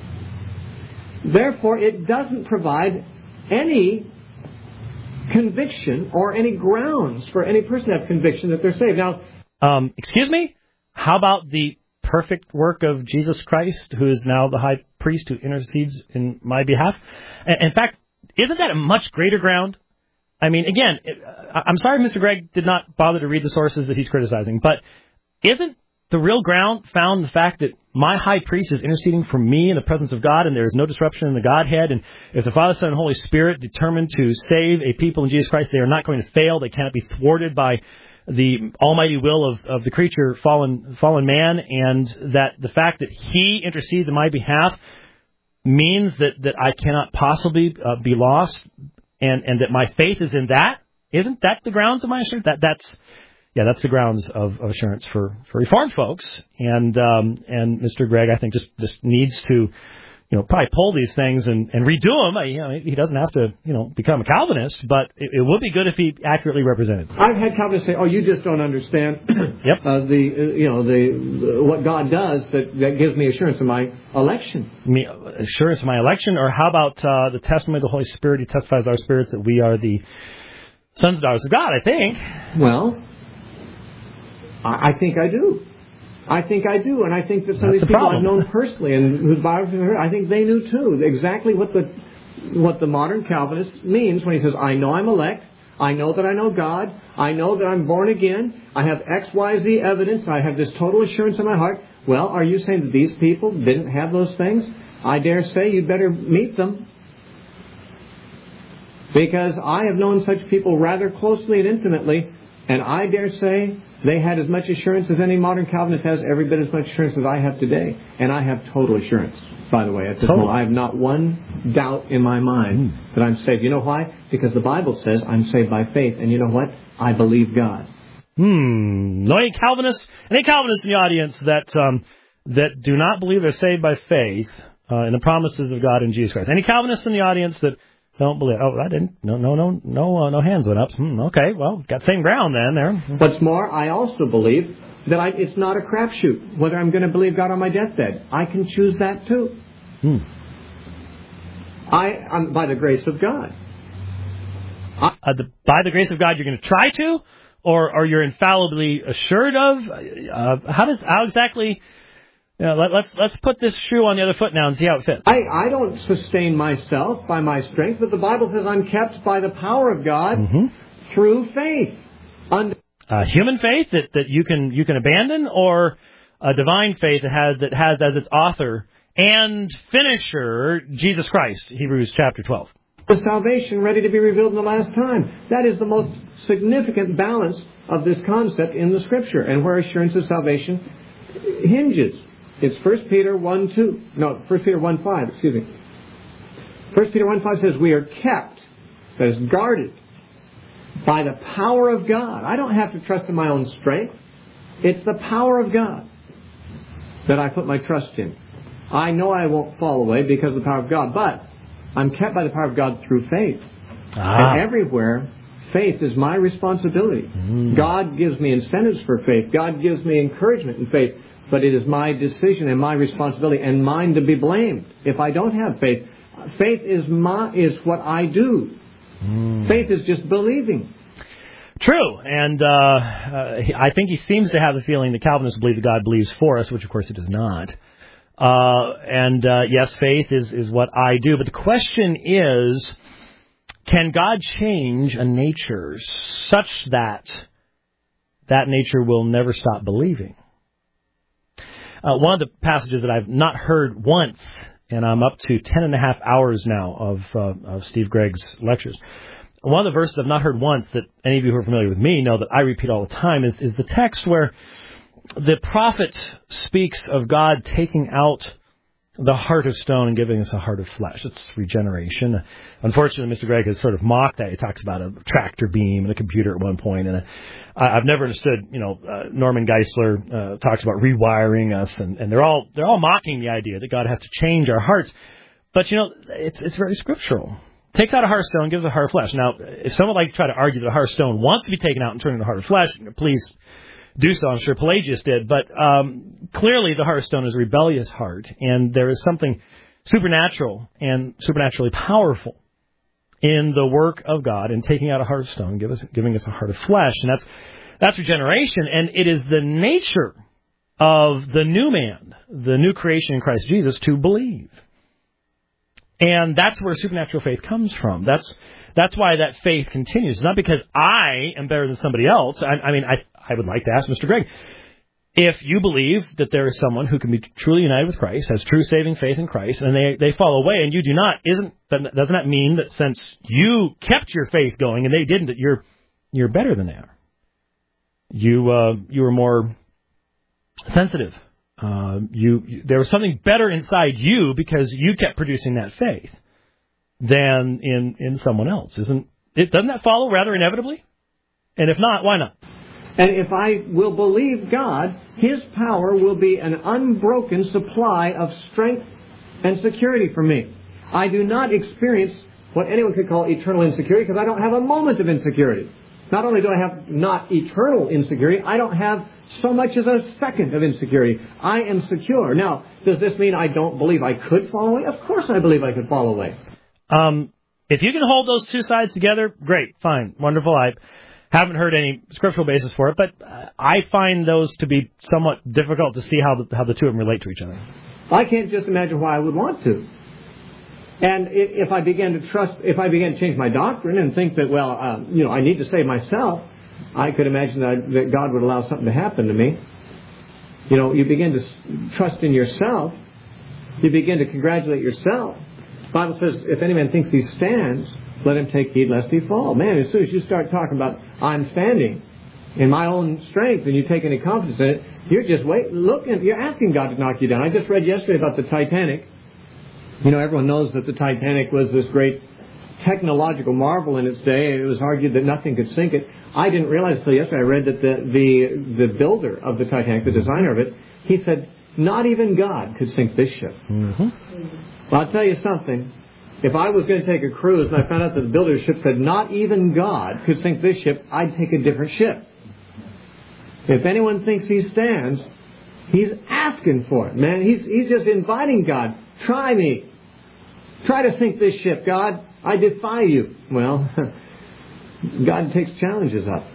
Therefore, it doesn't provide any conviction or any grounds for any person to have conviction that they're saved. Now, um, excuse me? How about the perfect work of Jesus Christ, who is now the high priest who intercedes in my behalf? In fact, isn't that a much greater ground? I mean, again, I'm sorry Mister Gregg did not bother to read the sources that he's criticizing, but isn't the real ground found in the fact that my high priest is interceding for me in the presence of God, and there is no disruption in the Godhead, and if the Father, Son, and Holy Spirit determined to save a people in Jesus Christ, they are not going to fail, they cannot be thwarted by the almighty will of, of the creature, fallen fallen man, and that the fact that he intercedes in my behalf means that, that I cannot possibly uh, be lost, and, and that my faith is in that? Isn't that the grounds of my assurance? That that's yeah, that's the grounds of, of assurance for, for Reformed folks. And um, and Mister Gregg, I think, just, just needs to, you know, probably pull these things and, and redo them. I, you know, he doesn't have to, you know, become a Calvinist, but it, it would be good if he accurately represented. I've had Calvinists say, "Oh, you just don't understand." Yep. Uh, the uh, you know the uh, what God does that, that gives me assurance of my election. Me, assurance of my election, or how about uh, the testimony of the Holy Spirit? He testifies our spirits that we are the sons and daughters of God. I think. Well, I, I think I do. I think I do, and I think that some That's of these the people problem. I've known personally and whose biographies I've heard, I think they knew too exactly what the what the modern Calvinist means when he says, "I know I'm elect, I know that I know God, I know that I'm born again, I have X, Y, Z evidence, I have this total assurance in my heart." Well, are you saying that these people didn't have those things? I dare say you better meet them, because I have known such people rather closely and intimately, and I dare say they had as much assurance as any modern Calvinist has, every bit as much assurance as I have today. And I have total assurance, by the way. At this Total. moment, I have not one doubt in my mind mm. that I'm saved. You know why? Because the Bible says I'm saved by faith. And you know what? I believe God. Hmm. No, any Calvinists, any Calvinists in the audience that um, that do not believe they're saved by faith uh, in the promises of God in Jesus Christ. Any Calvinists in the audience that don't believe? Oh, I didn't. No, no, no, no, uh, no hands went up. Hmm, okay, well, got same ground then there. What's more, I also believe that I, it's not a crapshoot whether I'm going to believe God on my deathbed. I can choose that too. Hmm. I, I'm by the grace of God. I, uh, the, by the grace of God, you're going to try to, or or you're infallibly assured of. Uh, how does how exactly? You know, let, let's let's put this shoe on the other foot now and see how it fits. I, I don't sustain myself by my strength, but the Bible says I'm kept by the power of God mm-hmm. through faith. Under- uh, human faith that, that you can you can abandon, or a divine faith that has that has as its author and finisher Jesus Christ. Hebrews chapter twelve. The salvation ready to be revealed in the last time. That is the most significant balance of this concept in the Scripture, and where assurance of salvation hinges. It's First Peter one two. No, First Peter one five, excuse me. First Peter one five says we are kept, that is guarded, by the power of God. I don't have to trust in my own strength. It's the power of God that I put my trust in. I know I won't fall away because of the power of God, but I'm kept by the power of God through faith. Ah. And everywhere, faith is my responsibility. Mm. God gives me incentives for faith. God gives me encouragement in faith. But it is my decision and my responsibility and mine to be blamed if I don't have faith. Faith is my is what I do. Mm. Faith is just believing. True, and uh, uh, I think he seems to have the feeling that Calvinists believe that God believes for us, which of course it does not. Uh, and uh, yes, faith is, is what I do, but the question is, can God change a nature such that that nature will never stop believing? Uh, one of the passages that I've not heard once, and I'm up to ten and a half hours now of, uh, of Steve Gregg's lectures. One of the verses I've not heard once that any of you who are familiar with me know that I repeat all the time is, is the text where the prophet speaks of God taking out the heart of stone and giving us a heart of flesh. It's regeneration. Unfortunately, Mister Gregg has sort of mocked that. He talks about a tractor beam and a computer at one point. And a, I've never understood, you know, uh, Norman Geisler uh, talks about rewiring us, and, and they're all they're all mocking the idea that God has to change our hearts. But, you know, it's it's very scriptural. Takes out a heart of stone, gives a heart of flesh. Now, if someone would like to try to argue that a heart of stone wants to be taken out and turned into a heart of flesh, please do so. I'm sure Pelagius did. But um, clearly the heart of stone is a rebellious heart, and there is something supernatural and supernaturally powerful in the work of God in taking out a heart of stone, give us, giving us a heart of flesh. And that's that's regeneration, and it is the nature of the new man, the new creation in Christ Jesus, to believe. And that's where supernatural faith comes from. That's that's why that faith continues. It's not because I am better than somebody else. I, I mean, I I would like to ask Mister Gregg, if you believe that there is someone who can be truly united with Christ, has true saving faith in Christ, and they they fall away and you do not, isn't doesn't that mean that since you kept your faith going and they didn't, that you're you're better than they are? You uh, you were more sensitive. Uh, you, you there was something better inside you because you kept producing that faith than in, in someone else. Isn't it? Doesn't that follow rather inevitably? And if not, why not? And if I will believe God, His power will be an unbroken supply of strength and security for me. I do not experience what anyone could call eternal insecurity because I don't have a moment of insecurity. Not only do I have not eternal insecurity, I don't have so much as a second of insecurity. I am secure. Now, does this mean I don't believe I could fall away? Of course I believe I could fall away. Um, if you can hold those two sides together, great, fine, wonderful. I haven't heard any scriptural basis for it, but I find those to be somewhat difficult to see how the, how the two of them relate to each other. I can't just imagine why I would want to. And if I began to trust, if I began to change my doctrine and think that, well, uh, you know, I need to save myself, I could imagine that, that God would allow something to happen to me. You know, you begin to trust in yourself. You begin to congratulate yourself. The Bible says, if any man thinks he stands, let him take heed lest he fall. Man, as soon as you start talking about, I'm standing in my own strength, and you take any confidence in it, you're just wait, looking, you're asking God to knock you down. I just read yesterday about the Titanic. You know, everyone knows that the Titanic was this great technological marvel in its day. It was argued that nothing could sink it. I didn't realize until yesterday. I read that the, the, the builder of the Titanic, the designer of it, he said, not even God could sink this ship. Mm-hmm. Well, I'll tell you something. If I was going to take a cruise and I found out that the builder of the ship said, not even God could sink this ship, I'd take a different ship. If anyone thinks he stands, he's asking for it, man. He's, he's just inviting God. Try me. Try to sink this ship, God. I defy you. Well, God takes challenges up.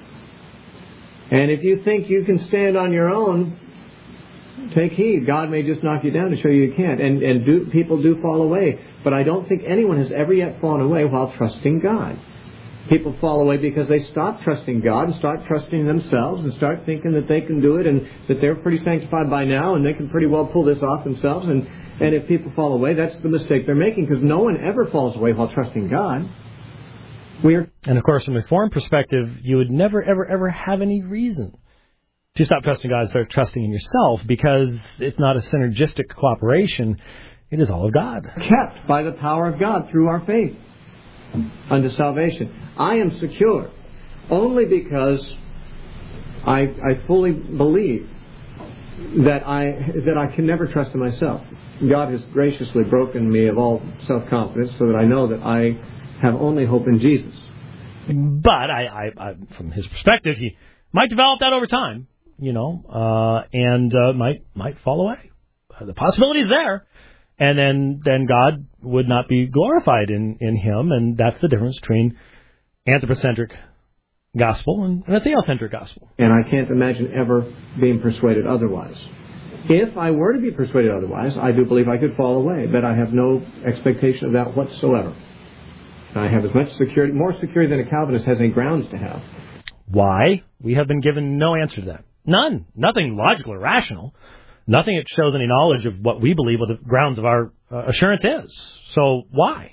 And if you think you can stand on your own, take heed. God may just knock you down to show you you can't. And, and do, people do fall away. But I don't think anyone has ever yet fallen away while trusting God. People fall away because they stop trusting God and start trusting themselves and start thinking that they can do it and that they're pretty sanctified by now and they can pretty well pull this off themselves. And, and if people fall away, that's the mistake they're making because no one ever falls away while trusting God. We're and of course, from a Reformed perspective, you would never, ever, ever have any reason to stop trusting God and start trusting in yourself because it's not a synergistic cooperation. It is all of God. Kept by the power of God through our faith unto salvation. I am secure only because I, I fully believe that I that I can never trust in myself. God has graciously broken me of all self-confidence so that I know that I have only hope in Jesus. But I, I, I from his perspective, he might develop that over time, you know, uh, and uh, might might fall away. Uh, the possibility is there. And then, then God would not be glorified in, in him, and that's the difference between anthropocentric gospel and a theocentric gospel. And I can't imagine ever being persuaded otherwise. If I were to be persuaded otherwise, I do believe I could fall away, but I have no expectation of that whatsoever. I have as much security, more security than a Calvinist has any grounds to have. Why? We have been given no answer to that. None. Nothing logical or rational. Nothing that shows any knowledge of what we believe what the grounds of our uh, assurance is. So why?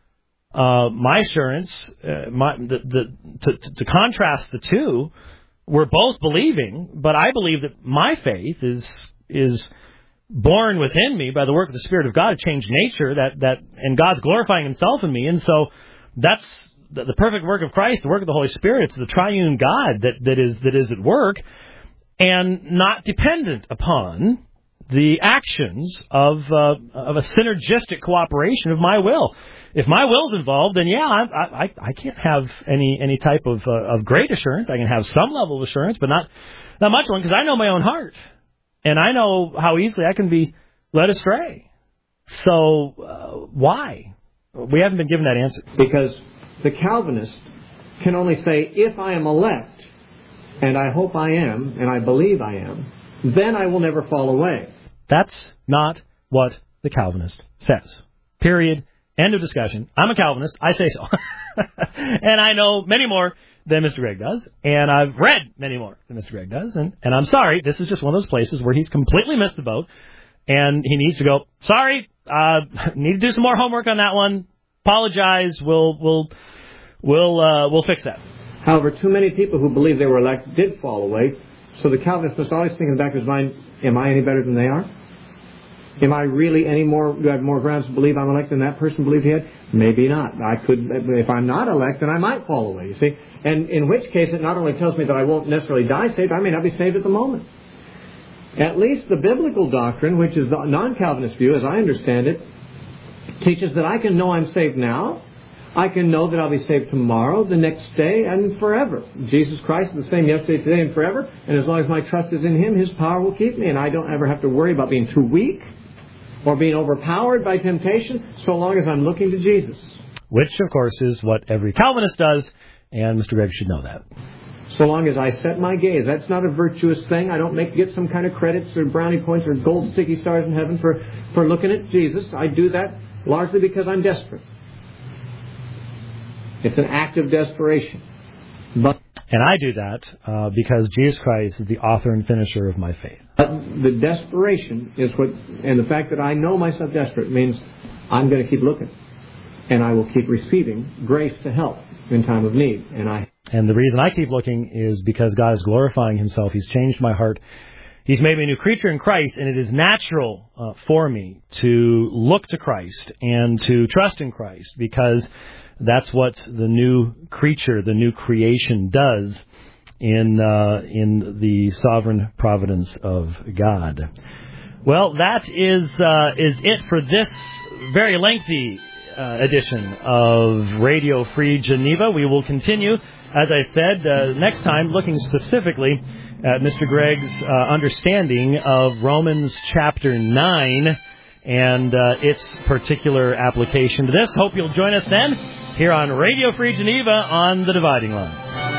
Uh, my assurance, uh, my, the, the, to, to contrast the two, we're both believing, but I believe that my faith is is born within me by the work of the Spirit of God to change nature, that, that and God's glorifying Himself in me. And so that's the, the perfect work of Christ, the work of the Holy Spirit. It's the triune God that, that is that is at work, and not dependent upon the actions of uh, of a synergistic cooperation of my will. If my will's involved, then yeah, I I, I can't have any any type of uh, of great assurance. I can have some level of assurance, but not not much one, because I know my own heart, and I know how easily I can be led astray. So uh, why? We haven't been given that answer. Because the Calvinist can only say, if I am elect, and I hope I am, and I believe I am, then I will never fall away. That's not what the Calvinist says. Period. End of discussion. I'm a Calvinist. I say so. And I know many more than Mister Gregg does. And I've read many more than Mister Gregg does. And, and I'm sorry, this is just one of those places where he's completely missed the boat. And he needs to go, sorry, uh, need to do some more homework on that one. Apologize. We'll, we'll, we'll, uh, we'll fix that. However, too many people who believe they were elect did fall away. So the Calvinist must always think in the back of his mind, am I any better than they are? Am I really any more, do I have more grounds to believe I'm elect than that person believed he had? Maybe not. I could, if I'm not elect, then I might fall away, you see. And in which case, it not only tells me that I won't necessarily die saved, I may not be saved at the moment. At least the biblical doctrine, which is the non-Calvinist view, as I understand it, teaches that I can know I'm saved now. I can know that I'll be saved tomorrow, the next day, and forever. Jesus Christ is the same yesterday, today, and forever. And as long as my trust is in Him, His power will keep me. And I don't ever have to worry about being too weak or being overpowered by temptation, so long as I'm looking to Jesus. Which, of course, is what every Calvinist does, and Mister Gregg should know that. So long as I set my gaze. That's not a virtuous thing. I don't make get some kind of credits or brownie points or gold sticky stars in heaven for, for looking at Jesus. I do that largely because I'm desperate. It's an act of desperation. But And I do that uh, because Jesus Christ is the author and finisher of my faith. But the desperation is what, and the fact that I know myself desperate means I'm going to keep looking. And I will keep receiving grace to help in time of need. And I. And the reason I keep looking is because God is glorifying Himself. He's changed my heart. He's made me a new creature in Christ, and it is natural uh, for me to look to Christ and to trust in Christ, because that's what the new creature, the new creation does in uh, in the sovereign providence of God. Well, that is uh, is it for this very lengthy uh, edition of Radio Free Geneva. We will continue, as I said, uh, next time looking specifically at Mister Gregg's uh, understanding of Romans chapter nine and uh, its particular application to this. Hope you'll join us then here on Radio Free Geneva on the Dividing Line.